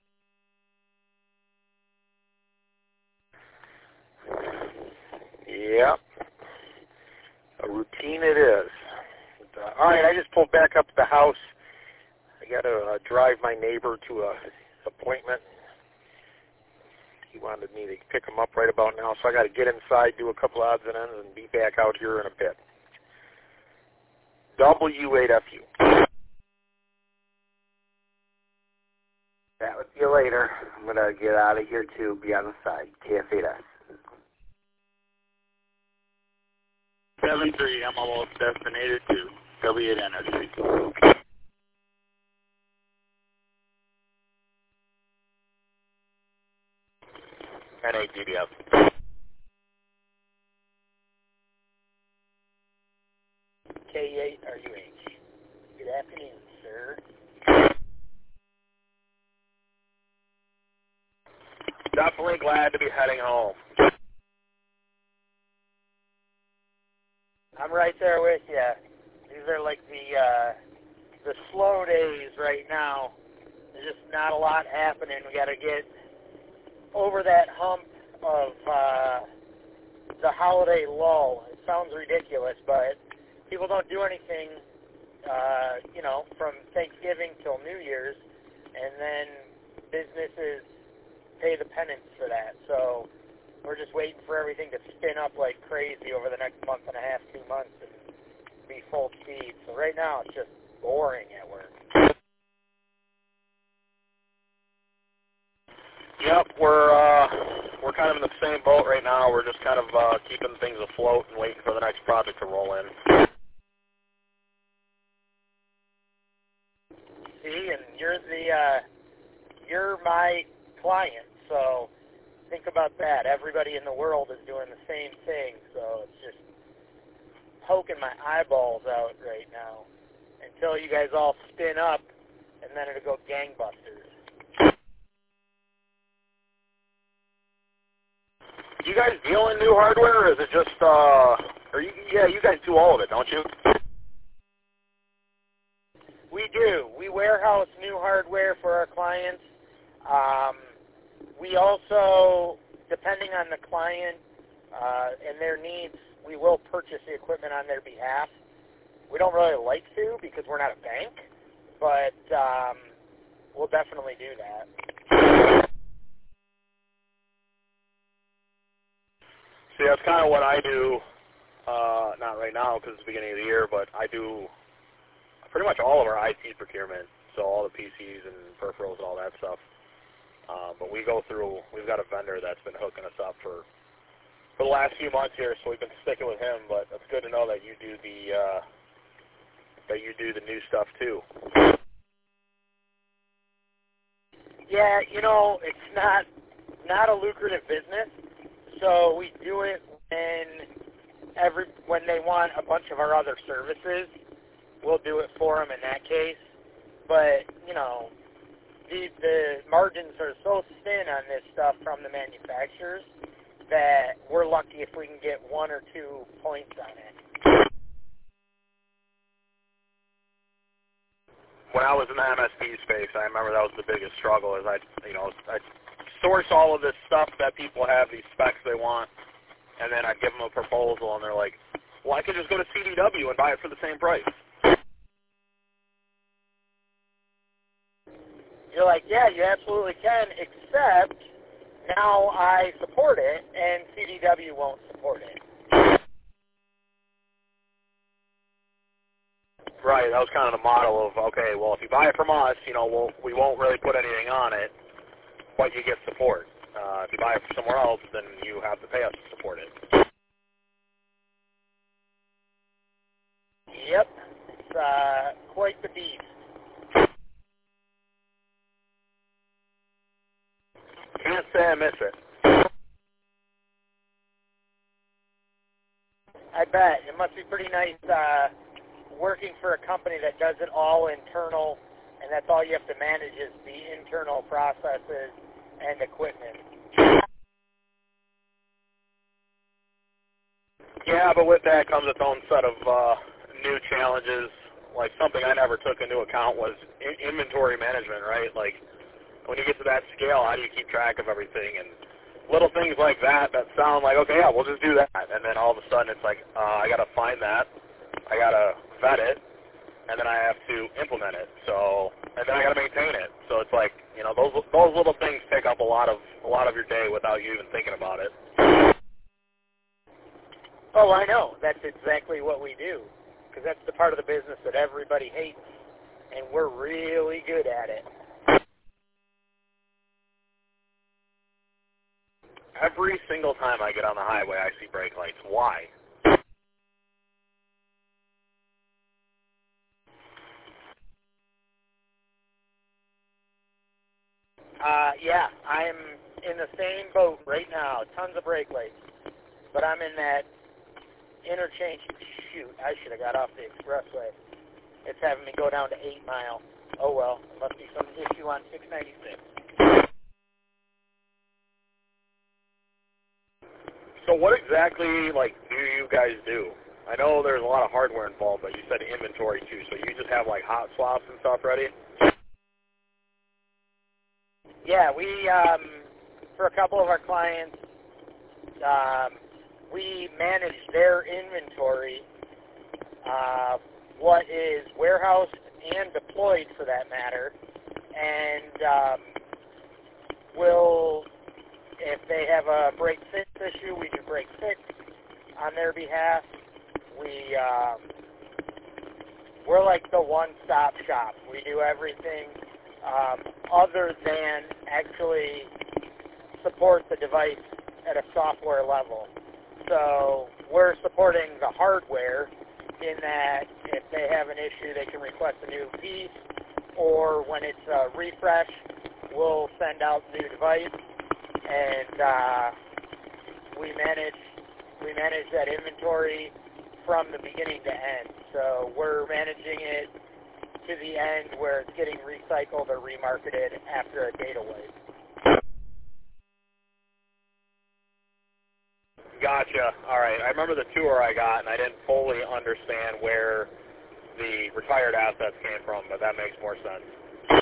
Yep, a routine it is. Uh, all right, I just pulled back up to the house. I got to uh, drive my neighbor to a appointment. He wanted me to pick him up right about now, so I got to get inside, do a couple odds and ends, and be back out here in a bit. W eight F U. Chat with you later. I'm going to get out of here too, be on the side. K F eight S. seven three, I'm almost destinated to W eight Energy. N A D D F. K eight R U H. Good afternoon, sir. Definitely glad to be heading home. I'm right there with you. These are like the uh, the slow days right now. There's just not a lot happening. We got to get over that hump of uh, the holiday lull. It sounds ridiculous, but people don't do anything, uh, you know, from Thanksgiving till New Year's, and then businesses pay the penance for that. So we're just waiting for everything to spin up like crazy over the next month and a half, two months, and be full speed. So right now it's just boring at work. Yep, we're uh, we're kind of in the same boat right now. We're just kind of uh, keeping things afloat and waiting for the next project to roll in. See, and you're the uh, you're my client, so think about that. Everybody in the world is doing the same thing, so it's just poking my eyeballs out right now until you guys all spin up, and then it'll go gangbusters. Do you guys deal in new hardware, or is it just, uh, or you, yeah, you guys do all of it, don't you? We do. We warehouse new hardware for our clients. Um, we also, depending on the client uh, and their needs, we will purchase the equipment on their behalf. We don't really like to because we're not a bank, but um, we'll definitely do that. See, that's kind of what I do, uh, not right now because it's the beginning of the year, but I do pretty much all of our I T procurement, so all the P Cs and peripherals and all that stuff. Uh, but we go through, we've got a vendor that's been hooking us up for, for the last few months here, so we've been sticking with him, but it's good to know that you do the, uh, that you do the new stuff too. Yeah, you know, it's not not a lucrative business, so we do it when every when they want a bunch of our other services. We'll do it for them in that case. But, you know, the, the margins are so thin on this stuff from the manufacturers that we're lucky if we can get one or two points on it. When I was in the M S P space, I remember that was the biggest struggle is I, you know, I source all of this stuff that people have, these specs they want, and then I'd give them a proposal, and they're like, well, I could just go to C D W and buy it for the same price. You're like, yeah, you absolutely can, except now I support it, and C D W won't support it. Right, that was kind of the model of, okay, well, if you buy it from us, you know, we'll, we won't really put anything on it, but you get support. Uh, if you buy it from somewhere else, then you have to pay us to support it. Yep, it's uh, quite the beast. Can't say I miss it. I bet. It must be pretty nice uh, working for a company that does it all internal, and that's all you have to manage is the internal processes and equipment. Yeah, but with that comes its own set of uh, new challenges. Like something I never took into account was in- inventory management, right? Like when you get to that scale, how do you keep track of everything? And little things like that that sound like, okay, yeah, we'll just do that. And then all of a sudden it's like, uh, I got to find that. I got to vet it. And then I have to implement it. So, and then I got to maintain it. So it's like, you know, those those little things take up a lot of a lot of your day without you even thinking about it. Oh, I know. That's exactly what we do, because that's the part of the business that everybody hates, and we're really good at it. Every single time I get on the highway, I see brake lights. Why? Uh, yeah, I'm in the same boat right now. Tons of brake lights. But I'm in that interchange. Shoot, I should have got off the expressway. It's having me go down to eight mile. Oh, well. There must be some issue on six ninety-six. So what exactly, like, do you guys do? I know there's a lot of hardware involved, but you said inventory, too. So you just have, like, hot swaps and stuff ready? Yeah, we, um, for a couple of our clients, um, we manage their inventory, uh, what is warehoused and deployed for that matter, and um, we'll, if they have a break fix issue, we do break fix on their behalf. We, um, we're like the one-stop shop. We do everything um, other than actually support the device at a software level. So we're supporting the hardware in that if they have an issue, they can request a new piece, or when it's a refresh, we'll send out the new device, and uh, we manage we manage that inventory from the beginning to end. So we're managing it to the end where it's getting recycled or remarketed after a data wipe. Gotcha. All right. I remember the tour I got, and I didn't fully understand where the retired assets came from, but that makes more sense.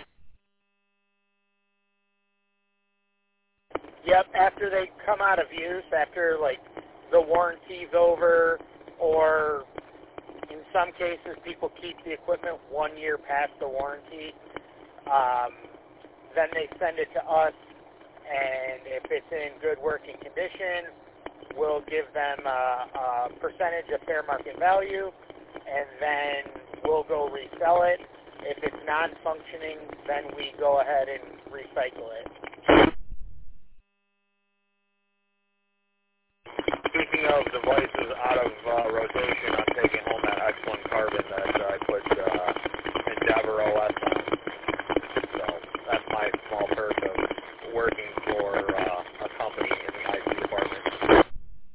Yep, after they come out of use, after, like, the warranty's over, or in some cases people keep the equipment one year past the warranty, um, then they send it to us, and if it's in good working condition, we'll give them a, a percentage of fair market value, and then we'll go resell it. If it's non-functioning, then we go ahead and recycle it. Speaking of devices out of uh, rotation, I'm taking home that X one carbon that uh, I put uh, Endeavor O S on. So that's my small perk of working for uh, a company in the I T department.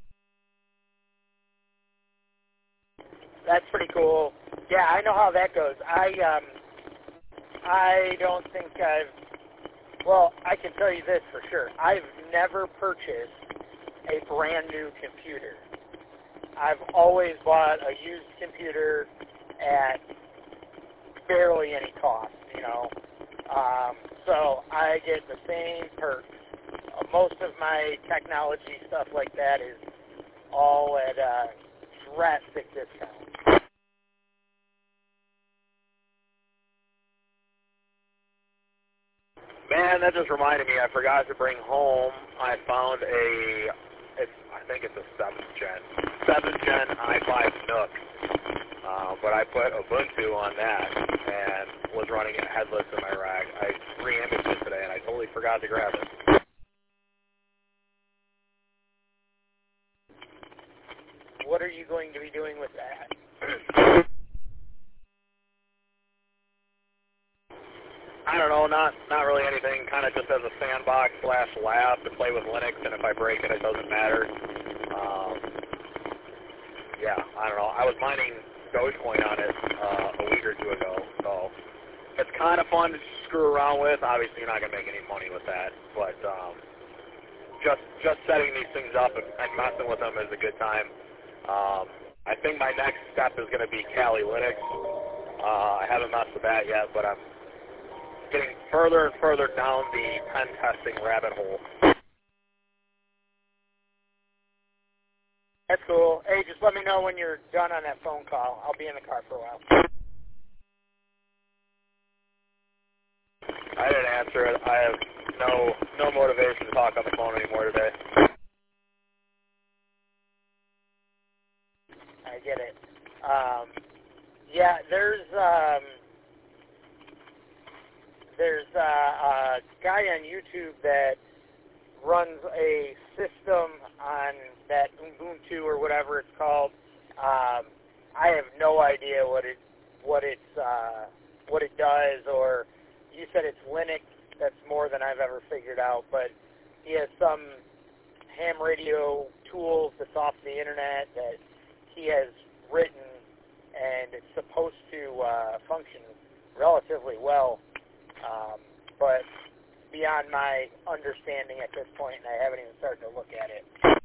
That's pretty cool. Yeah, I know how that goes. I um, I don't think I've. Well, I can tell you this for sure. I've never purchased a brand new computer. I've always bought a used computer at barely any cost, you know. Um, so I get the same perks. Uh, most of my technology stuff like that is all at a drastic discount. Man, that just reminded me, I forgot to bring home, I found a, it's, I think it's a seventh gen, seventh gen i five Nook, uh, but I put Ubuntu on that and was running it headless in my rack. I re-imaged it today and I totally forgot to grab it. What are you going to be doing with that? I don't know, not not really anything, kind of just as a sandbox slash lab to play with Linux, and if I break it, it doesn't matter. Um, yeah, I don't know. I was mining Dogecoin on it uh, a week or two ago, so it's kind of fun to screw around with. Obviously, you're not going to make any money with that, but um, just just setting these things up and, and messing with them is a good time. Um, I think my next step is going to be Kali Linux. Uh, I haven't messed with that yet, but I'm getting further and further down the pen testing rabbit hole. That's cool. Hey, just let me know when you're done on that phone call. I'll be in the car for a while. I didn't answer it. I have no no motivation to talk on the phone anymore today. I get it. Um, yeah, there's um, there's uh, a guy on YouTube that runs a system on that Ubuntu or whatever it's called. Um, I have no idea what it what it's uh, what it does, or you said it's Linux. That's more than I've ever figured out. But he has some ham radio tools that's off the internet that he has written, and it's supposed to uh, function relatively well. Um, but beyond my understanding at this point, and I haven't even started to look at it.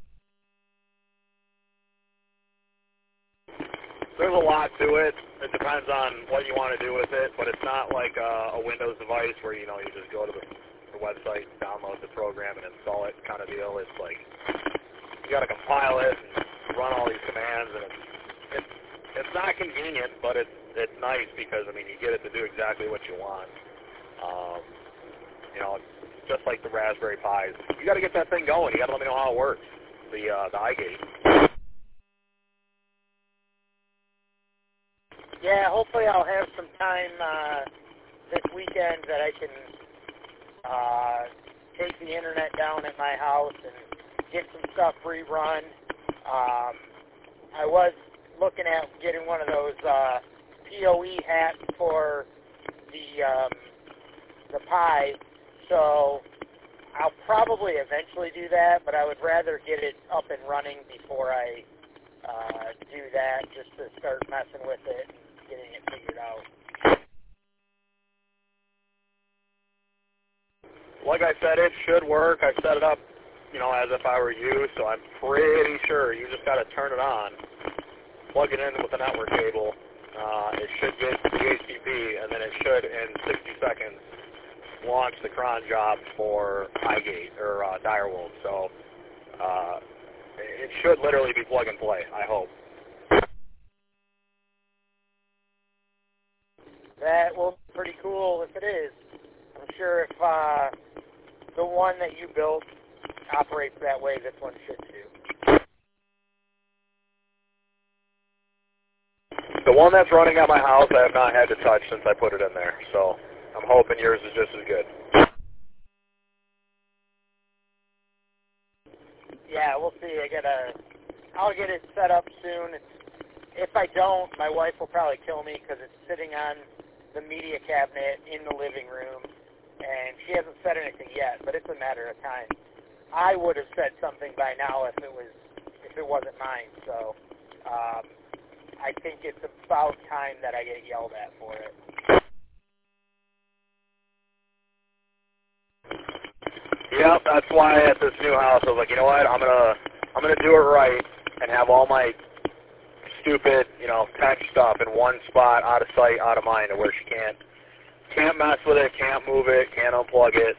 There's a lot to it. It depends on what you want to do with it, but it's not like a, a Windows device where, you know, you just go to the, the website, download the program, and install it kind of deal. It's like you got to compile it and run all these commands, and it's it's, it's not convenient, but it's it's nice because, I mean, you get it to do exactly what you want. Um, you know, just like the Raspberry Pis. You got to get that thing going. You got to let me know how it works. The uh, the iGate. Yeah, hopefully I'll have some time uh, this weekend that I can uh, take the internet down at my house and get some stuff rerun. Um, I was looking at getting one of those uh, P O E hats for the um, the Pi, so I'll probably eventually do that, but I would rather get it up and running before I uh, do that, just to start messing with it and getting it figured out. Like I said, it should work. I set it up, you know, as if I were you, so I'm pretty sure you just got to turn it on, plug it in with a network cable. Uh, it should get the H T T P, and then it should, in sixty seconds, launch the cron job for iGate or uh, Direwolf. So uh, it should literally be plug and play, I hope. That will be pretty cool if it is. I'm sure if uh, the one that you built operates that way, this one should too. The one that's running at my house, I have not had to touch since I put it in there. So I'm hoping yours is just as good. Yeah, we'll see. I gotta I'll get it set up soon. It's, if I don't, my wife will probably kill me because it's sitting on the media cabinet in the living room, and she hasn't said anything yet, but it's a matter of time. I would have said something by now if it was if it wasn't mine. So um, I think it's about time that I get yelled at for it. Yep, that's why at this new house I was like, you know what, I'm gonna I'm gonna do it right and have all my stupid, you know, tech stuff in one spot, out of sight, out of mind, where she can't can't mess with it, can't move it, can't unplug it.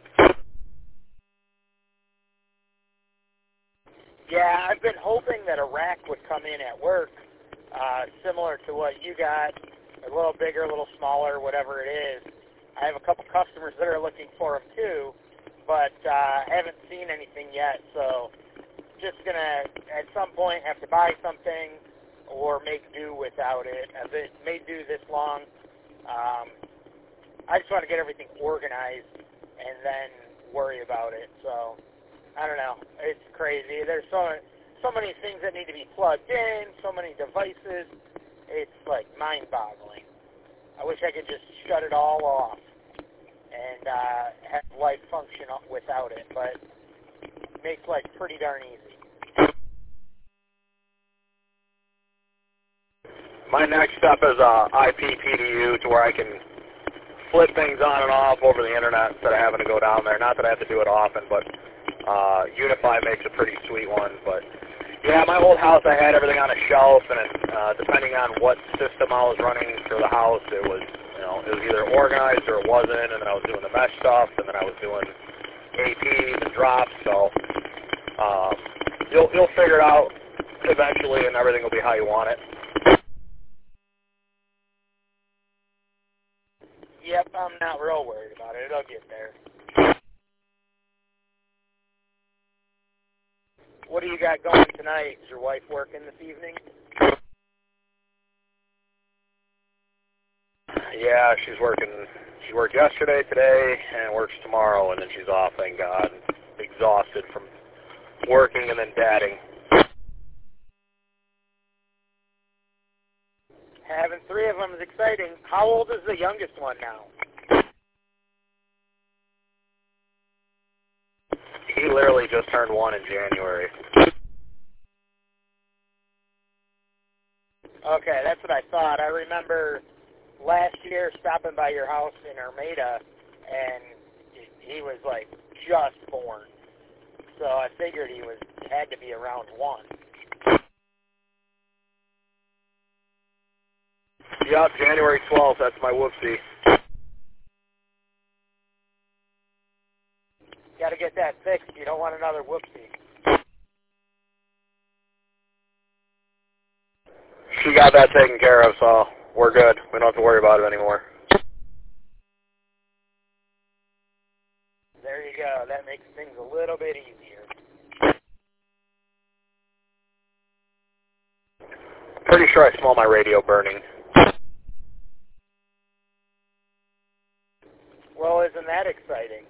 Yeah, I've been hoping that a rack would come in at work, uh, similar to what you got, a little bigger, a little smaller, whatever it is. I have a couple customers that are looking for them too, but uh, haven't seen anything yet, so just going to, at some point, have to buy something or make do without it. I've been made do this long. Um, I just want to get everything organized and then worry about it, so I don't know. It's crazy. There's so so many things that need to be plugged in, so many devices. It's like mind-boggling. I wish I could just shut it all off and uh, have life function without it, but it makes life pretty darn easy. My next step is a I P P D U to where I can flip things on and off over the internet instead of having to go down there. Not that I have to do it often, but Uh, Unify makes a pretty sweet one, but yeah, my old house, I had everything on a shelf, and uh, depending on what system I was running for the house, it was, you know, it was either organized or it wasn't, and then I was doing the mesh stuff, and then I was doing A Ps and drops, so um, you'll you'll figure it out eventually, and everything will be how you want it. Yep, I'm not real worried about it. It'll get there. What do you got going tonight? Is your wife working this evening? Yeah, she's working. She worked yesterday, today, and works tomorrow, and then she's off, thank God. Exhausted from working and then dadding. Having three of them is exciting. How old is the youngest one now? He literally just turned one in January. Okay, that's what I thought. I remember last year stopping by your house in Armada, and he was like just born. So I figured he was had to be around one. Yep, January twelfth, that's my whoopsie. Got to get that fixed. You don't want another whoopsie. She got that taken care of, so we're good. We don't have to worry about it anymore. There you go. That makes things a little bit easier. Pretty sure I smell my radio burning. Well, isn't that exciting?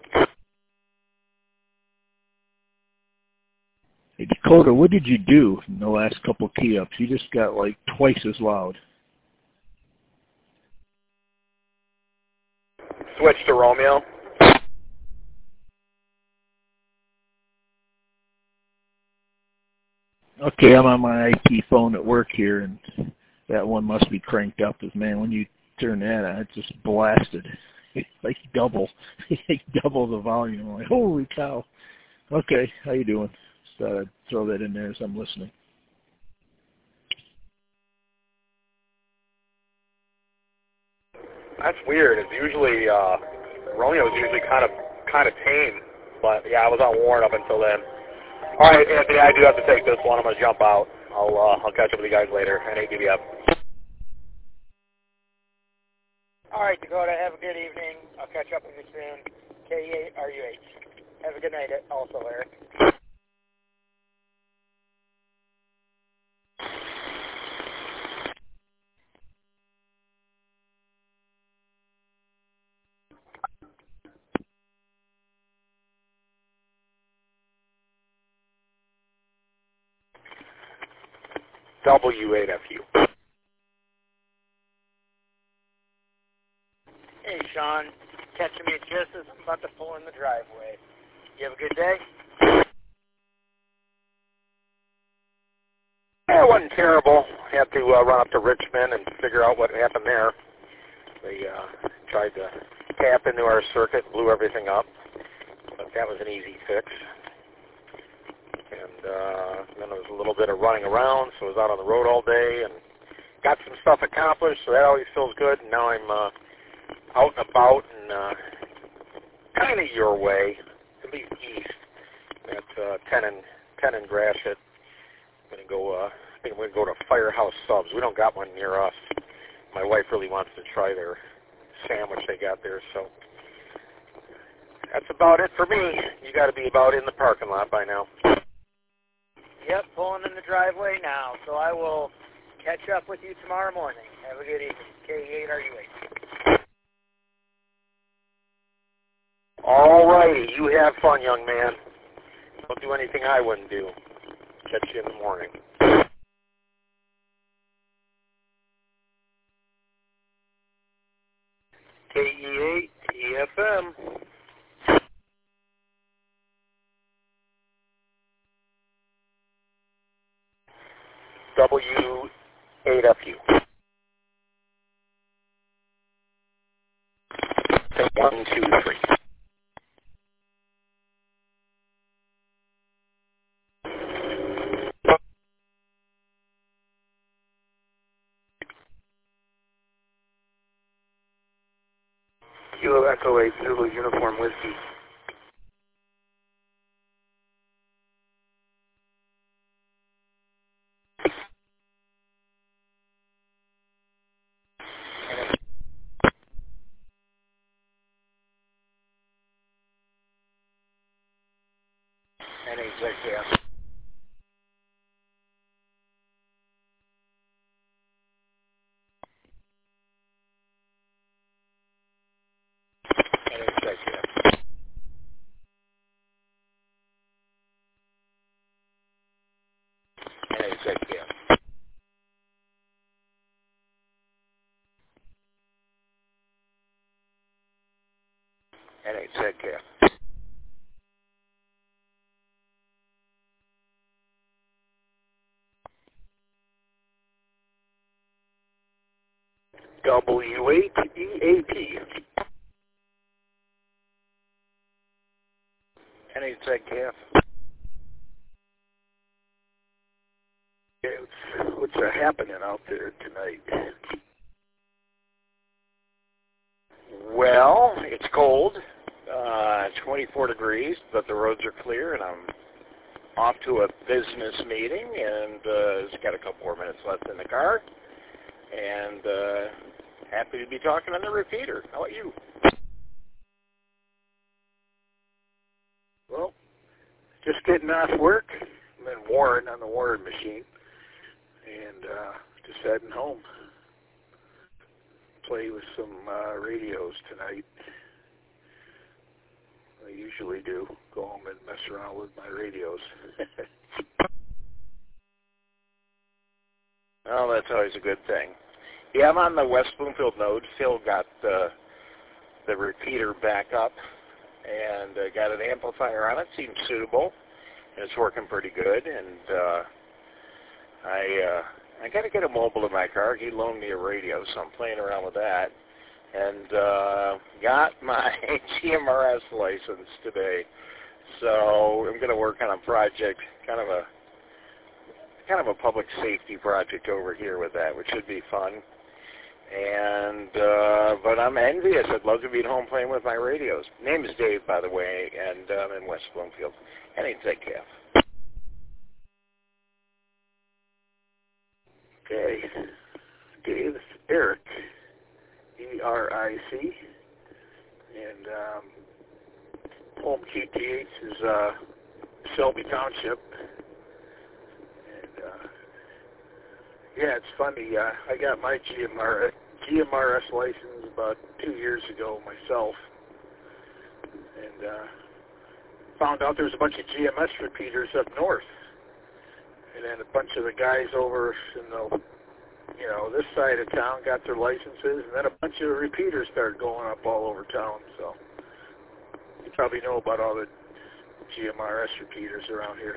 Hey, Dakota, what did you do in the last couple of key ups? You just got like twice as loud. Switch to Romeo. Okay, I'm on my I P phone at work here, and that one must be cranked up. Because man, when you turn that on, it's just blasted. It's like double, like double the volume. I'm like, holy cow. Okay, how you doing? Just thought I'd throw that in there as I'm listening. That's weird. It's usually uh, Romeo's usually kind of kind of tame, but yeah, I was on Warren up until then. All right, Anthony, I do have to take this one. I'm gonna jump out. I'll uh, I'll catch up with you guys later. N A D B F. All right, Dakota, have a good evening. I'll catch up with you soon. K E A R U H. Have a good night also, Eric. W eight F U. Hey, Sean. Catching me just as I'm about to pull in the driveway. You have a good day? Yeah, it wasn't terrible. Had to uh, run up to Richmond and figure out what happened there. They uh, tried to tap into our circuit, blew everything up, but that was an easy fix. And uh, then there was a little bit of running around, so I was out on the road all day and got some stuff accomplished, so that always feels good. And now I'm uh, out and about and uh, kind of your way, at least east, at uh, ten and ten and Gratiot. I'm gonna go. Uh, I think I'm gonna go to Firehouse Subs. We don't got one near us. My wife really wants to try their sandwich they got there, so that's about it for me. You got to be about in the parking lot by now. Yep, pulling in the driveway now, so I will catch up with you tomorrow morning. Have a good evening. K eight R U eight. All righty. You have fun, young man. Don't do anything I wouldn't do. Catch you in the morning. K E eight E F M. W eight F U. One, two, three. Kilo Echo eight, Zulu Uniform Whiskey. N H X F. N H X F. N H X F. N H X F. W eight E A P. N H X F. What's uh, happening out there tonight? Well, it's cold. Uh, twenty-four degrees, but the roads are clear, and I'm off to a business meeting, and uh, it's got a couple more minutes left in the car, and uh, happy to be talking on the repeater. How about you? Well, just getting off work. I'm in Warren on the Warren machine, and uh, just heading home. Play with some uh, radios tonight. I usually do. Go home and mess around with my radios. Oh, that's always a good thing. Yeah, I'm on the West Bloomfield node. Phil got uh, the repeater back up and uh, got an amplifier on it. Seems suitable, and it's working pretty good. And uh, I uh, I got to get a mobile in my car. He loaned me a radio, so I'm playing around with that. And uh, got my G M R S license today. So I'm going to work on a project, kind of a kind of a public safety project over here with that, which should be fun. And uh, but I'm envious. I'd love to be at home playing with my radios. Name is Dave, by the way, and I'm in West Bloomfield. N H X F. Okay. Dave, it's Eric. E R I C, and um, home Q T H is uh, Selby Township, and uh, yeah, it's funny. Uh, I got my G M R G M R S license about two years ago myself, and uh, found out there's a bunch of G M S repeaters up north, and then a bunch of the guys over in the, you know, this side of town got their licenses, and then a bunch of repeaters started going up all over town. So you probably know about all the G M R S repeaters around here.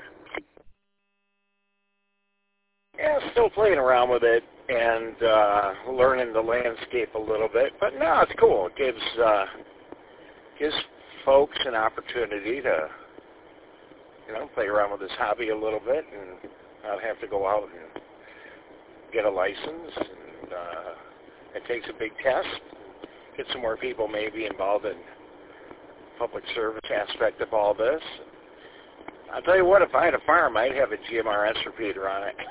Yeah, still playing around with it and uh, learning the landscape a little bit, but no, it's cool. It gives uh, gives folks an opportunity to, you know, play around with this hobby a little bit and not have to go out and get a license. And uh, it takes a big test. Get some more people maybe involved in public service aspect of all this. I'll tell you what, if I had a farm, I'd have a G M R S repeater on it.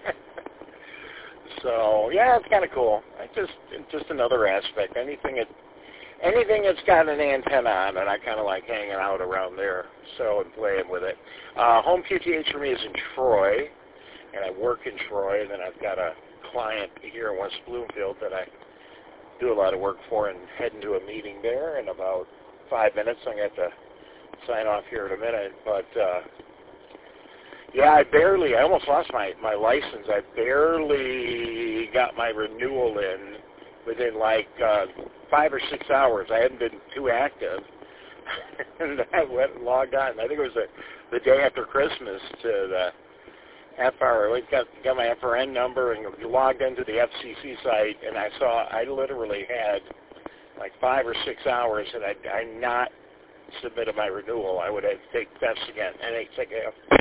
So, yeah, it's kind of cool. I just just another aspect. Anything that, anything that's got an antenna on it, I kind of like hanging out around there, so and playing with it. Uh, home Q T H for me is in Troy, and I work in Troy, and then I've got a client here in West Bloomfield that I do a lot of work for and heading to a meeting there in about five minutes. I'm going to have to sign off here in a minute, but uh, yeah, I barely, I almost lost my, my license. I barely got my renewal in within like uh, five or six hours. I hadn't been too active, and I went and logged on. I think it was the, the day after Christmas to the F R, I got, got my F R N number and logged into the F C C site, and I saw I literally had like five or six hours, and I, I not submitted my renewal. I would have to take tests again, N H C F.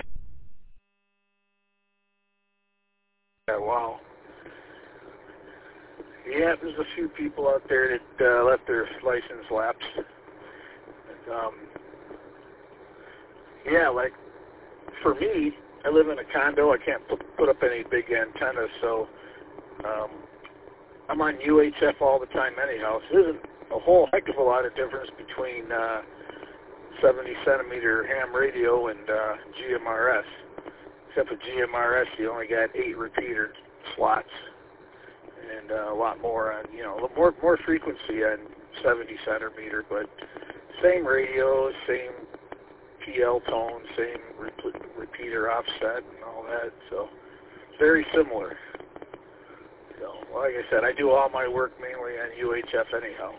Yeah, wow. Yeah, there's a few people out there that uh, let their license lapse. Um, yeah, like for me, I live in a condo. I can't put, put up any big antennas, so um, I'm on U H F all the time anyhow. So there isn't a whole heck of a lot of difference between uh, seventy centimeter ham radio and uh, G M R S. Except for G M R S, you only got eight repeater slots and uh, a lot more on, you know, more more frequency on seventy centimeter, but same radio, same P L tone, same re- repeater offset and all that. So very similar. So, like I said, I do all my work mainly on U H F anyhow.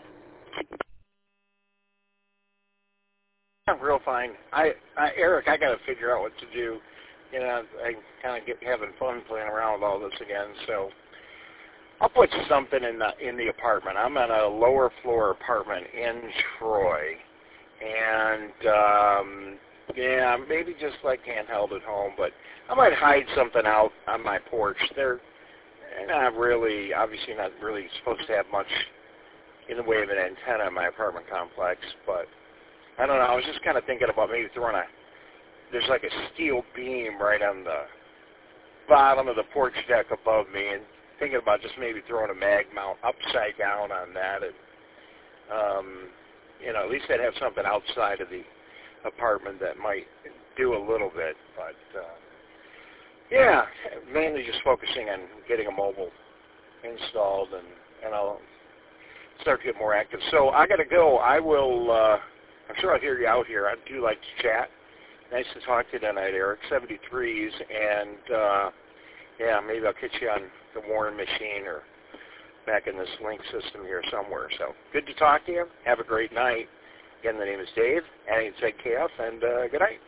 Real fine. I, I Eric, I got to figure out what to do. You know, I kind of get having fun playing around with all this again. So I'll put something in the in the apartment. I'm in a lower floor apartment in Troy, and um, yeah, maybe just like handheld at home. But I might hide something out on my porch. They're not really, obviously, not really supposed to have much in the way of an antenna in my apartment complex, but I don't know. I was just kind of thinking about maybe throwing a, there's like a steel beam right on the bottom of the porch deck above me, and thinking about just maybe throwing a mag mount upside down on that, and, um, you know, at least I'd have something outside of the apartment that might do a little bit, but, uh, yeah, mainly just focusing on getting a mobile installed, and, and I'll start to get more active. So I got to go. I will, uh, I'm sure I'll hear you out here. I do like to chat. Nice to talk to you tonight, Eric. seventy-threes, and, uh, yeah, maybe I'll catch you on the Warren machine or back in this link system here somewhere. So good to talk to you. Have a great night. Again, the name is Dave, and it's Ed K F, and uh, good night.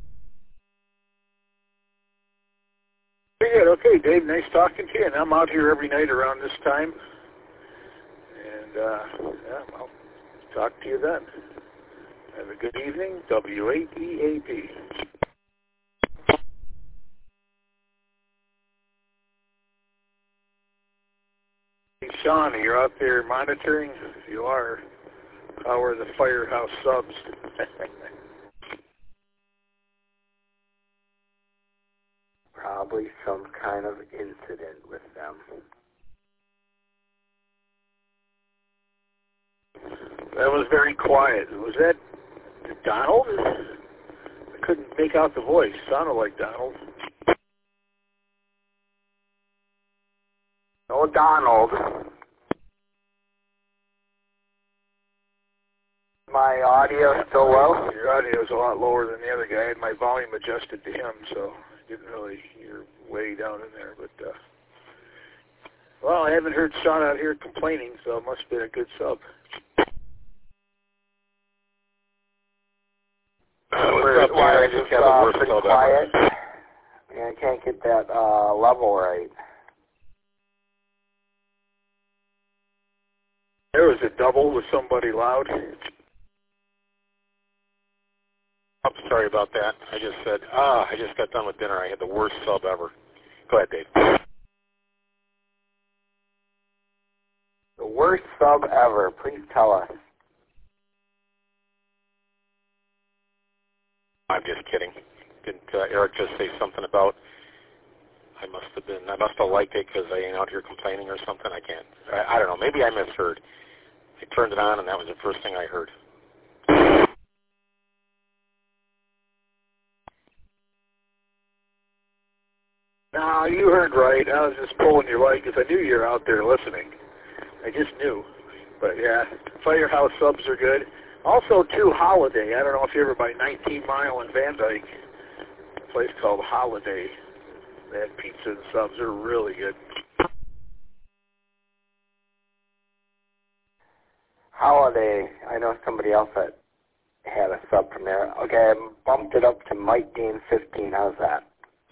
Very good. Okay, Dave, nice talking to you. And I'm out here every night around this time. And, uh, yeah, I'll talk to you then. Have a good evening. W eight E A P. Hey, Sean, are you out there monitoring? If you are, how are the Firehouse subs? Probably some kind of incident with them. That was very quiet. Was that Donald? I couldn't make out the voice. Sounded like Donald. Oh, Donald. My audio still low? Your audio is a lot lower than the other guy. I had my volume adjusted to him, so didn't really, you're way down in there, but, uh, well, I haven't heard Sean out here complaining, so it must have been a good sub. Where, up, why I is just it have the uh, worst pretty sub quiet? ever. Yeah, I can't get that uh, level right. There was a double with somebody loud. I'm sorry about that. I just said, ah, I just got done with dinner. I had the worst sub ever. Go ahead, Dave. The worst sub ever. Please tell us. I'm just kidding. Didn't uh, Eric just say something about I must have been, I must have liked it because I ain't out here complaining or something? I can't. I, I don't know. Maybe I misheard. I turned it on and that was the first thing I heard. No, you heard right. I was just pulling your leg because I knew you were out there listening. I just knew. But yeah, Firehouse subs are good. Also, too, Holiday. I don't know if you're ever by nineteen mile in Van Dyke. A place called Holiday. They have pizza and subs. They're really good. Holiday. I know somebody else that had a sub from there. Okay, I bumped it up to Mike Dean fifteen. How's that?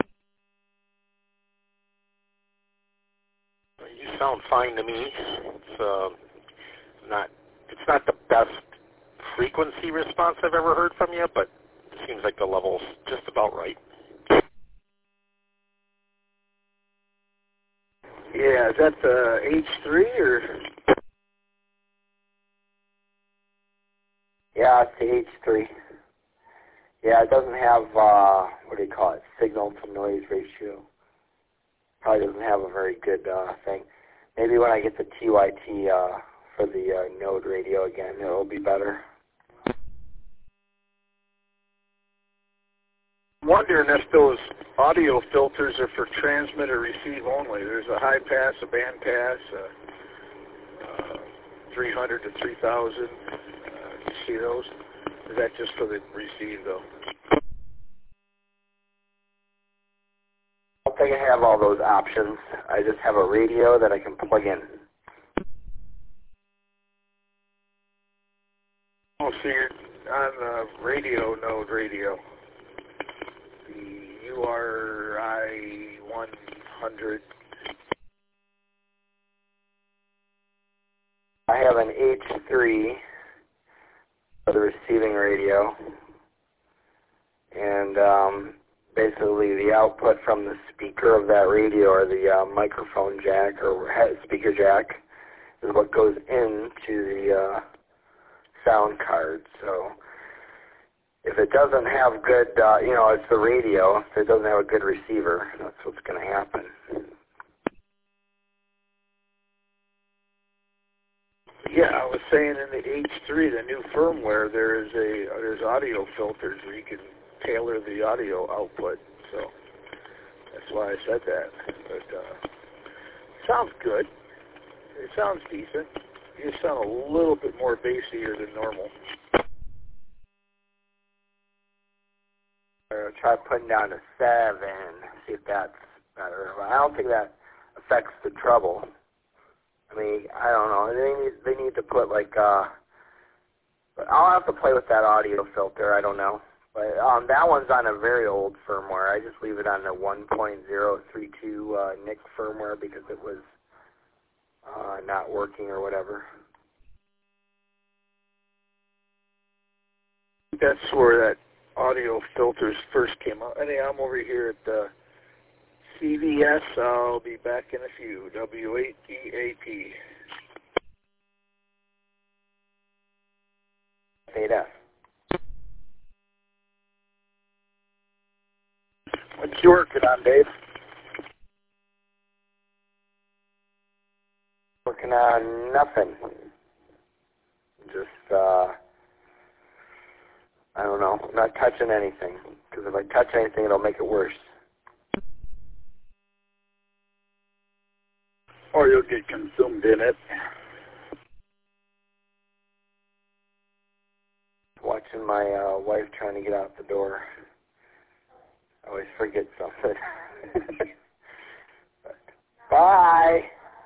You sound fine to me. It's uh, not. It's not the best frequency response I've ever heard from you, but it seems like the level's just about right. Yeah, is that the H three or? Yeah, it's the H three. Yeah, it doesn't have, uh, what do you call it, signal to noise ratio. Probably doesn't have a very good uh, thing. Maybe when I get the T Y T uh, for the uh, Node radio again, it'll be better. I'm wondering if those audio filters are for transmit or receive only. There's a high pass, a band pass, uh, uh, three hundred to three thousand. Uh, you see those? Is that just for the receive, though? I don't think I have all those options. I just have a radio that I can plug in. Oh, so you're on the radio node radio. The U R I one hundred. I have an H three for the receiving radio, and um, basically the output from the speaker of that radio, or the uh, microphone jack or speaker jack, is what goes into the uh, sound card. So if it doesn't have good, uh, you know, it's the radio, if it doesn't have a good receiver, that's what's going to happen. Yeah, I was saying in the H three, the new firmware, there is a uh, there's audio filters where you can tailor the audio output. So that's why I said that. But uh, sounds good. It sounds decent. You sound a little bit more bassier than normal. Or try putting down a seven, see if that's better. I don't think that affects the treble. I mean, I don't know. They need they need to put like uh. But I'll have to play with that audio filter. I don't know. But um, that one's on a very old firmware. I just leave it on the one point oh three two uh, N I C firmware because it was uh, not working or whatever. That's where that audio filters first came out. Anyway, I'm over here at the C V S. I'll be back in a few. W eight E A P. eight F. What you working on, Dave? Working on nothing. Just, uh, I don't know, not touching anything. Because if I touch anything, it'll make it worse. Or you'll get consumed in it. Watching my uh, wife trying to get out the door. I always forget something. Bye.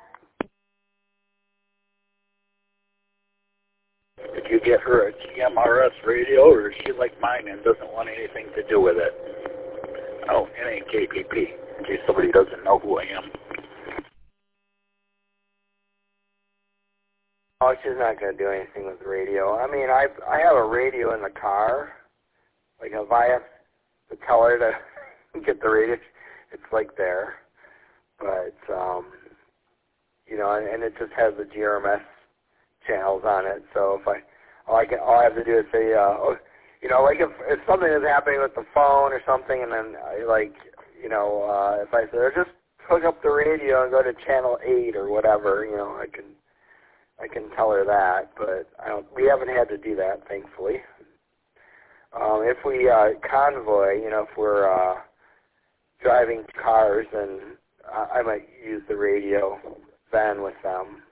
Did you get her a G M R S radio, or is she like mine and doesn't want anything to do with it? Oh, it ain't K P P, in case somebody doesn't know who I am. Oh, she's not going to do anything with the radio. I mean, I I have a radio in the car. Like, if I have to tell her to get the radio, it's like there. But, um, you know, and, and it just has the G R M S channels on it. So if I, all I can, all I have to do is say, uh, oh, you know, like if, if something is happening with the phone or something, and then I, like, you know, uh, if I say, oh, just hook up the radio and go to channel eight or whatever, you know, I can, I can tell her that. But I don't, we haven't had to do that, thankfully. Um, if we uh, convoy, you know, if we're uh, driving cars, then uh, I might use the radio then with them.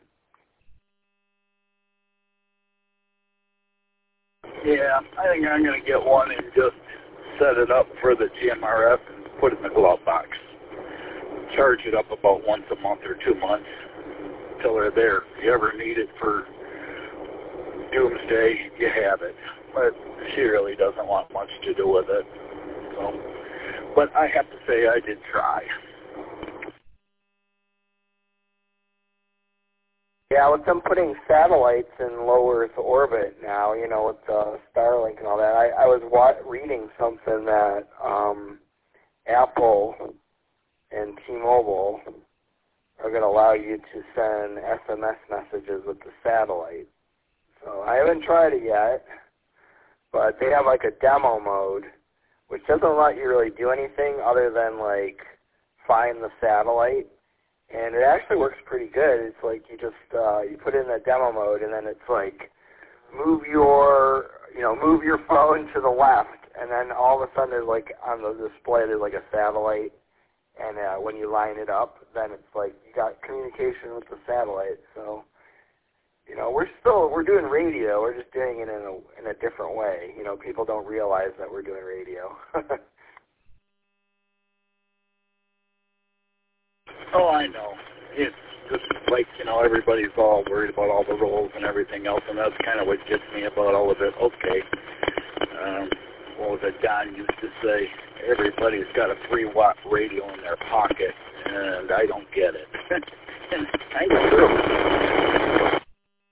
Yeah, I think I'm going to get one and just set it up for the G M R F and put it in the glove box. Charge it up about once a month or two months until they're there. If you ever need it for doomsday, you have it. But she really doesn't want much to do with it. So, but I have to say I did try. Yeah, with them putting satellites in low Earth orbit now, you know, with uh, Starlink and all that, I, I was wa- reading something that um, Apple and T-Mobile are going to allow you to send S M S messages with the satellite. So I haven't tried it yet, but they have like a demo mode, which doesn't let you really do anything other than like find the satellite. And it actually works pretty good. It's like you just, uh, you put it in the demo mode, and then it's like, move your, you know, move your phone to the left, and then all of a sudden there's like, on the display, there's like a satellite, and uh, when you line it up, then it's like, you got communication with the satellite. So, you know, we're still, we're doing radio, we're just doing it in a, in a different way. You know, people don't realize that we're doing radio. Oh, I know. It's just like, you know, everybody's all worried about all the roles and everything else, and that's kind of what gets me about all of it. Okay, um, what was it Don used to say? Everybody's got a three-watt radio in their pocket, and I don't get it. And it's kind of true.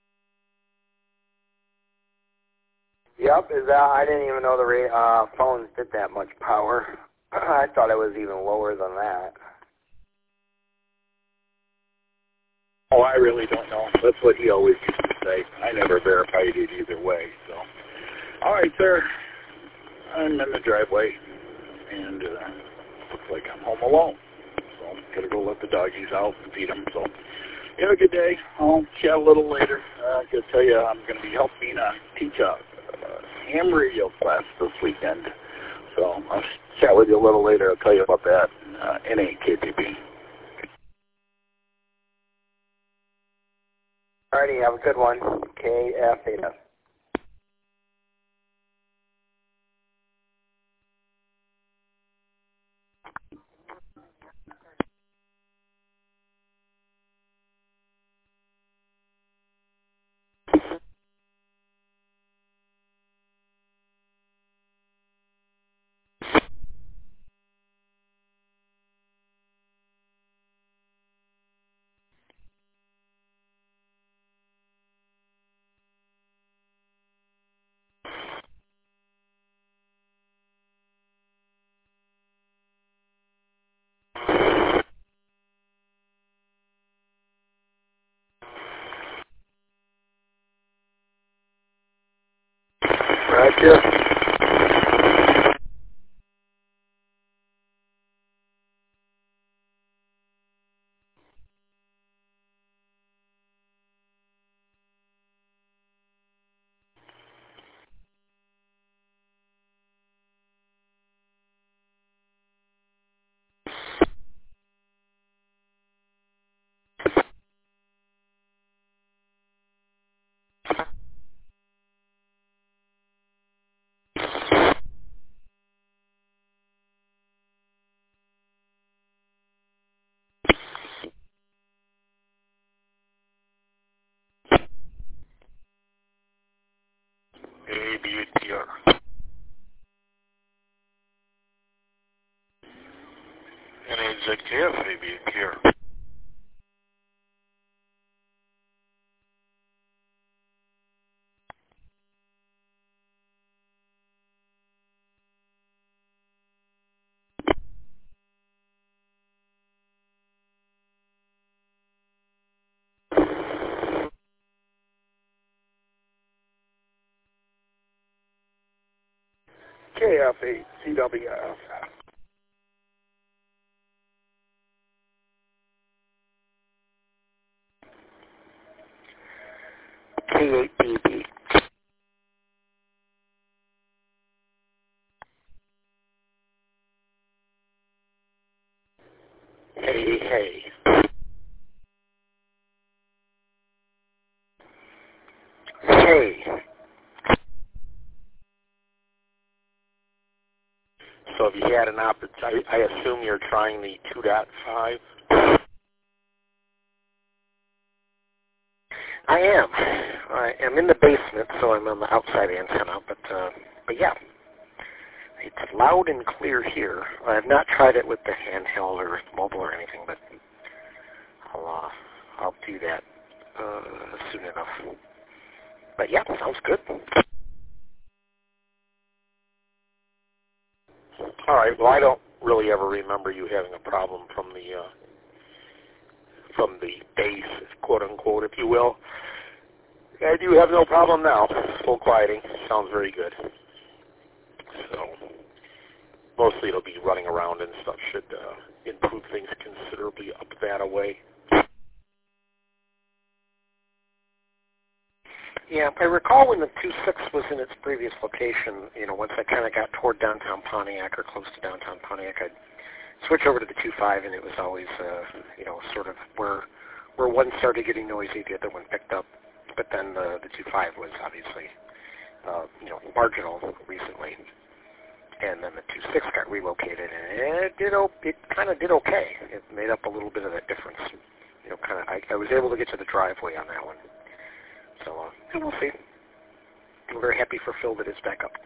Yep, is that, I didn't even know the ra- uh, phones did that much power. I thought it was even lower than that. Oh, I really don't know. That's what he always used to say. I never verified it either way. So, all right, sir. I'm in the driveway, and uh, looks like I'm home alone. So I'm gonna go let the doggies out and feed them. So, you have a good day. I'll chat a little later. Uh, I'm gonna tell you I'm gonna be helping uh, teach a uh, ham radio class this weekend. So I'll chat with you a little later. I'll tell you about that. Uh, N A K P P. Alrighty, have a good one. K F A S. Roger. at K F A being here. K F A C W F. K eight B B. Hey, hey. Hey. So if you had an opportunity, I assume you're trying the two point five? I am. I am in the basement, so I'm on the outside antenna, but, uh, but yeah. It's loud and clear here. I've not tried it with the handheld or mobile or anything, but I'll, uh, I'll do that uh, soon enough. But yeah, sounds good. All right. Well, I don't really ever remember you having a problem from the uh, from the base, quote unquote, if you will. I do have no problem now. Full quieting sounds very good. So mostly it'll be running around and stuff. Should uh, improve things considerably up that away. Yeah, I recall when the two point six was in its previous location, you know, once I kind of got toward downtown Pontiac or close to downtown Pontiac, I'd switch over to the two point five, and it was always, uh, you know, sort of where where one started getting noisy, the other one picked up. But then the, the two point five was obviously, uh, you know, marginal recently. And then the two point six got relocated, and it did, it kind of did okay. It made up a little bit of that difference. You know, kind of, I, I was able to get to the driveway on that one. So, uh, and we'll see. I'm very happy for Phil that it's back up.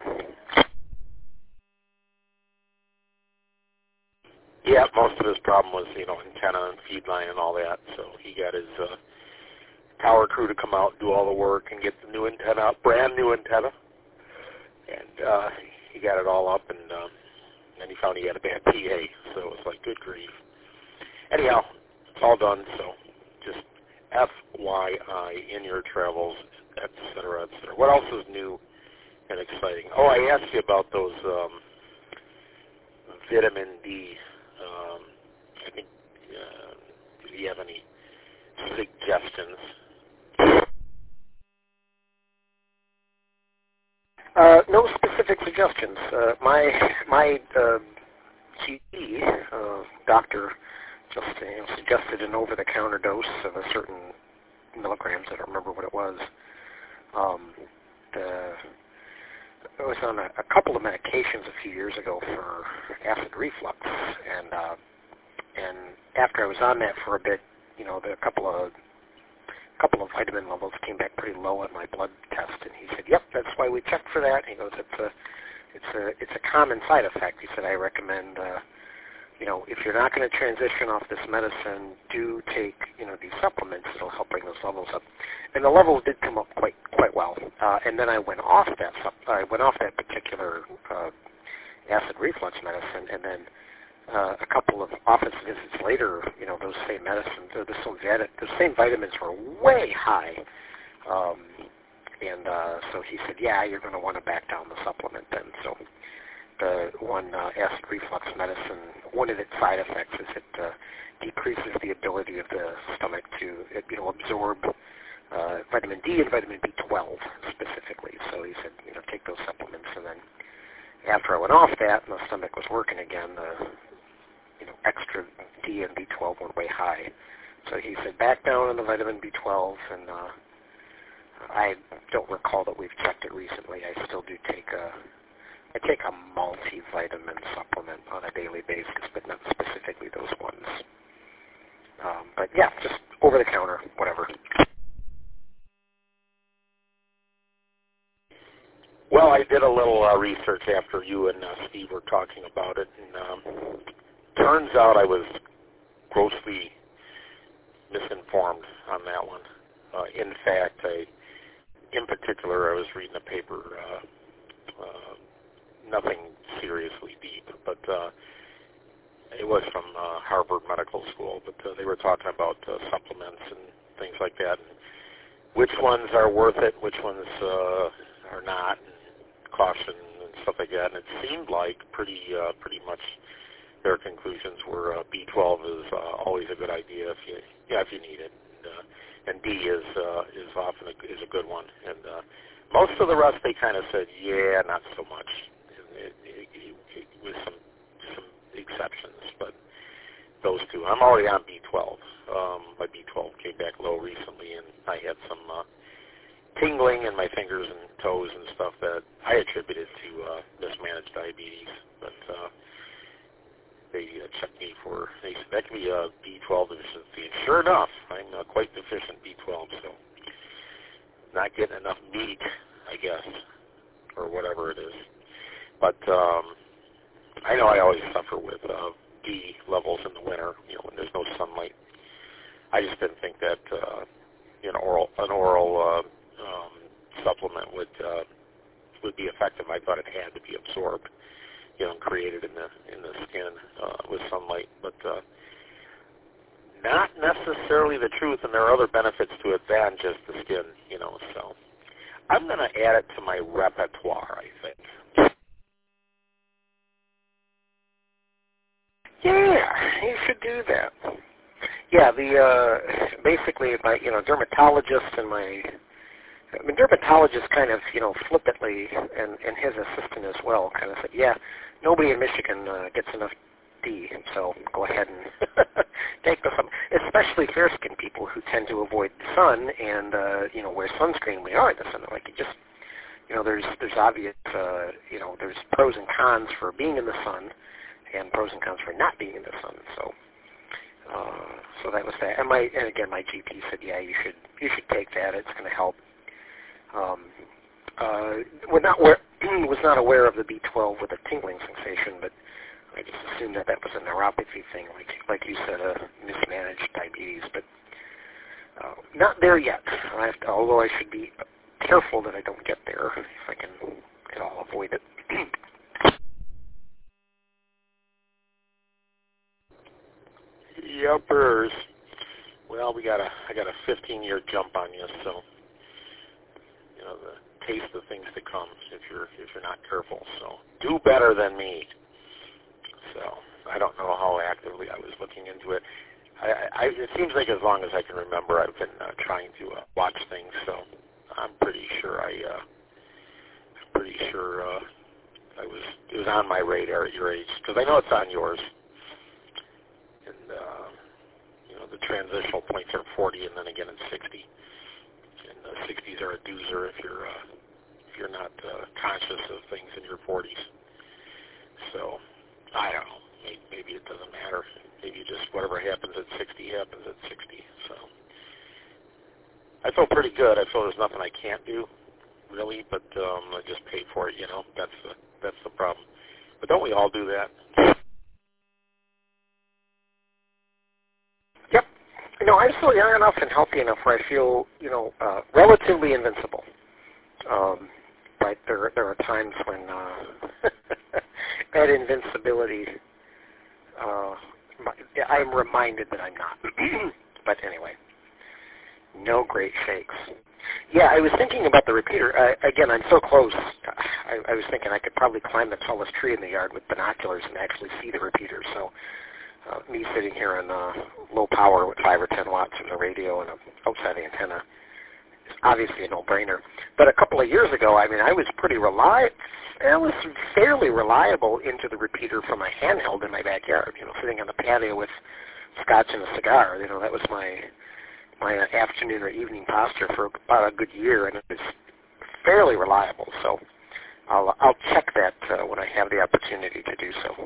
Yeah, most of his problem was, you know, antenna and feed line and all that. So he got his uh, power crew to come out and do all the work and get the new antenna up, brand new antenna. And uh, he got it all up, and uh, then he found he had a bad P A. So it was like, good grief. Anyhow, it's all done, so just F Y I in your travels, et cetera, et cetera. What else is new and exciting? Oh, I asked you about those um, vitamin D. Um, I think, uh, do you have any suggestions? Uh, no specific suggestions. Uh, my my uh, G P, uh, doctor, just you know, suggested an over-the-counter dose of a certain milligrams. I don't remember what it was. Um, the, I was on a, a couple of medications a few years ago for acid reflux, and uh, and after I was on that for a bit, you know, the couple of couple of vitamin levels came back pretty low on my blood test, and he said, "Yep, that's why we checked for that." He goes, "It's a it's a it's a common side effect." He said, "I recommend." Uh, You know, if you're not going to transition off this medicine, do take, you know, these supplements. It'll help bring those levels up. And the levels did come up quite quite well. Uh, and then I went off that I went off that particular uh, acid reflux medicine, and then uh, a couple of office visits later, you know, those same medicines, the same the same vitamins were way high. Um, and uh, so he said, "Yeah, you're going to want to back down the supplement then." So. The one uh, acid reflux medicine, one of its side effects is it uh, decreases the ability of the stomach to, you know, absorb uh, vitamin D and vitamin B twelve specifically. So he said, you know, take those supplements, and then after I went off that and the stomach was working again, the, you know, extra D and B twelve went way high. So he said, back down on the vitamin B twelve, and uh, I don't recall that we've checked it recently. I still do take a I take a multivitamin supplement on a daily basis, but not specifically those ones. Um, but yeah, just over the counter, whatever. Well, I did a little uh, research after you and uh, Steve were talking about it, and um, turns out I was grossly misinformed on that one. Uh, in fact, I, in particular, I was reading a paper, uh, uh, nothing seriously deep, but uh, it was from uh, Harvard Medical School, but uh, they were talking about uh, supplements and things like that, and which ones are worth it, which ones uh, are not, and caution and stuff like that. And it seemed like pretty, uh, pretty much their conclusions were uh, B twelve is uh, always a good idea if you, yeah, if you need it, and, uh, and D is uh, is often a, is a good one. And uh, most of the rest they kind of said, yeah, not so much, it, it, it, it, with some some exceptions, but those two. I'm already on B twelve. Um, my B twelve came back low recently, and I had some uh, tingling in my fingers and toes and stuff that I attributed to uh, mismanaged diabetes. But uh, they uh, checked me for, they said that could be a B twelve deficiency. And sure enough, I'm uh, quite deficient B twelve, so not getting enough meat, I guess, or whatever it is. But um, I know I always suffer with uh, D levels in the winter, you know, when there's no sunlight. I just didn't think that uh, you know, oral, an oral uh, um, supplement would uh, would be effective. I thought it had to be absorbed, you know, and created in the in the skin uh, with sunlight, but uh, not necessarily the truth. And there are other benefits to it than just the skin, you know. So I'm going to add it to my repertoire, I think. Yeah, you should do that. Yeah, the uh, basically my you know dermatologist and my I mean, dermatologist kind of you know flippantly and and his assistant as well kind of said, yeah, nobody in Michigan uh, gets enough D, so go ahead and take the sun. Especially fair-skinned people who tend to avoid the sun and uh, you know wear sunscreen when they are in the sun. Like you just you know there's there's obvious uh, you know there's pros and cons for being in the sun, and pros and cons for not being in the sun. So. Uh, so that was that, and my and again my G P said, yeah, you should you should take that. It's going to help. Um, uh, we're not aware, was not aware of the B twelve with a tingling sensation, but I just assumed that that was a neuropathy thing, like like you said, a mismanaged diabetes. But uh, not there yet. I have to, although I should be careful that I don't get there if I can at all avoid it. Yuppers. Well, we got a I got a fifteen year jump on you, so you know the taste of things to come if you're if you're not careful. So do better than me. So I don't know how actively I was looking into it. I, I it seems like as long as I can remember, I've been uh, trying to uh, watch things. So I'm pretty sure I uh, I'm pretty sure uh, I was it was on my radar at your age because I know it's on yours. And, uh, you know, the transitional points are forty and then again it's sixty. And the sixties are a doozer if you're, uh, if you're not uh, conscious of things in your forties. So, I don't know. Maybe, maybe it doesn't matter. Maybe just whatever happens at sixty happens at sixty. So, I feel pretty good. I feel there's nothing I can't do, really, but um, I just paid for it, you know. That's the, that's the problem. But don't we all do that? You know, I'm still young enough and healthy enough where I feel, you know, uh, relatively invincible. Um, but there, there are times when uh, that invincibility, uh, I'm reminded that I'm not. But anyway, no great shakes. Yeah, I was thinking about the repeater. Uh, again, I'm so close. I, I was thinking I could probably climb the tallest tree in the yard with binoculars and actually see the repeater. So. Uh, me sitting here on uh, low power with five or ten watts from the radio and an outside antenna is obviously a no-brainer. But a couple of years ago, I mean, I was pretty reliable. I was fairly reliable into the repeater from my handheld in my backyard. You know, sitting on the patio with scotch and a cigar. You know, that was my my afternoon or evening posture for about a good year, and it was fairly reliable. So I'll I'll check that uh, when I have the opportunity to do so.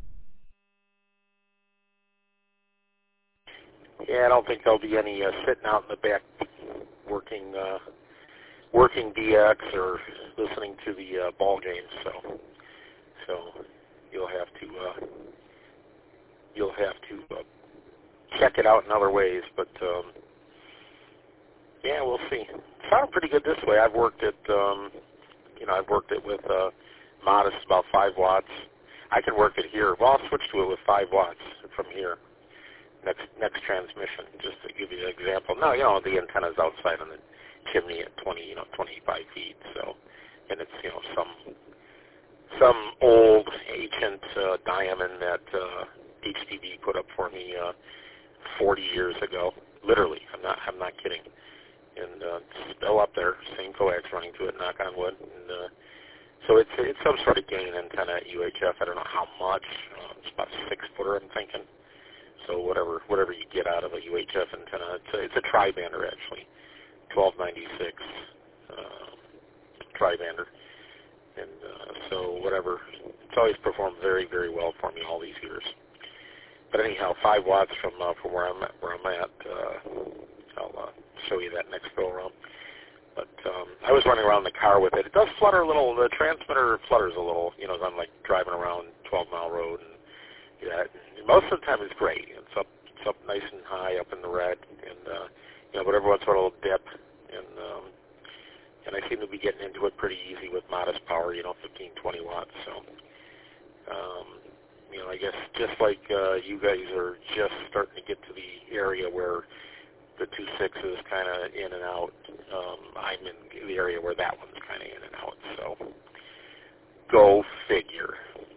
Yeah, I don't think there'll be any uh, sitting out in the back working uh, working D X or listening to the uh, ball games. So, so you'll have to uh, you'll have to uh, check it out in other ways, but um, yeah, we'll see. It sounded pretty good this way. I've worked it, um, you know, I've worked it with uh, modest, about five watts. I can work it here. Well, I'll switch to it with five watts from here. Next next transmission, just to give you an example. No, you know, the antenna's outside on the chimney at twenty, you know, twenty-five feet. So, and it's, you know, some some old ancient uh, diamond that uh, H T V put up for me uh, forty years ago. Literally, I'm not I'm not kidding. And uh, it's still up there, same coax running to it, knock on wood. And uh, so it's it's some sort of gain antenna at U H F. I don't know how much. Uh, it's about a six footer, I'm thinking. So whatever whatever you get out of a U H F antenna, it's a, it's a tri-bander actually, twelve ninety-six uh, tri-bander, and uh, so whatever, it's always performed very very well for me all these years. But anyhow, five watts from uh, from where I'm at, where I'm at. Uh, I'll uh, show you that next go around. But um, I was running around the car with it. It does flutter a little. The transmitter flutters a little, you know, as I'm like driving around twelve mile road and. Yeah, most of the time it's great. It's up, it's up nice and high, up in the red, and uh, you know, but every once in a while it'll dip, and um, and I seem to be getting into it pretty easy with modest power, you know, fifteen, twenty watts. So, um, you know, I guess just like uh, you guys are just starting to get to the area where the two six is kind of in and out. Um, I'm in the area where that one's kind of in and out. So, go figure.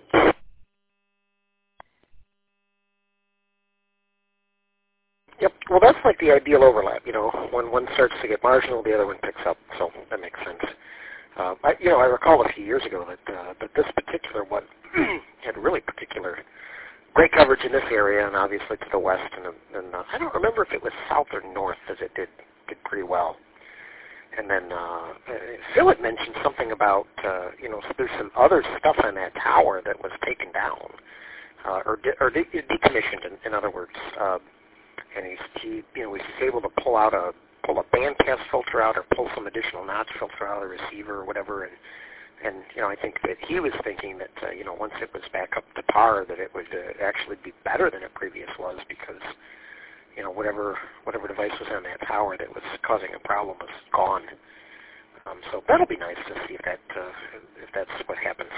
Yep. Well, that's like the ideal overlap. You know, when one starts to get marginal, the other one picks up. So that makes sense. Uh, I, you know, I recall a few years ago that uh, that this particular one had really particular great coverage in this area, and obviously to the west. And, and uh, I don't remember if it was south or north, as it did did pretty well. And then uh, Phil had mentioned something about uh, you know, there's some other stuff on that tower that was taken down uh, or de- or de- decommissioned. In, in other words. Uh, And he's, he, you know, he's able to pull out a pull a bandpass filter out, or pull some additional notch filter out of the receiver or whatever. And and you know, I think that he was thinking that uh, you know, once it was back up to par, that it would uh, actually be better than it previous was, because you know, whatever whatever device was on that tower that was causing a problem was gone. Um, so that'll be nice to see if that uh, if that's what happens.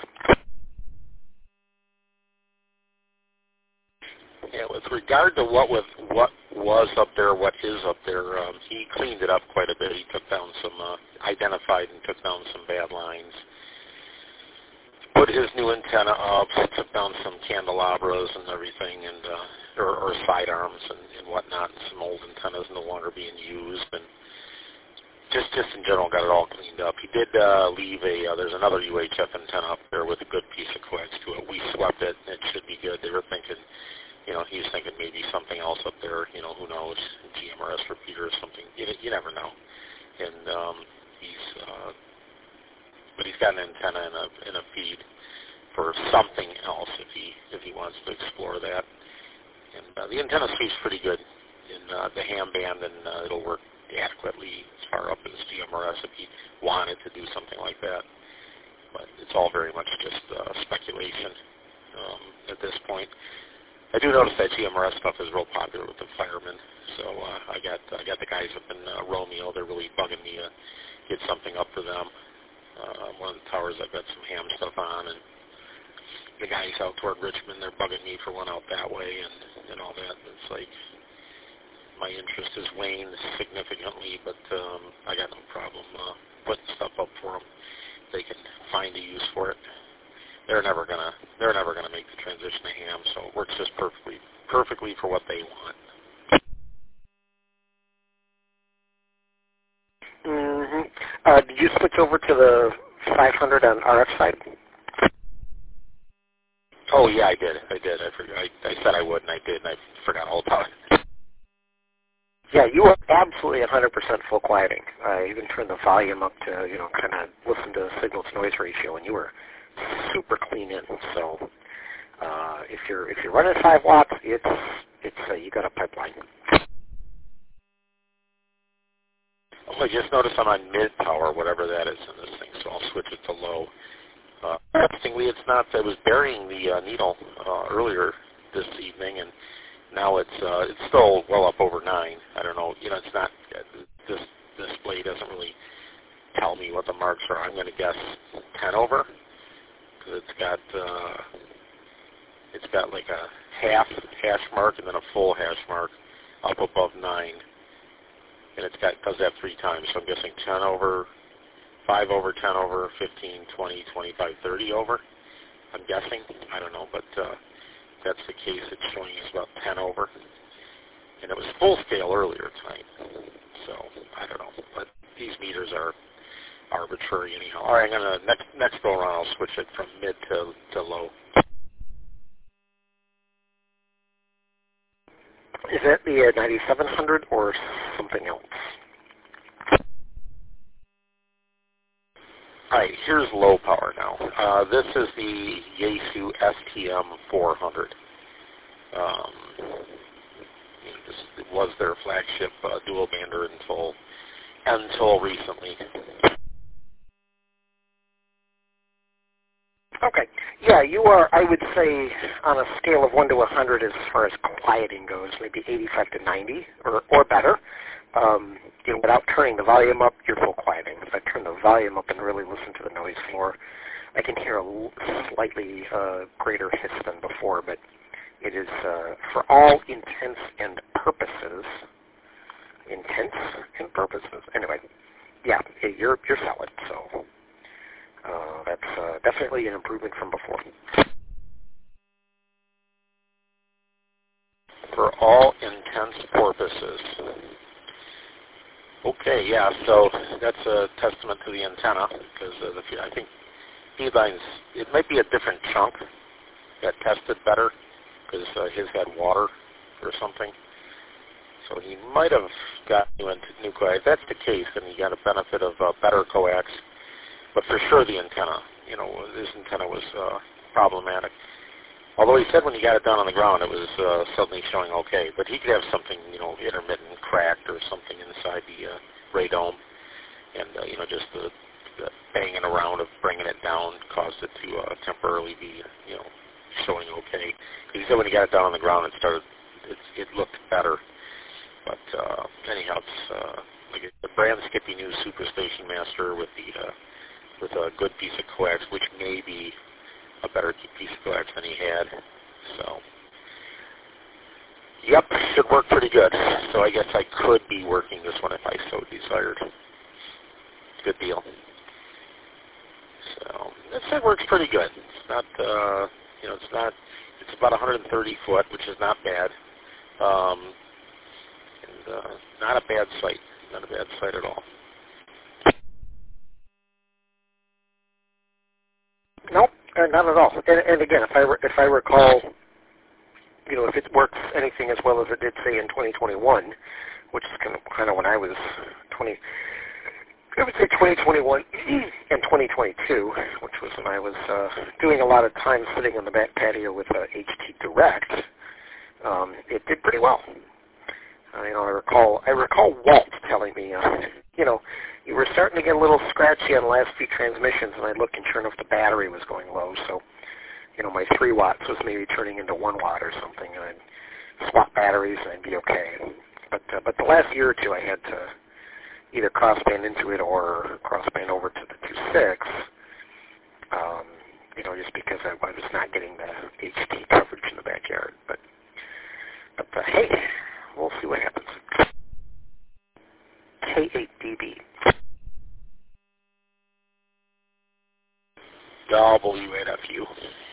Yeah, with regard to what was what was up there, what is up there, um, he cleaned it up quite a bit. He took down some, uh, identified and took down some bad lines, put his new antenna up, took down some candelabras and everything, and uh, or, or side arms and, and whatnot, and some old antennas no longer being used, and just just in general got it all cleaned up. He did uh, leave a, uh, there's another U H F antenna up there with a good piece of coax to it. We swept it. It should be good. They were thinking, you know, he's thinking maybe something else up there, you know, who knows, G M R S repeater or something. You, you never know. And um, he's, uh, but he's got an antenna in a in a feed for something else if he if he wants to explore that. And uh, the antenna sweeps pretty good in uh, the ham band, and uh, it'll work adequately as far up as G M R S if he wanted to do something like that. But it's all very much just uh, speculation um, at this point. I do notice that G M R S stuff is real popular with the firemen, so uh, I got I got the guys up in uh, Romeo. They're really bugging me to get something up for them. Uh, one of the towers I've got some ham stuff on, and the guys out toward Richmond, they're bugging me for one out that way, and and all that. It's like my interest has waned significantly, but um, I got no problem uh, putting stuff up for them. They can find a use for it. They're never gonna. They're never gonna make the transition to ham, so it works just perfectly, perfectly for what they want. Mm-hmm. Uh, did you switch over to the five hundred on R F side? Oh yeah, I did. I did. I forgot. I, I said I would, and I did, and I forgot all about it. Yeah, you are absolutely one hundred percent full quieting. I even turned the volume up to, you know, kind of listen to the signal-to-noise ratio, and you were super clean in. So uh, if you're if you're running five watts, it's it's uh, you got a pipeline. Oh, I just noticed I'm on mid power, whatever that is in this thing, so I'll switch it to low. Uh, interestingly, it's not. I was burying the uh, needle uh, earlier this evening, and Now it's uh, it's still well up over nine. I don't know. You know, it's not this display doesn't really tell me what the marks are. I'm going to guess ten over because it's got uh, it's got like a half hash mark and then a full hash mark up above nine, and it's got does that three times. So I'm guessing ten over, five over, ten over, fifteen, twenty, twenty-five, thirty over. I'm guessing. I don't know, but uh, if that's the case, it's showing us about ten over, and it was full scale earlier tonight. So I don't know, but these meters are arbitrary anyhow. All right, I'm gonna next next go around. I'll switch it from mid to to low. Is that the uh, ninety-seven hundred or something else? All right, here's low power now. Uh, this is the Yaesu S T M four hundred. Um, this it was their flagship uh, dual bander until until recently. Okay. Yeah, you are, I would say, on a scale of one to one hundred as far as quieting goes, maybe eighty-five to ninety or, or better. Um, you know, without turning the volume up, you're full quieting. If I turn the volume up and really listen to the noise floor, I can hear a slightly uh, greater hiss than before, but it is, uh, for all intents and purposes, intents and purposes, anyway, yeah, you're, you're solid, so... Uh, that's uh, definitely an improvement from before. For all intents purposes. Okay, yeah, so that's a testament to the antenna, because uh, the, I think Beeline's, it might be a different chunk that tested better, because uh, his had water or something. So he might have got new into new coax. If that's the case, then he got a benefit of uh, better coax. But for sure the antenna, you know, this antenna was uh, problematic. Although he said when he got it down on the ground it was uh, suddenly showing okay. But he could have something, you know, intermittent cracked or something inside the uh, radome. And, uh, you know, just the, the banging around of bringing it down caused it to uh, temporarily be, you know, showing okay. He said when he got it down on the ground it started, it, it looked better. But uh, anyhow, it's uh, like a brand skippy new Superstation Master with the... Uh, with a good piece of coax, which may be a better piece of coax than he had. So, yep, should work pretty good. So I guess I could be working this one if I so desired. Good deal. So, this thing works pretty good. It's not, uh, you know, it's not, it's about one hundred thirty foot, which is not bad. Um, and uh, not a bad site. Not a bad site at all. Nope, uh, not at all. And, and again, if I re- if I recall, you know, if it works anything as well as it did, say, in twenty twenty-one, which is kind of, kind of when I was twenty, I would say twenty twenty-one and twenty twenty-two, which was when I was uh, doing a lot of time sitting on the back patio with uh, H T Direct, um, it did pretty well. Uh, you know, I recall I recall Walt telling me, uh, you know, you were starting to get a little scratchy on the last few transmissions, and I'd look and sure enough the battery was going low, so, you know, my three watts was maybe turning into one watt or something, and I'd swap batteries and I'd be okay. But uh, but the last year or two I had to either crossband into it or crossband over to the two point six, um, you know, just because I, I was not getting the H T coverage in the backyard. But, but uh, hey, we'll see what happens. K eight D B. W eight F U.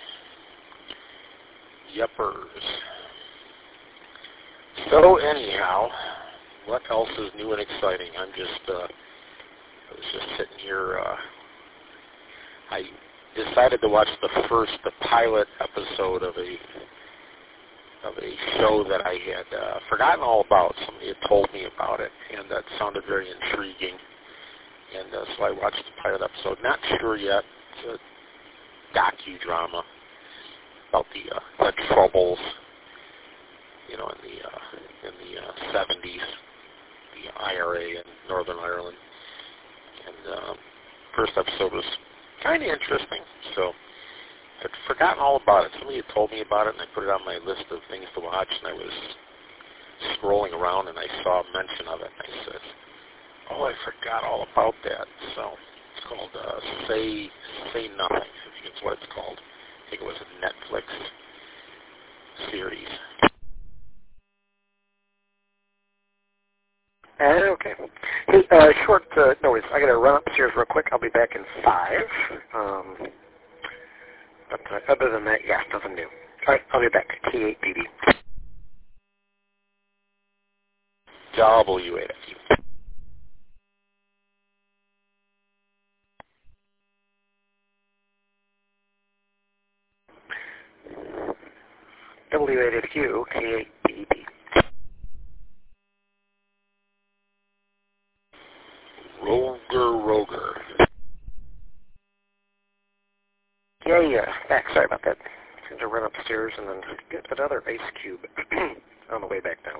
Yuppers. So anyhow, what else is new and exciting? I'm just, uh, I was just sitting here, uh, I decided to watch the first, the pilot episode of a, of a show that I had uh, forgotten all about. Somebody had told me about it, and that sounded very intriguing. And uh, so I watched the pilot episode. Not sure yet. It's a docudrama about the, uh, the troubles, you know, in the uh, in the uh, seventies, the I R A in Northern Ireland. And um, first episode was kind of interesting. So I'd forgotten all about it. Somebody had told me about it, and I put it on my list of things to watch, and I was scrolling around, and I saw a mention of it, and I said, oh, I forgot all about that. So it's called uh, Say Say Nothing, I think it's what it's called. I think it was a Netflix series. Uh, okay. Hey, uh, short uh, notice. I got to run upstairs real quick. I'll be back in five. Um, but uh, other than that, yeah, nothing new. All right, I'll be back. T eight B B. W eight F U. W eight F U, T eight B B. Roger Roger. Yeah, yeah. Back. Sorry about that. Had to run upstairs and then get another ice cube on the way back down.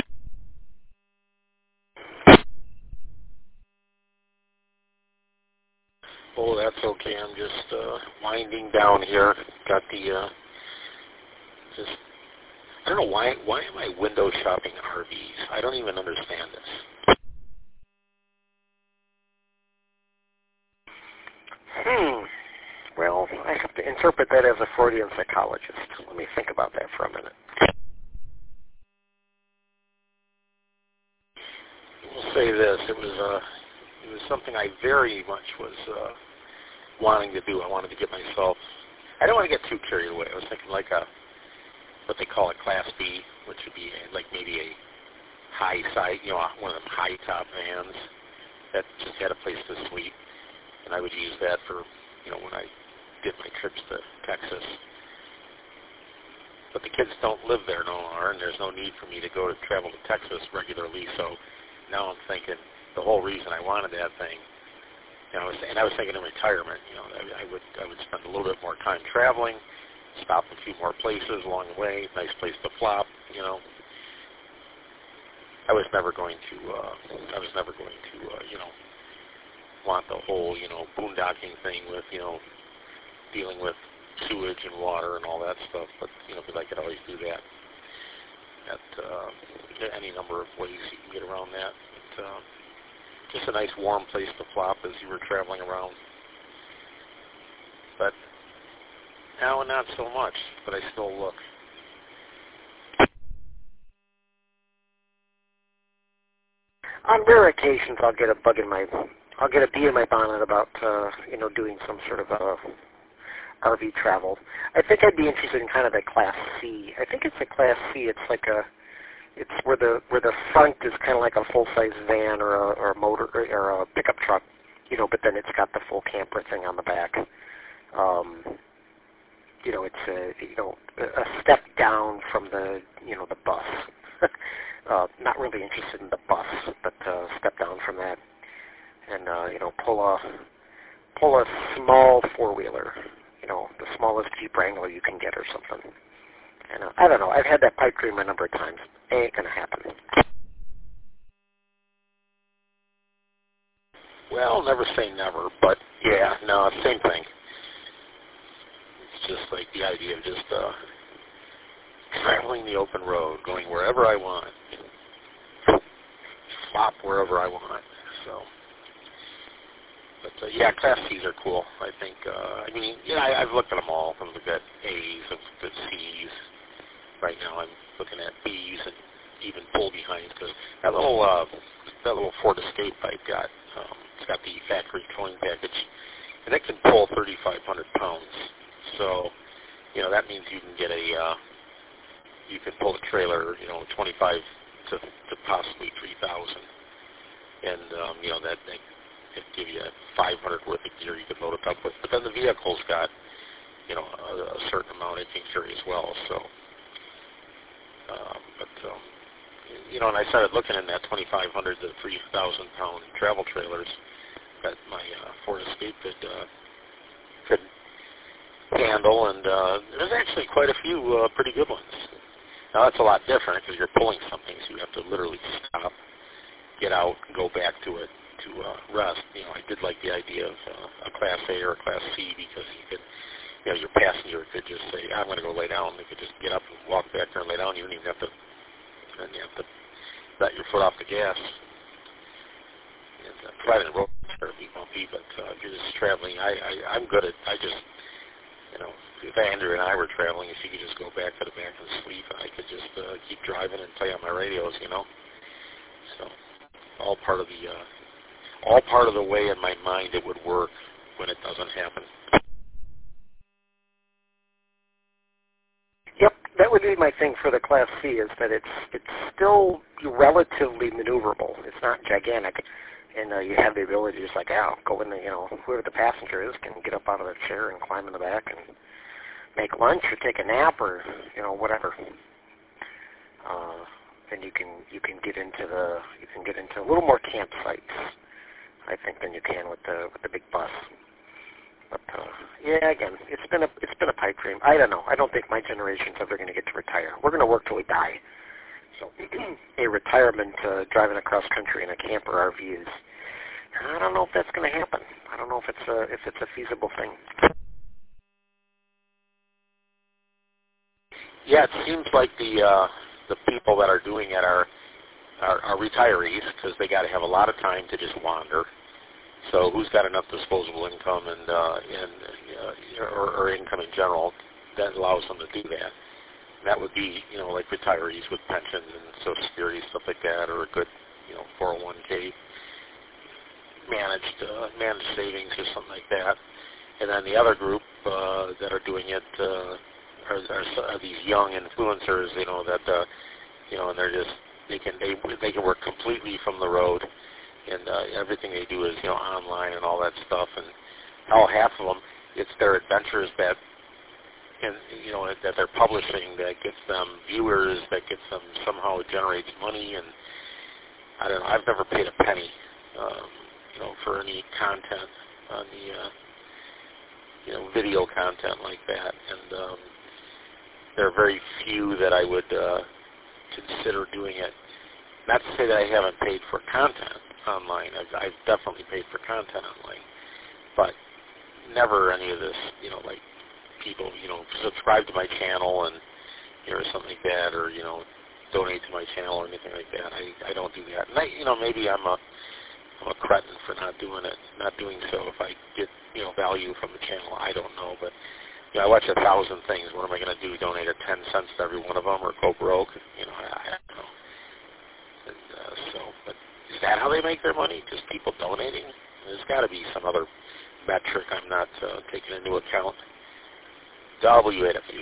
Oh, that's okay. I'm just uh, winding down here. Got the uh, just. I don't know why. Why am I window shopping R Vs? I don't even understand this. Hmm. Well, I have to interpret that as a Freudian psychologist. Let me think about that for a minute. We'll say this: it was uh, it was something I very much was uh, wanting to do. I wanted to get myself. I don't want to get too carried away. I was thinking like a what they call a Class B, which would be a, like maybe a high side, you know, one of them high top vans that just had a place to sleep, and I would use that for, you know, when I did my trips to Texas. But the kids don't live there no more, and there's no need for me to go to travel to Texas regularly. So now I'm thinking the whole reason I wanted that thing, you know, and I was thinking in retirement, you know, I, I would I would spend a little bit more time traveling, stop a few more places along the way, nice place to flop, you know. I was never going to, uh, I was never going to, uh, you know, want the whole, you know, boondocking thing with, you know, dealing with sewage and water and all that stuff. But, you know, because I could always do that at uh, any number of ways you can get around that. But, uh, just a nice warm place to flop as you were traveling around. But now not so much, but I still look. On rare occasions, I'll get a bug in my, I'll get a bee in my bonnet about, uh, you know, doing some sort of uh, R V travel. I think I'd be interested in kind of a Class C. I think it's a Class C. It's like a, it's where the where the front is kind of like a full-size van or a, or a motor or a pickup truck, you know, but then it's got the full camper thing on the back. Um, you know, it's a, you know, a step down from the, you know, the bus. uh, not really interested in the bus, but uh, step down from that, and uh, you know, pull a pull a small four-wheeler, you know, the smallest Jeep Wrangler you can get or something. And uh, I don't know. I've had that pipe dream a number of times. Ain't gonna happen. Well, never say never, but yeah, no, same thing. It's just like the idea of just uh, traveling the open road, going wherever I want, flop wherever I want. So, but uh, yeah, Class C's are cool. I think. Uh, I mean, yeah, I, I've looked at them all. I've looked at A's, I've looked at C's. Right now, I'm looking at B's and even pull behinds because that little uh, that little Ford Escape I've got, um, it's got the factory towing package, and it can pull thirty-five hundred pounds. So, you know, that means you can get a uh, you can pull a trailer, you know, twenty-five to, to possibly three thousand, and um, you know that they it give you five hundred worth of gear you can load it up with. But then the vehicle's got, you know, a, a certain amount it can carry as well. So. Um, but, um, you know, and I started looking in that twenty-five hundred to three thousand pound travel trailers that my uh, Ford Escape could, uh, could handle, and uh, there's actually quite a few uh, pretty good ones. Now, that's a lot different because you're pulling something, so you have to literally stop, get out, and go back to it to uh, rest. You know, I did like the idea of uh, a Class A or a Class C because you could you know, your passenger could just say, I'm going to go lay down. They could just get up and walk back there and lay down. You don't even have to, and you have to let your foot off the gas. And, uh, driving the road is be bumpy, but uh, if you're just traveling, I, I, I'm good at, I just, you know, if Andrew and I were traveling, if you could just go back to the back and sleep, I could just uh, keep driving and play on my radios, you know. So, all part of the, uh, all part of the way in my mind it would work when it doesn't happen. Yep, that would be my thing for the Class C, is that it's it's still relatively maneuverable. It's not gigantic, and uh, you have the ability to just like, oh, go in the, you know, whoever the passenger is can get up out of their chair and climb in the back and make lunch or take a nap or, you know, whatever. Uh, and you can you can get into the you can get into a little more campsites, I think, than you can with the with the big bus. But uh, yeah, again, it's been a it's been a pipe dream. I don't know. I don't think my generation's ever going to get to retire. We're going to work till we die. So a retirement uh, driving across country in a camper R V is, I don't know if that's going to happen. I don't know if it's a if it's a feasible thing. Yeah, it seems like the uh, the people that are doing it are are, are retirees because they got to have a lot of time to just wander. So who's got enough disposable income and uh, and uh, or, or income in general that allows them to do that? That would be, you know, like retirees with pensions and Social Security, stuff like that, or a good, you know, four oh one k managed uh, managed savings or something like that. And then the other group uh, that are doing it uh, are, are, are these young influencers, you know, that uh, you know, and they're just they can they they can work completely from the road. And uh, everything they do is, you know, online and all that stuff. And all half of them, it's their adventures that, and you know, that they're publishing that gets them viewers, that gets them somehow generates money. And I don't know. I've never paid a penny, um, you know, for any content on the, uh, you know, video content like that. And um, there are very few that I would uh, consider doing it. Not to say that I haven't paid for content online. I've, I've definitely paid for content online, but never any of this, you know, like people, you know, subscribe to my channel and, you know, or something like that, or, you know, donate to my channel or anything like that. I, I don't do that. And I, you know, maybe I'm a, I'm a cretin for not doing it, not doing so if I get, you know, value from the channel. I don't know, but, you know, I watch a thousand things. What am I going to do, donate a ten cents to every one of them or go broke? You know, I, I don't know. And, uh, so, but is that how they make their money? Just people donating? There's got to be some other metric I'm not uh, taking into account. W A W.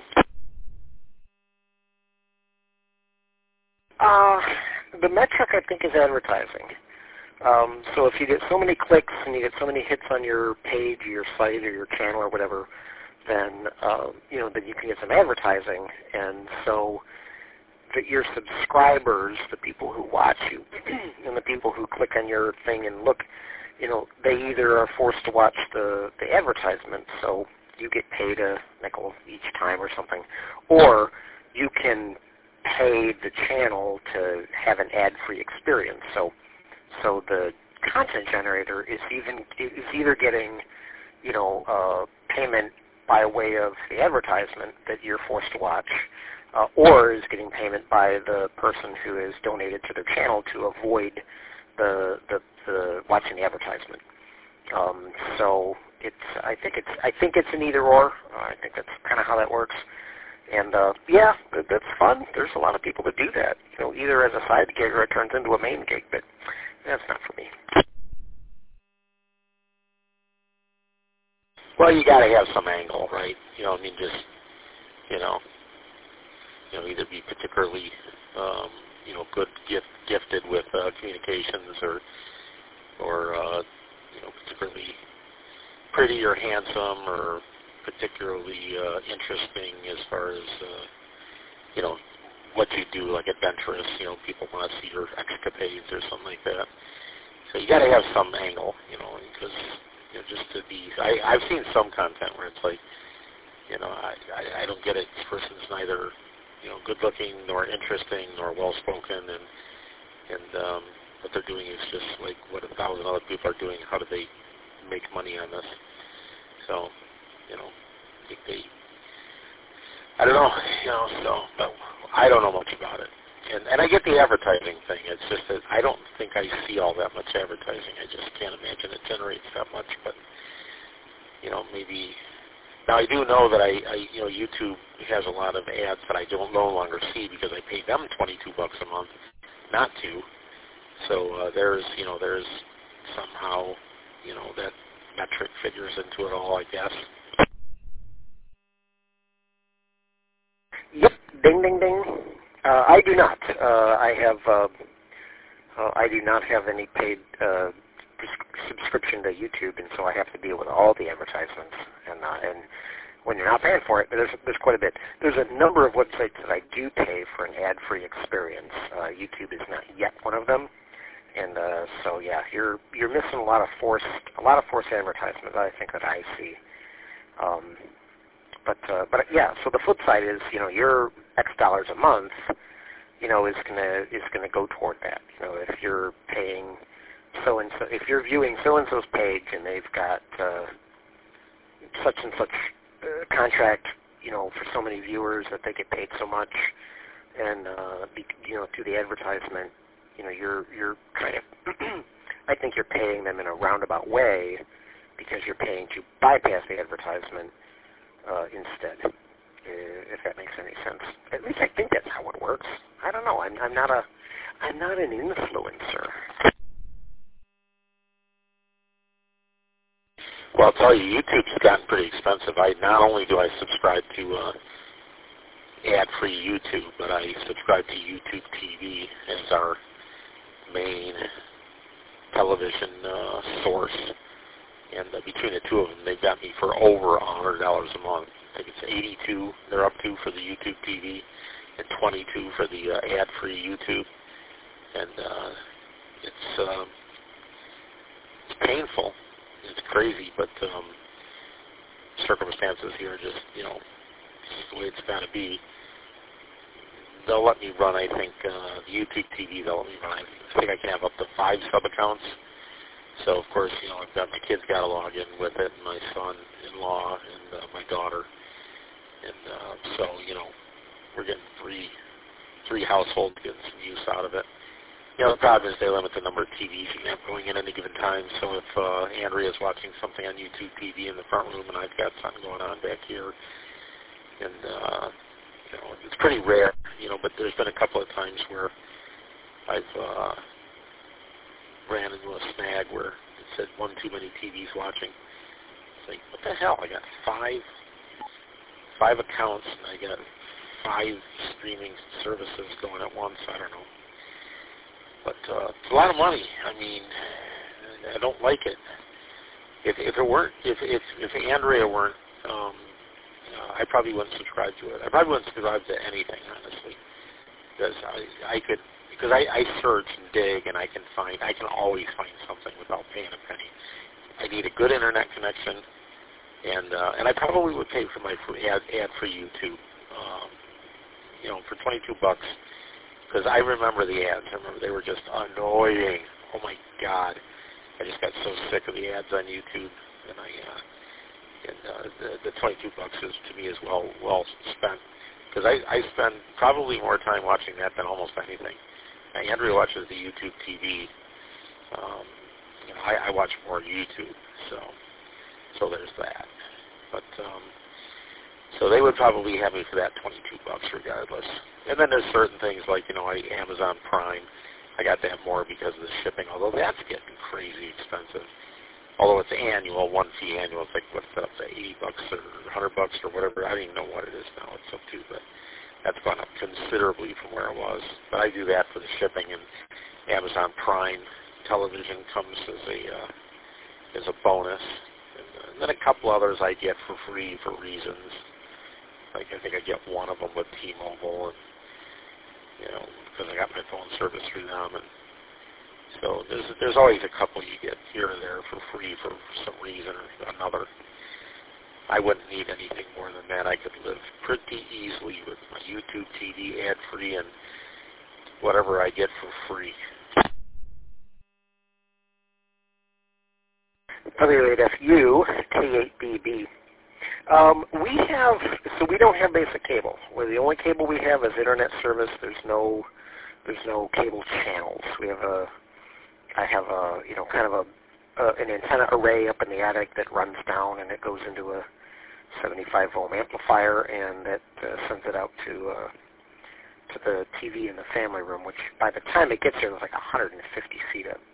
Uh, the metric, I think, is advertising. Um, so if you get so many clicks and you get so many hits on your page or your site or your channel or whatever, then, uh, you know, then you can get some advertising. And so that your subscribers, the people who watch you, and the people who click on your thing and look, you know, they either are forced to watch the, the advertisement, so you get paid a nickel each time or something, or you can pay the channel to have an ad-free experience. So, so the content generator is even is either getting, you know, uh, payment by way of the advertisement that you're forced to watch, uh, or is getting payment by the person who has donated to their channel to avoid the the, the watching the advertisement. Um, so it's I think it's I think it's an either or. Uh, I think that's kind of how that works. And uh, yeah, that's fun. There's a lot of people that do that. You know, either as a side gig or it turns into a main gig. But that's not for me. Well, you got to have some angle, right? You know, I mean, just you know, you know, either be particularly um, you know good, gift, gifted with uh, communications, or or uh, you know, particularly pretty or handsome, or particularly uh, interesting as far as uh, you know what you do, like adventurous. You know, people want to see your escapades or something like that. So you got to have some angle, you know, because you know, just to be. I, I've seen some content where it's like, you know, I, I, I don't get it. This person's neither, you know, good looking nor interesting nor well spoken, and and um, what they're doing is just like what a thousand other people are doing. How do they make money on this? So, you know, think they, I don't know, you know, so, but I don't know much about it. And, and I get the advertising thing. It's just that I don't think I see all that much advertising. I just can't imagine it generates that much. But, you know, maybe, now I do know that I, I you know, YouTube has a lot of ads that I don't no longer see because I pay them twenty-two bucks a month not to. So uh, there's, you know, there's somehow, you know, that metric figures into it all, I guess. Yep, ding, ding, ding. Uh, I do not. Uh, I have. Uh, uh, I do not have any paid uh, subscription to YouTube, and so I have to deal with all the advertisements. And uh, and when you're not paying for it, there's there's quite a bit. There's a number of websites that I do pay for an ad-free experience. Uh, YouTube is not yet one of them, and uh, so yeah, you're you're missing a lot of forced a lot of forced advertisements. I think that I see. Um, But uh, but yeah, so the flip side is, you know, your X dollars a month, you know, is gonna is gonna go toward that. You know, if you're paying so and so, if you're viewing so and so's page and they've got uh, such and such uh, contract, you know, for so many viewers that they get paid so much, and uh, be, you know, through the advertisement, you know, you're you're kind of, I think you're paying them in a roundabout way because you're paying to bypass the advertisement. Uh, instead, uh, if that makes any sense. At least I think that's how it works. I don't know. I'm, I'm not a, I'm not an influencer. Well, I'll tell you, YouTube's gotten pretty expensive. I not only do I subscribe to uh, ad-free YouTube, but I subscribe to YouTube T V as our main television uh, source. And uh, between the two of them, they've got me for over one hundred dollars a month. I think it's eighty-two they're up to for the YouTube T V and twenty-two for the uh, ad-free YouTube. And uh, it's, uh, it's painful. It's crazy, but um, circumstances here are just, you know, just the way it's got to be. They'll let me run, I think, uh, the YouTube T V, they'll let me run, I think I can have up to five sub-accounts. So, of course, you know, I've got my kids got to log in with it, and my son-in-law and uh, my daughter. And uh, so, you know, we're getting three three households getting some use out of it. You know, the problem is they limit the number of T Vs you can have going in at any given time. So if uh, Andrea's watching something on YouTube T V in the front room and I've got something going on back here, and, uh, you know, it's pretty rare, you know, but there's been a couple of times where I've... Uh, ran into a snag where it said one too many T Vs watching. It's like, what the hell? I got five five accounts and I got five streaming services going at once. I don't know. But uh, it's a lot of money. I mean, I don't like it. If if it weren't, if if if Andrea weren't, um, uh, I probably wouldn't subscribe to it. I probably wouldn't subscribe to anything, honestly, because I I could. Because I, I search and dig, and I can find, I can always find something without paying a penny. I need a good internet connection, and uh, and I probably would pay for my free ad, ad for YouTube, um, you know, for twenty-two bucks. Because I remember the ads. I remember they were just annoying. Oh my God, I just got so sick of the ads on YouTube, and I uh, and uh, the, the twenty-two bucks is to me is well well spent. Because I, I spend probably more time watching that than almost anything. Now, Andrea watches the YouTube T V. Um, you know, I, I watch more YouTube, so so there's that. But um, so they would probably have me for that twenty-two bucks regardless. And then there's certain things like, you know, I, Amazon Prime. I got that more because of the shipping, although that's getting crazy expensive. Although it's annual, one fee annual, it's like what's up to eighty bucks or one hundred bucks or whatever. I don't even know what it is now. It's up to, but that's gone up considerably from where it was. But I do that for the shipping, and Amazon Prime Television comes as a uh, as a bonus. And, uh, and then a couple others I get for free for reasons. Like I think I get one of them with T-Mobile, and you know, because I got my phone service through them, and so there's there's always a couple you get here or there for free for some reason or another. I wouldn't need anything more than that. I could live pretty easily with my YouTube T V ad-free and whatever I get for free. W eight F U T eight B B. Um, we have, so we don't have basic cable. Well, the only cable we have is internet service. There's no, there's no cable channels. We have a, I have a, you know, kind of a, a an antenna array up in the attic that runs down and it goes into a seventy-five ohm amplifier, and that uh, sends it out to uh, to the T V in the family room. Which by the time it gets there, there's like one hundred fifty feet of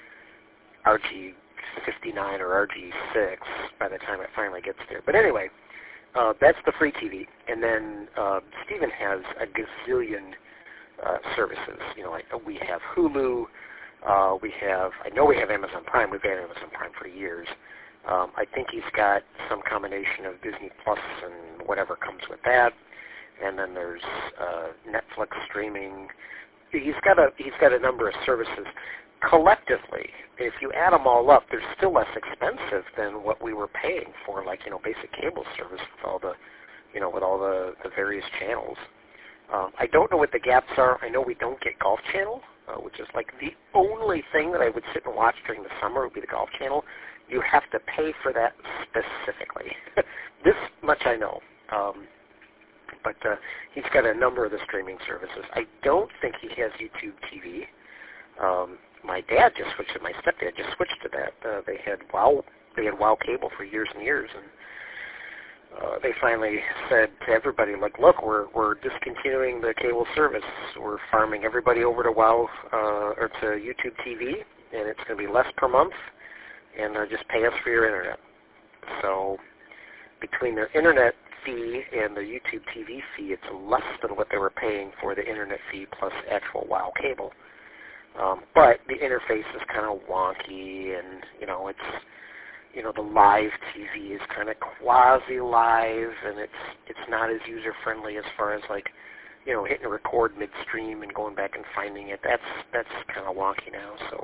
R G fifty-nine or R G six by the time it finally gets there. But anyway, uh, that's the free T V. And then uh, Stephen has a gazillion uh, services. You know, like we have Hulu. Uh, we have, I know we have Amazon Prime. We've had Amazon Prime for years. Um, I think he's got some combination of Disney Plus and whatever comes with that. And then there's uh, Netflix streaming. He's got a he's got a number of services. Collectively, if you add them all up, they're still less expensive than what we were paying for, like, you know, basic cable service with all the, you know, with all the, the various channels. Um, I don't know what the gaps are. I know we don't get Golf Channel, uh, which is like the only thing that I would sit and watch during the summer would be the Golf Channel. You have to pay for that specifically. This much I know. Um, but uh, he's got a number of the streaming services. I don't think he has YouTube T V. Um, my dad just switched to my stepdad just switched to that. Uh, they had WoW, they had WoW cable for years and years, and uh, they finally said to everybody, like, look, we're we're discontinuing the cable service. We're farming everybody over to WoW uh, or to YouTube T V, and it's going to be less per month, and uh, just pay us for your internet. So between their internet fee and the YouTube T V fee, it's less than what they were paying for the internet fee plus actual WoW cable. Um, but the interface is kind of wonky, and, you know, it's, you know, the live T V is kind of quasi-live, and it's it's not as user-friendly as far as, like, you know, hitting record midstream and going back and finding it. That's that's kind of wonky now, so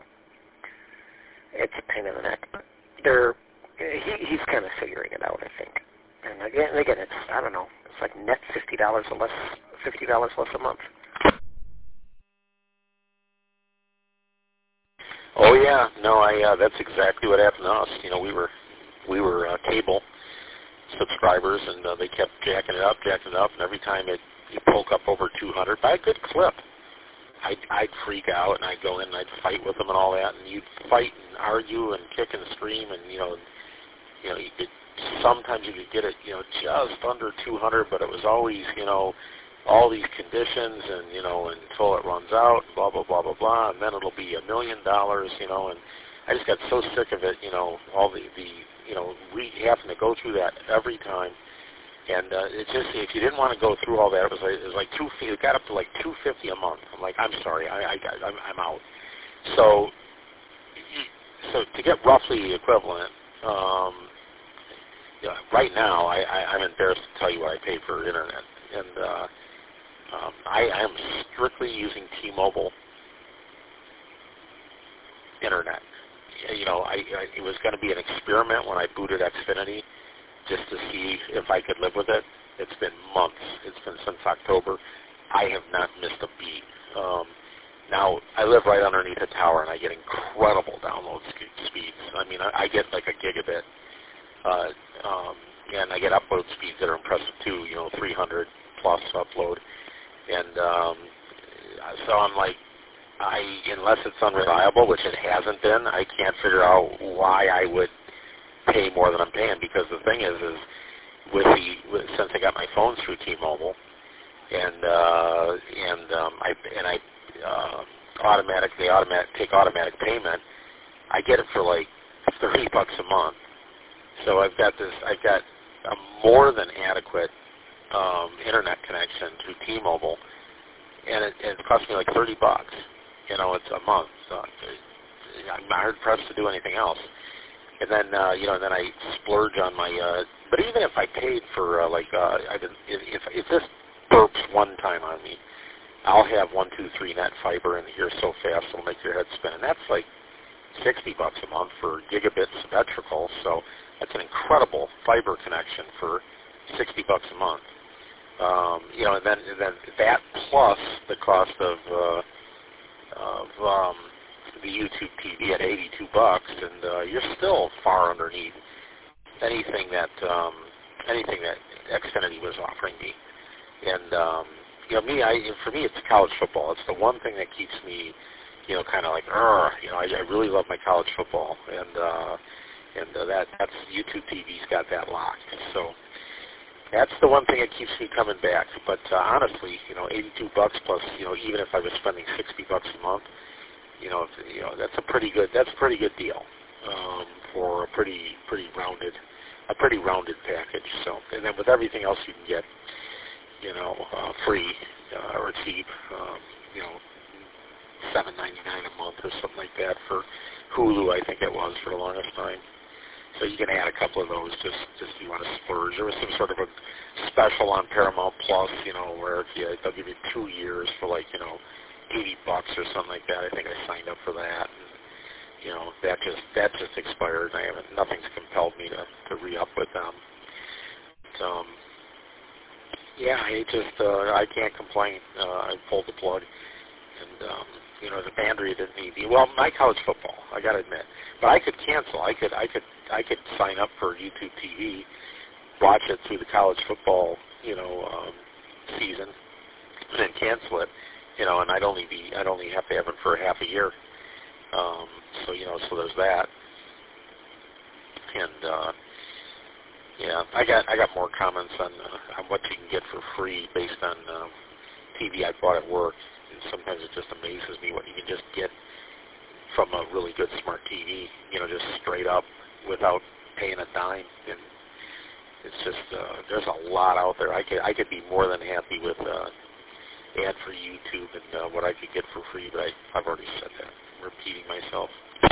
it's a pain in the neck. But they're, he, he's kind of figuring it out, I think. And again, and again, it's, I don't know, it's like net fifty dollars or less, fifty dollars less a month. Oh yeah, no, I uh, that's exactly what happened to us. You know, we were we were uh, cable subscribers, and uh, they kept jacking it up, jacking it up, and every time it you poke up over two hundred by a good clip, I'd I'd freak out, and I'd go in and I'd fight with them and all that, and you'd fight and argue and kick and scream, and you know, you know, you could, sometimes you could get it, you know, just under two hundred, but it was always, you know, all these conditions, and, you know, until it runs out, blah, blah, blah, blah, blah, and then it'll be a million dollars, you know, and I just got so sick of it, you know, all the, the you know, re- having to go through that every time, and uh, it's just, if you didn't want to go through all that, it was like, it was like two, it got up to like two hundred fifty dollars a month. I'm like, I'm sorry, I, I got, I'm, I'm out. So, so to get roughly the equivalent, um, yeah, right now, I, I, I'm embarrassed to tell you what I pay for internet, and uh, Um, I am strictly using T-Mobile internet. You know, I, I, it was going to be an experiment when I booted Xfinity just to see if I could live with it. It's been months. It's been since October. I have not missed a beat. Um, now, I live right underneath a tower, and I get incredible download speeds. I mean, I, I get like a gigabit, uh, um, and I get upload speeds that are impressive too, you know, three hundred plus upload. And um, so I'm like, I unless it's unreliable, which it hasn't been, I can't figure out why I would pay more than I'm paying. Because the thing is, is with the with, since I got my phone through T-Mobile, and uh, and um, I and I uh, automatic they automatic take automatic payment, I get it for like thirty bucks a month. So I've got this, I've got a more than adequate Um, internet connection through T-Mobile, and it, it cost me like thirty bucks. You know, it's a month. So I'm hard pressed to do anything else. And then, uh, you know, then I splurge on my. Uh, but even if I paid for uh, like, uh, I didn't, if if this burps one time on me, I'll have one two three net fiber in here so fast it'll make your head spin, and that's like sixty bucks a month for gigabit symmetrical. So that's an incredible fiber connection for sixty bucks a month. Um, you know, and then and then that plus the cost of uh, of um, the YouTube T V at eighty-two bucks, and uh, you're still far underneath anything that um, anything that Xfinity was offering me. And um, you know, me, I for me, it's college football. It's the one thing that keeps me, you know, kind of like, Urgh, you know, I, I really love my college football, and uh, and uh, that that's YouTube T V's got that locked. So that's the one thing that keeps me coming back. But uh, honestly, you know, eighty-two bucks plus, you know, even if I was spending sixty bucks a month, you know, if, you know, that's a pretty good that's a pretty good deal um, for a pretty pretty rounded a pretty rounded package. So, and then with everything else you can get, you know, uh, free uh, or cheap, um, you know, seven ninety-nine a month or something like that for Hulu, I think it was for the longest time. So you can add a couple of those just just if you want to splurge. There was some sort of a special on Paramount Plus, you know, where if you, they'll give you two years for like, you know, eighty bucks or something like that. I think I signed up for that. And, you know, that just that just expired. I haven't nothing's compelled me to, to re-up with them. But, um, yeah, I just uh, I can't complain. Uh, I pulled the plug, and um, you know, the Bandria didn't need me. Well, my college football, I got to admit, but I could cancel. I could I could I could sign up for YouTube T V, watch it through the college football, you know, um, season, and then cancel it. You know, and I'd only be I'd only have to have it for half a year. Um, so you know, so there's that, and uh, yeah, I got I got more comments on uh, on what you can get for free based on um, T V I bought at work. And sometimes it just amazes me what you can just get from a really good smart T V. You know, just straight up without paying a dime. And it's just uh, there's a lot out there. I could I could be more than happy with uh, ad for YouTube and uh, what I could get for free. But I, I've already said that. I'm repeating myself.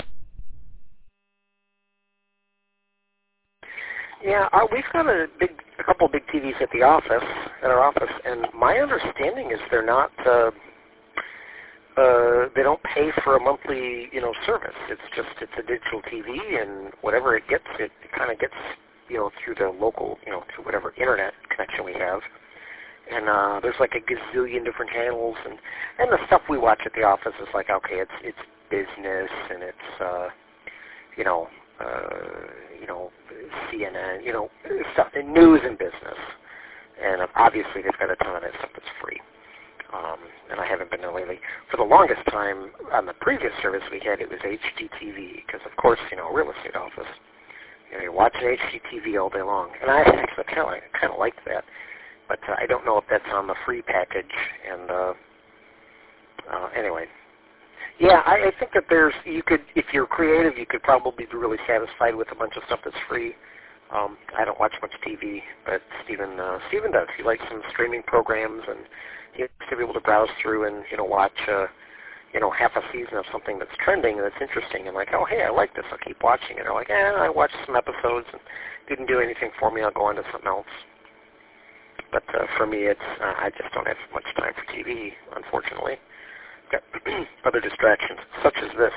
Yeah, uh, we've got a big, a couple of big T Vs at the office, at our office, and my understanding is they're not, uh, uh, they don't pay for a monthly, you know, service. It's just, it's a digital T V, and whatever it gets, it, it kind of gets, you know, through the local, you know, through whatever internet connection we have. And uh, there's like a gazillion different channels, and, and the stuff we watch at the office is like, okay, it's it's business, and it's, uh, you know, uh, you know, C N N, you know, stuff, news and business. And obviously they've got a ton of that stuff that's free. Um, and I haven't been there lately. For the longest time, on the previous service we had, it was H D T V, because of course, you know, a real estate office, you know, you're watching H D T V all day long. And I actually kind of kind of liked that. But uh, I don't know if that's on the free package. And uh, uh, anyway. Yeah, I, I think that there's, you could, if you're creative, you could probably be really satisfied with a bunch of stuff that's free. Um, I don't watch much T V, but Stephen, uh, Stephen does. He likes some streaming programs, and he likes to be able to browse through and, you know, watch, uh, you know, half a season of something that's trending and that's interesting, and like, oh, hey, I like this, I'll keep watching it. Or like, eh, I watched some episodes and didn't do anything for me, I'll go on to something else. But uh, for me, it's, uh, I just don't have much time for T V, unfortunately. Got other distractions, such as this.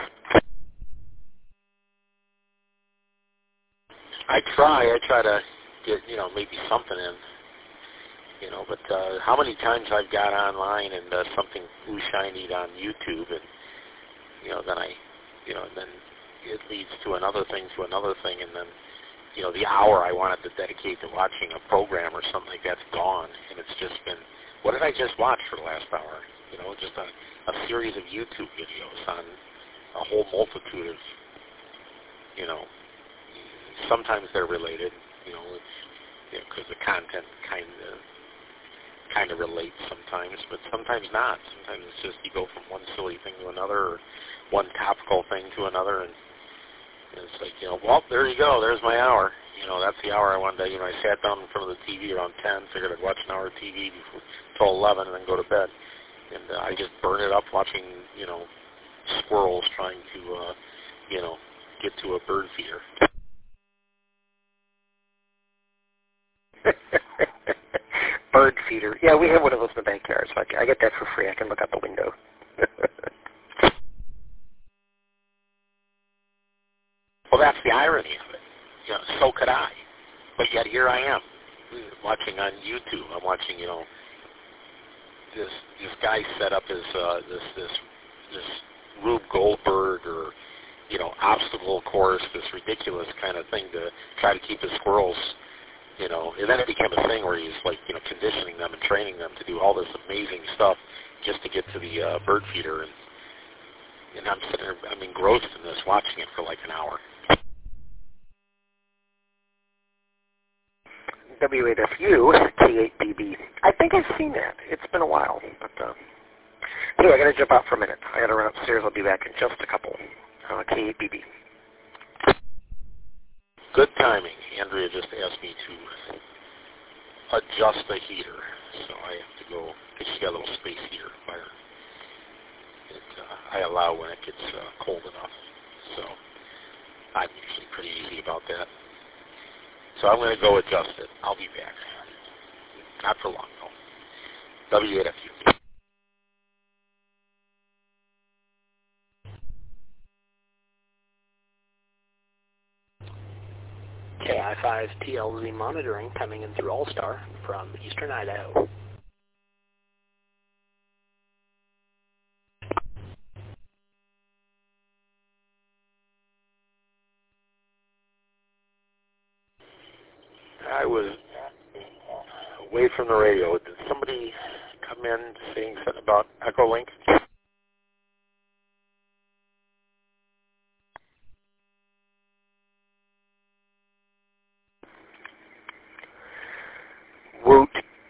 I try. I try to get, you know, maybe something in, you know, but uh, how many times I've got online and uh, something blue shiny on YouTube, and, you know, then I, you know, then it leads to another thing, to another thing, and then, you know, the hour I wanted to dedicate to watching a program or something like that's gone, and it's just been, what did I just watch for the last hour? You know, just a, a series of YouTube videos on a whole multitude of, you know, sometimes they're related, you know, because you know, the content kind of kind of relates sometimes, but sometimes not. Sometimes it's just you go from one silly thing to another, or one topical thing to another, and, and it's like, you know, well, there you go, there's my hour. You know, that's the hour I wanted to, you know, I sat down in front of the T V around ten, figured I'd watch an hour of T V before, until eleven, and then go to bed. And uh, I just burn it up watching, you know, squirrels trying to, uh, you know, get to a bird feeder. Bird feeder. Yeah, we have one of those in the backyard, so I, I get that for free. I can look out the window. Well, that's the irony of it. You know, so could I. But yet here I am, watching on YouTube. I'm watching, you know, this this guy set up his uh, this this this Rube Goldberg or, you know, obstacle course, this ridiculous kind of thing to try to keep his squirrels, You know, and then it became a thing where he's like, you know, conditioning them and training them to do all this amazing stuff just to get to the uh, bird feeder. And, and I'm sitting there, I'm engrossed in this, watching it for like an hour. W eight F U, K eight B B. I think I've seen that. It's been a while. But uh, hey, I got to jump out for a minute. I got to run upstairs. I'll be back in just a couple. Uh, K eight B B. Good timing. Andrea just asked me to adjust the heater, so I have to go, because she's got a little space heater fire. It, uh, I allow when it gets uh, cold enough, so I'm usually pretty easy about that. So I'm going to go adjust it. I'll be back. Not for long, though. W eight F U. K I five T L Z monitoring coming in through All-Star from Eastern Idaho. I was away from the radio. Did somebody come in saying something about Echolink? Woot.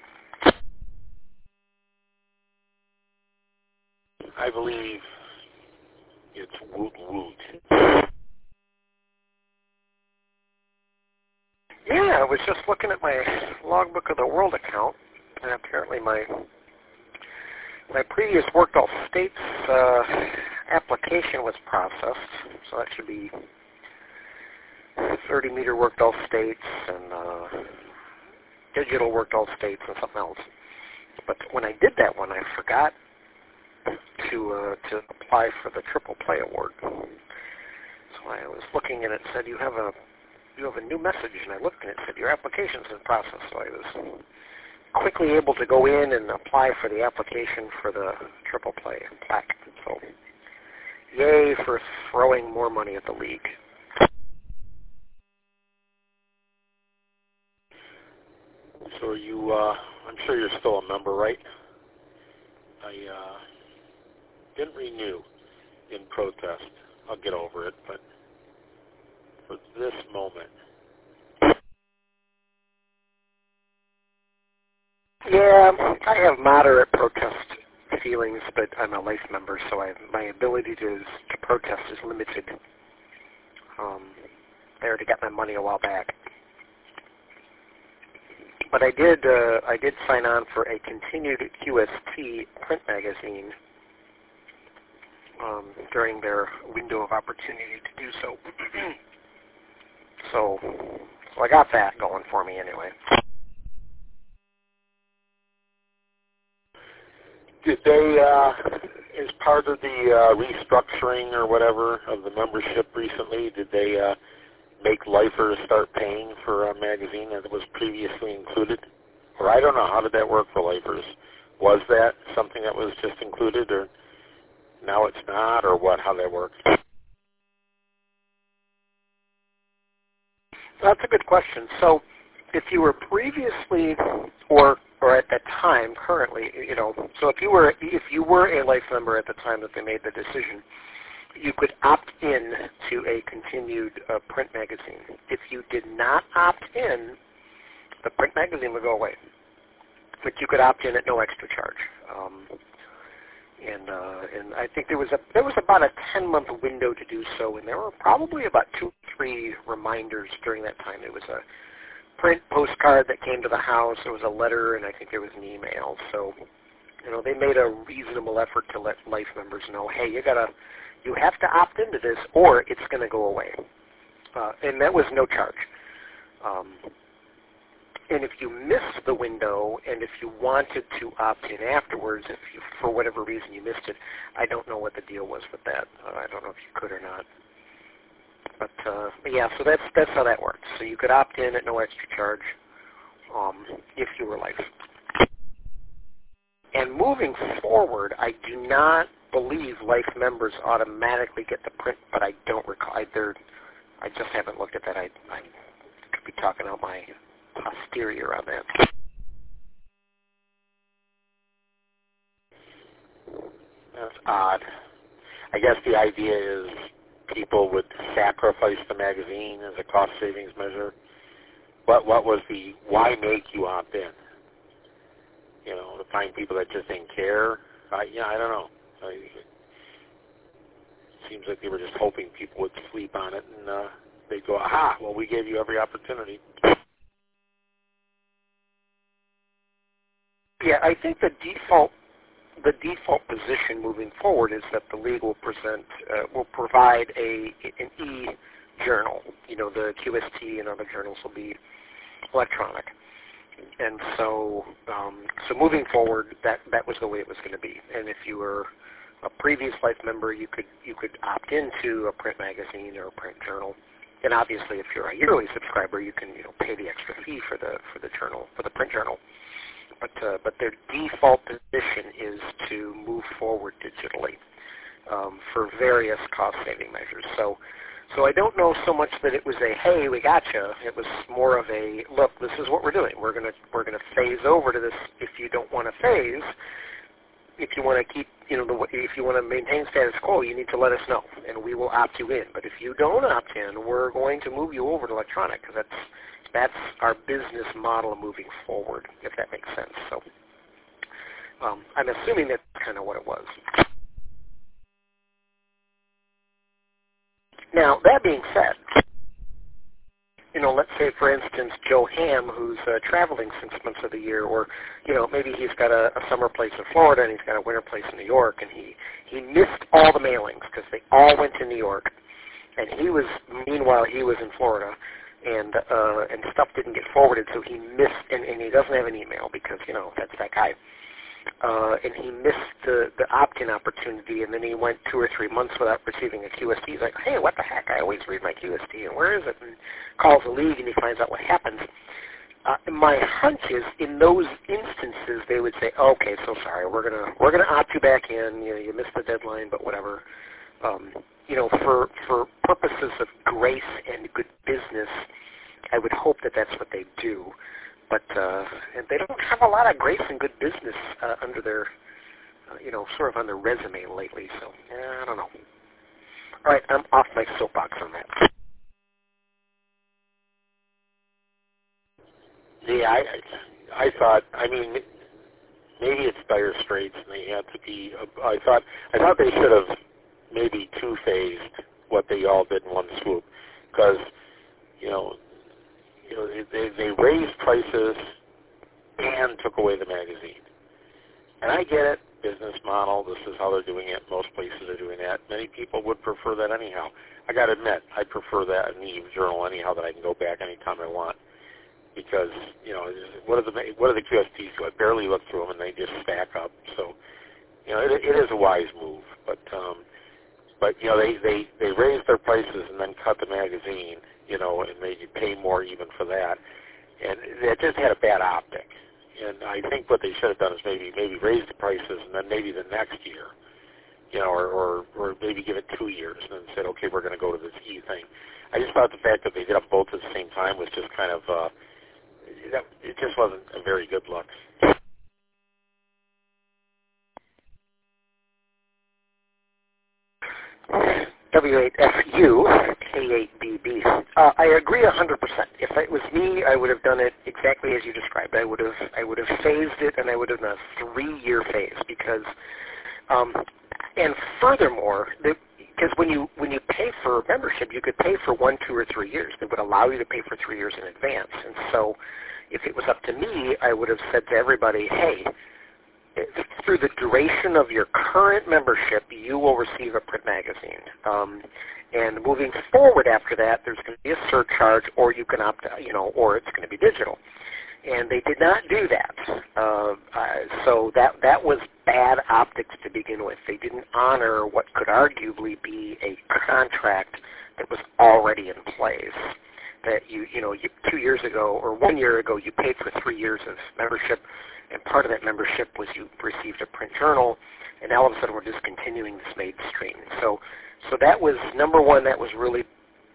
I believe it's woot woot. Yeah, I was just looking at my logbook of the World account, and apparently my my previous Worked All States uh, application was processed, so that should be thirty meter Worked All States and uh, digital Worked All States and something else. But when I did that one, I forgot to uh, to apply for the Triple Play Award. So I was looking, and it said you have a you have a new message, and I looked, and it said your application's in process. So I was quickly able to go in and apply for the application for the Triple Play plaque. So yay for throwing more money at the league. So you, uh, I'm sure you're still a member, right? I uh, didn't renew in protest. I'll get over it, but for this moment. Yeah, I have moderate protest feelings, but I'm a life member, so I, my ability to, to protest is limited. Um, I already got my money a while back. But I did uh, I did sign on for a continued Q S T print magazine um, during their window of opportunity to do so. so, so I got that going for me anyway. Did they, uh, as part of the uh, restructuring or whatever of the membership recently, did they uh, make lifers start paying for a magazine that was previously included? Or I don't know, how did that work for lifers? Was that something that was just included, or now it's not, or what, how that works? That's a good question. So if you were previously, or or at that time, currently, you know, so if you were if you were a life member at the time that they made the decision, you could opt in to a continued uh, print magazine. If you did not opt in, the print magazine would go away. But you could opt in at no extra charge. Um, and uh, and I think there was a there was about a ten month window to do so, and there were probably about two, three reminders during that time. There was a print postcard that came to the house. There was a letter, and I think there was an email. So, you know, they made a reasonable effort to let life members know, hey, you gotta, you have to opt into this, or it's going to go away. Uh, and that was no charge. Um, and if you missed the window, and if you wanted to opt in afterwards, if you, for whatever reason you missed it, I don't know what the deal was with that. Uh, I don't know if you could or not. But, uh, but yeah, so that's that's how that works. So you could opt in at no extra charge um, if you were life. And moving forward, I do not believe life members automatically get the print, but I don't recall. I, I just haven't looked at that. I, I could be talking out my posterior on that. That's odd. I guess the idea is people would sacrifice the magazine as a cost savings measure. What what was the why make you opt in? You know, to find people that just didn't care. I, yeah, I don't know. I, it seems like they were just hoping people would sleep on it and uh, they'd go, aha, well, we gave you every opportunity. Yeah, I think the default the default position moving forward is that the league will present uh, will provide a an e-journal. You know, the Q S T and other journals will be electronic, and so um, so moving forward, that that was the way it was going to be. And if you were a previous Life member, you could you could opt into a print magazine or a print journal. And obviously, if you're a yearly subscriber, you can you know pay the extra fee for the for the journal for the print journal. But uh, but their default position is to move forward digitally um, for various cost-saving measures. So so I don't know so much that it was a hey, we gotcha. It was more of a look, this is what we're doing. We're gonna we're gonna phase over to this. If you don't want to phase, if you want to keep you know the, if you want to maintain status quo, you need to let us know, and we will opt you in. But if you don't opt in, we're going to move you over to electronic because that's That's our business model moving forward, if that makes sense. So um, I'm assuming that's kind of what it was. Now, that being said, you know, let's say, for instance, Joe Ham, who's uh, traveling six months of the year, or, you know, maybe he's got a, a summer place in Florida and he's got a winter place in New York, and he, he missed all the mailings because they all went to New York, and he was, meanwhile, he was in Florida. And uh, and stuff didn't get forwarded, so he missed, and, and he doesn't have an email because, you know, that's that guy. Uh, and he missed the, the opt-in opportunity, and then he went two or three months without receiving a Q S T. He's like, hey, what the heck? I always read my Q S T, and where is it? And calls the league, and he finds out what happens. Uh, my hunch is, in those instances, they would say, okay, so sorry, we're gonna we're gonna opt you back in. You know, you missed the deadline, but whatever. Um, you know, for for purposes of grace and good business, I would hope that that's what they do. But uh, and they don't have a lot of grace and good business uh, under their, uh, you know, sort of on their resume lately. So eh, I don't know. All right, I'm off my soapbox on that. Yeah, I, I thought. I mean, maybe it's dire straits, and they had to be. I thought. I thought they should have maybe two-phased what they all did in one swoop, because you know, you know, they they raised prices and took away the magazine. And I get it, business model. This is how they're doing it. Most places are doing that. Many people would prefer that anyhow. I got to admit, I prefer that in the journal anyhow, that I can go back anytime I want. Because, you know, what are the what do the Q S Ts do? I barely look through them, and they just stack up. So, you know, it, it is a wise move. But, um, but you know, they, they, they raised their prices and then cut the magazine, you know, and made you pay more even for that. And it just had a bad optic. And I think what they should have done is maybe maybe raise the prices, and then maybe the next year, you know, or, or, or maybe give it two years and then said, okay, we're going to go to this E thing. I just thought the fact that they did them both at the same time was just kind of, uh, that, it just wasn't a very good look. W eight F U, K eight B B. Uh, I agree one hundred percent. If it was me, I would have done it exactly as you described. I would have I would have phased it, and I would have done a three-year phase because, um, and furthermore, because when you when you pay for membership, you could pay for one, two, or three years. They would allow you to pay for three years in advance. And so, if it was up to me, I would have said to everybody, hey, through the duration of your current membership, you will receive a print magazine. Um, and moving forward after that, there's going to be a surcharge, or you can opt, you know, or it's going to be digital. And they did not do that. Uh, uh, so that that was bad optics to begin with. They didn't honor what could arguably be a contract that was already in place. That you, you know, you, two years ago or one year ago, you paid for three years of membership. And part of that membership was you received a print journal, and now all of a sudden we're discontinuing this mainstream. So, so that was number one. That was really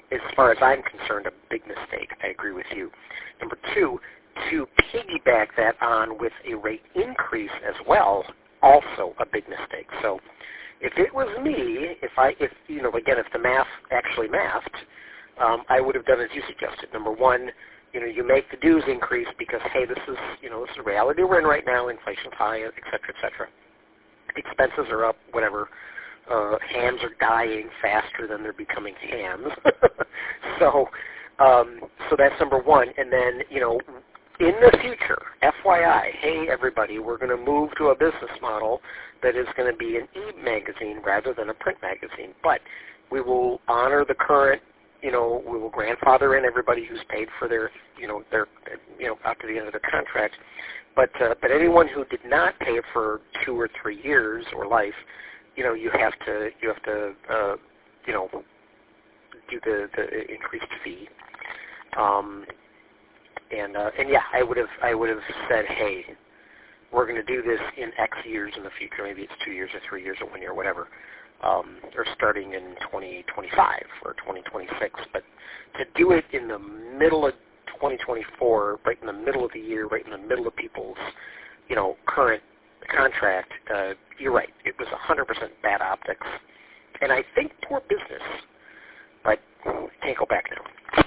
as far as I'm concerned, a big mistake. I agree with you. Number two, to piggyback that on with a rate increase as well, also a big mistake. So if it was me, if I, if you know, again, if the math actually mathed, um, I would have done as you suggested. Number one, you know, you make the dues increase because, hey, this is, you know, this is the reality we're in right now. Inflation's high, et cetera, et cetera. Expenses are up, whatever. Uh, hams are dying faster than they're becoming hams. so, um, so that's number one. And then, you know, in the future, F Y I, hey, everybody, we're going to move to a business model that is going to be an e-magazine rather than a print magazine. But we will honor the current, you know, we will grandfather in everybody who's paid for their, you know, their, you know, up to the end of their contract. But uh, but anyone who did not pay for two or three years or life, you know, you have to you have to uh, you know, do the, the increased fee. Um, and uh, and yeah, I would have I would have said, hey, we're going to do this in X years in the future. Maybe it's two years or three years or one year, whatever. Um, or starting in twenty twenty-five or twenty twenty-six. But to do it in the middle of twenty twenty-four, right in the middle of the year, right in the middle of people's, you know, current contract, uh, you're right. It was one hundred percent bad optics. And I think poor business. But I can't go back now.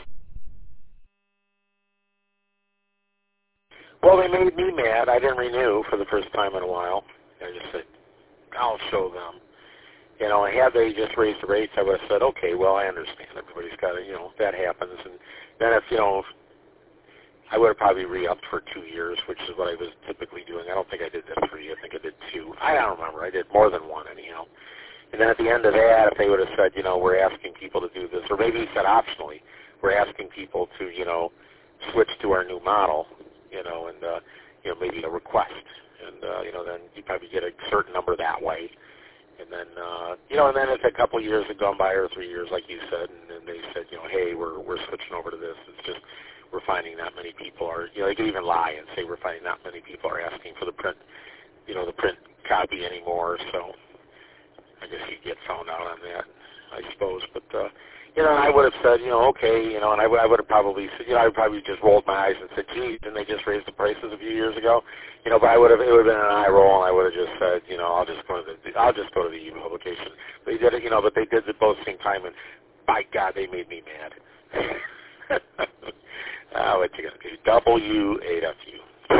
Well, they made me mad. I didn't renew for the first time in a while. I just said, I'll show them. You know, had they just raised the rates, I would have said, okay, well, I understand. Everybody's got to, you know, that happens. And then if, you know, if I would have probably re-upped for two years, which is what I was typically doing. I don't think I did that three. I think I did two. I don't remember. I did more than one anyhow. And then at the end of that, if they would have said, you know, we're asking people to do this, or maybe he said optionally, we're asking people to, you know, switch to our new model, you know, and, uh, you know, maybe a request. And, uh, you know, then you probably get a certain number that way. And then, uh, you know, and then if a couple of years had gone by or three years, like you said, and then they said, you know, hey, we're we're switching over to this. It's just we're finding that many people are, you know, they could even lie and say we're finding that many people are asking for the print, you know, the print copy anymore. So I guess you get found out on that, I suppose. But, uh, you know, I would have said, you know, okay, you know, and I, w- I would have probably said, you know, I would probably just rolled my eyes and said, gee, didn't they just raise the prices a few years ago? You know, but I would have, it would have been an eye roll, and I would have just said, you know, I'll just go to the, I'll just go to the e-publication. They did it, you know, but they did it both at the same time, and by God, they made me mad. Oh, what you gonna do? W eight F U.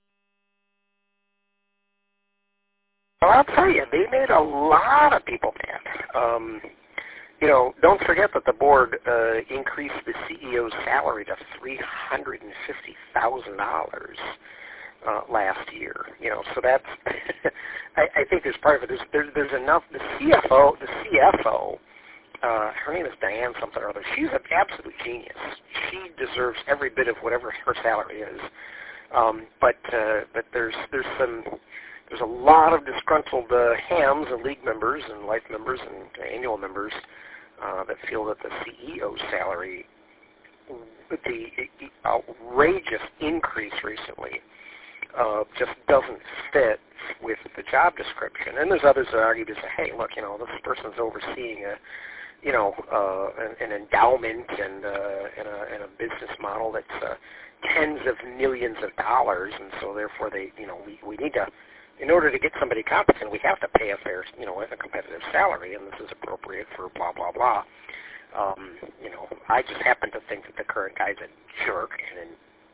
Well, I'll tell you, they made a lot of people mad. Um, you know, don't forget that the board uh, increased the C E O's salary to three hundred and fifty thousand dollars uh, last year. You know, so that's. I, I think there's part of it. There's, there's there's enough. The C F O, the C F O. Uh, her name is Diane something or other. She's an absolute genius. She deserves every bit of whatever her salary is. Um, but uh, but there's there's some there's a lot of disgruntled uh, hams and league members and life members and annual members uh, that feel that the C E O salary, the outrageous increase recently, uh, just doesn't fit with the job description. And there's others that argue to say, hey, look, you know, this person's overseeing a you know, uh, an, an endowment and, uh, and, a, and a business model that's uh, tens of millions of dollars, and so therefore they, you know, we, we need to, in order to get somebody competent, we have to pay a fair, you know, a competitive salary, and this is appropriate for blah, blah, blah. Um, you know, I just happen to think that the current guy's a jerk, and,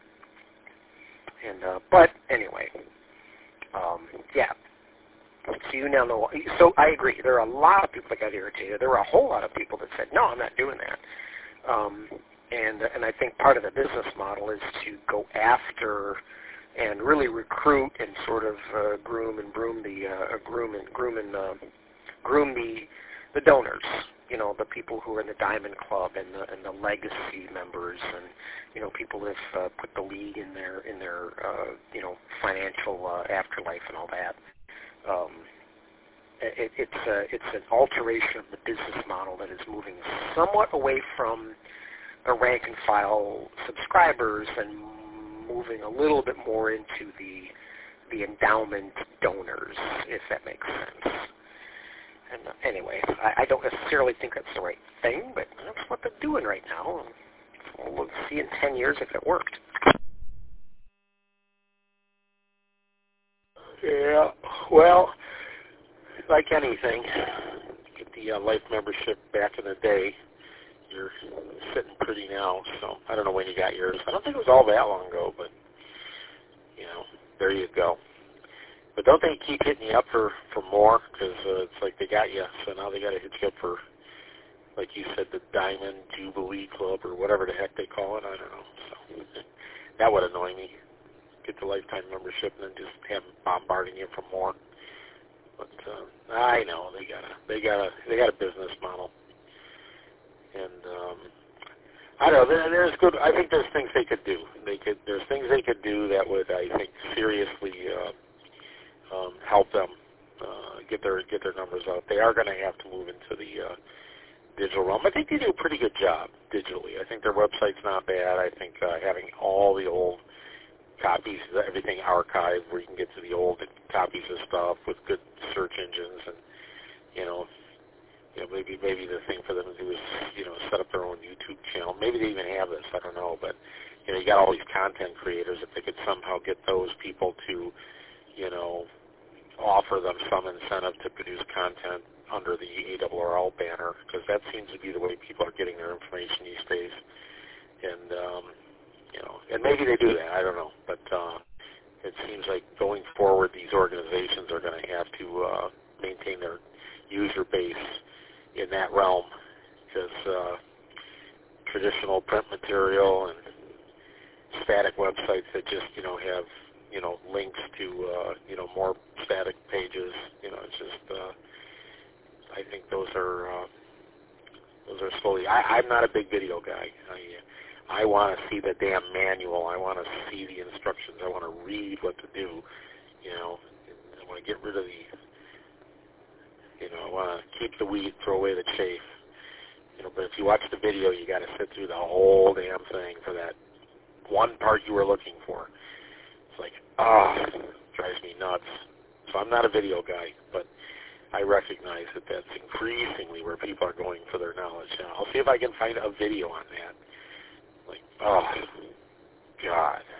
and uh, but anyway, um, yeah. So you now know. So I agree. There are a lot of people that got irritated. There were a whole lot of people that said, "No, I'm not doing that." Um, and and I think part of the business model is to go after and really recruit and sort of uh, groom and broom the uh, groom and groom and uh, groom the the donors. You know, the people who are in the Diamond Club and the and the legacy members, and you know, people who have uh, put the league in their in their uh, you know financial uh, afterlife and all that. Um, it, it's a, it's an alteration of the business model that is moving somewhat away from the rank and file subscribers and moving a little bit more into the the endowment donors, if that makes sense. And uh, anyway, I, I don't necessarily think that's the right thing, but that's what they're doing right now. And we'll see in ten years if it worked. Yeah, well, like anything, get the uh, life membership back in the day. You're sitting pretty now, so I don't know when you got yours. I don't think it was all that long ago, but, you know, there you go. But don't they keep hitting you up for, for more? Because uh, it's like they got you, so now they got to hit you up for, like you said, the Diamond Jubilee Club or whatever the heck they call it. I don't know. So that would annoy me. Get the lifetime membership and then just have them bombarding you for more. But uh, I know they got a they got a they got a business model, and um, I don't know. There, there's good. I think there's things they could do. They could. There's things they could do that would, I think, seriously uh, um, help them uh, get their get their numbers out. They are going to have to move into the uh, digital realm. I think they do a pretty good job digitally. I think their website's not bad. I think uh, having all the old copies, everything archived where you can get to the old copies of stuff with good search engines, and you know, you know, maybe maybe the thing for them to do is, you know, set up their own YouTube channel. Maybe they even have this, I don't know, but you know, you got all these content creators. If they could somehow get those people to, you know, offer them some incentive to produce content under the A R R L banner, because that seems to be the way people are getting their information these days, and um, you know, and maybe they do that, I don't know, but uh, it seems like going forward these organizations are going to have to uh, maintain their user base in that realm, because uh, traditional print material and static websites that just, you know, have, you know, links to, uh, you know, more static pages, you know, it's just, uh, I think those are, uh, those are slowly, I, I'm not a big video guy. I, I want to see the damn manual. I want to see the instructions. I want to read what to do. You know, I want to get rid of the, you know, I want to keep the weed, throw away the chaff. You know, but if you watch the video, you got to sit through the whole damn thing for that one part you were looking for. It's like, ah, oh, drives me nuts. So I'm not a video guy, but I recognize that that's increasingly where people are going for their knowledge. Now, I'll see if I can find a video on that. Like, oh, God.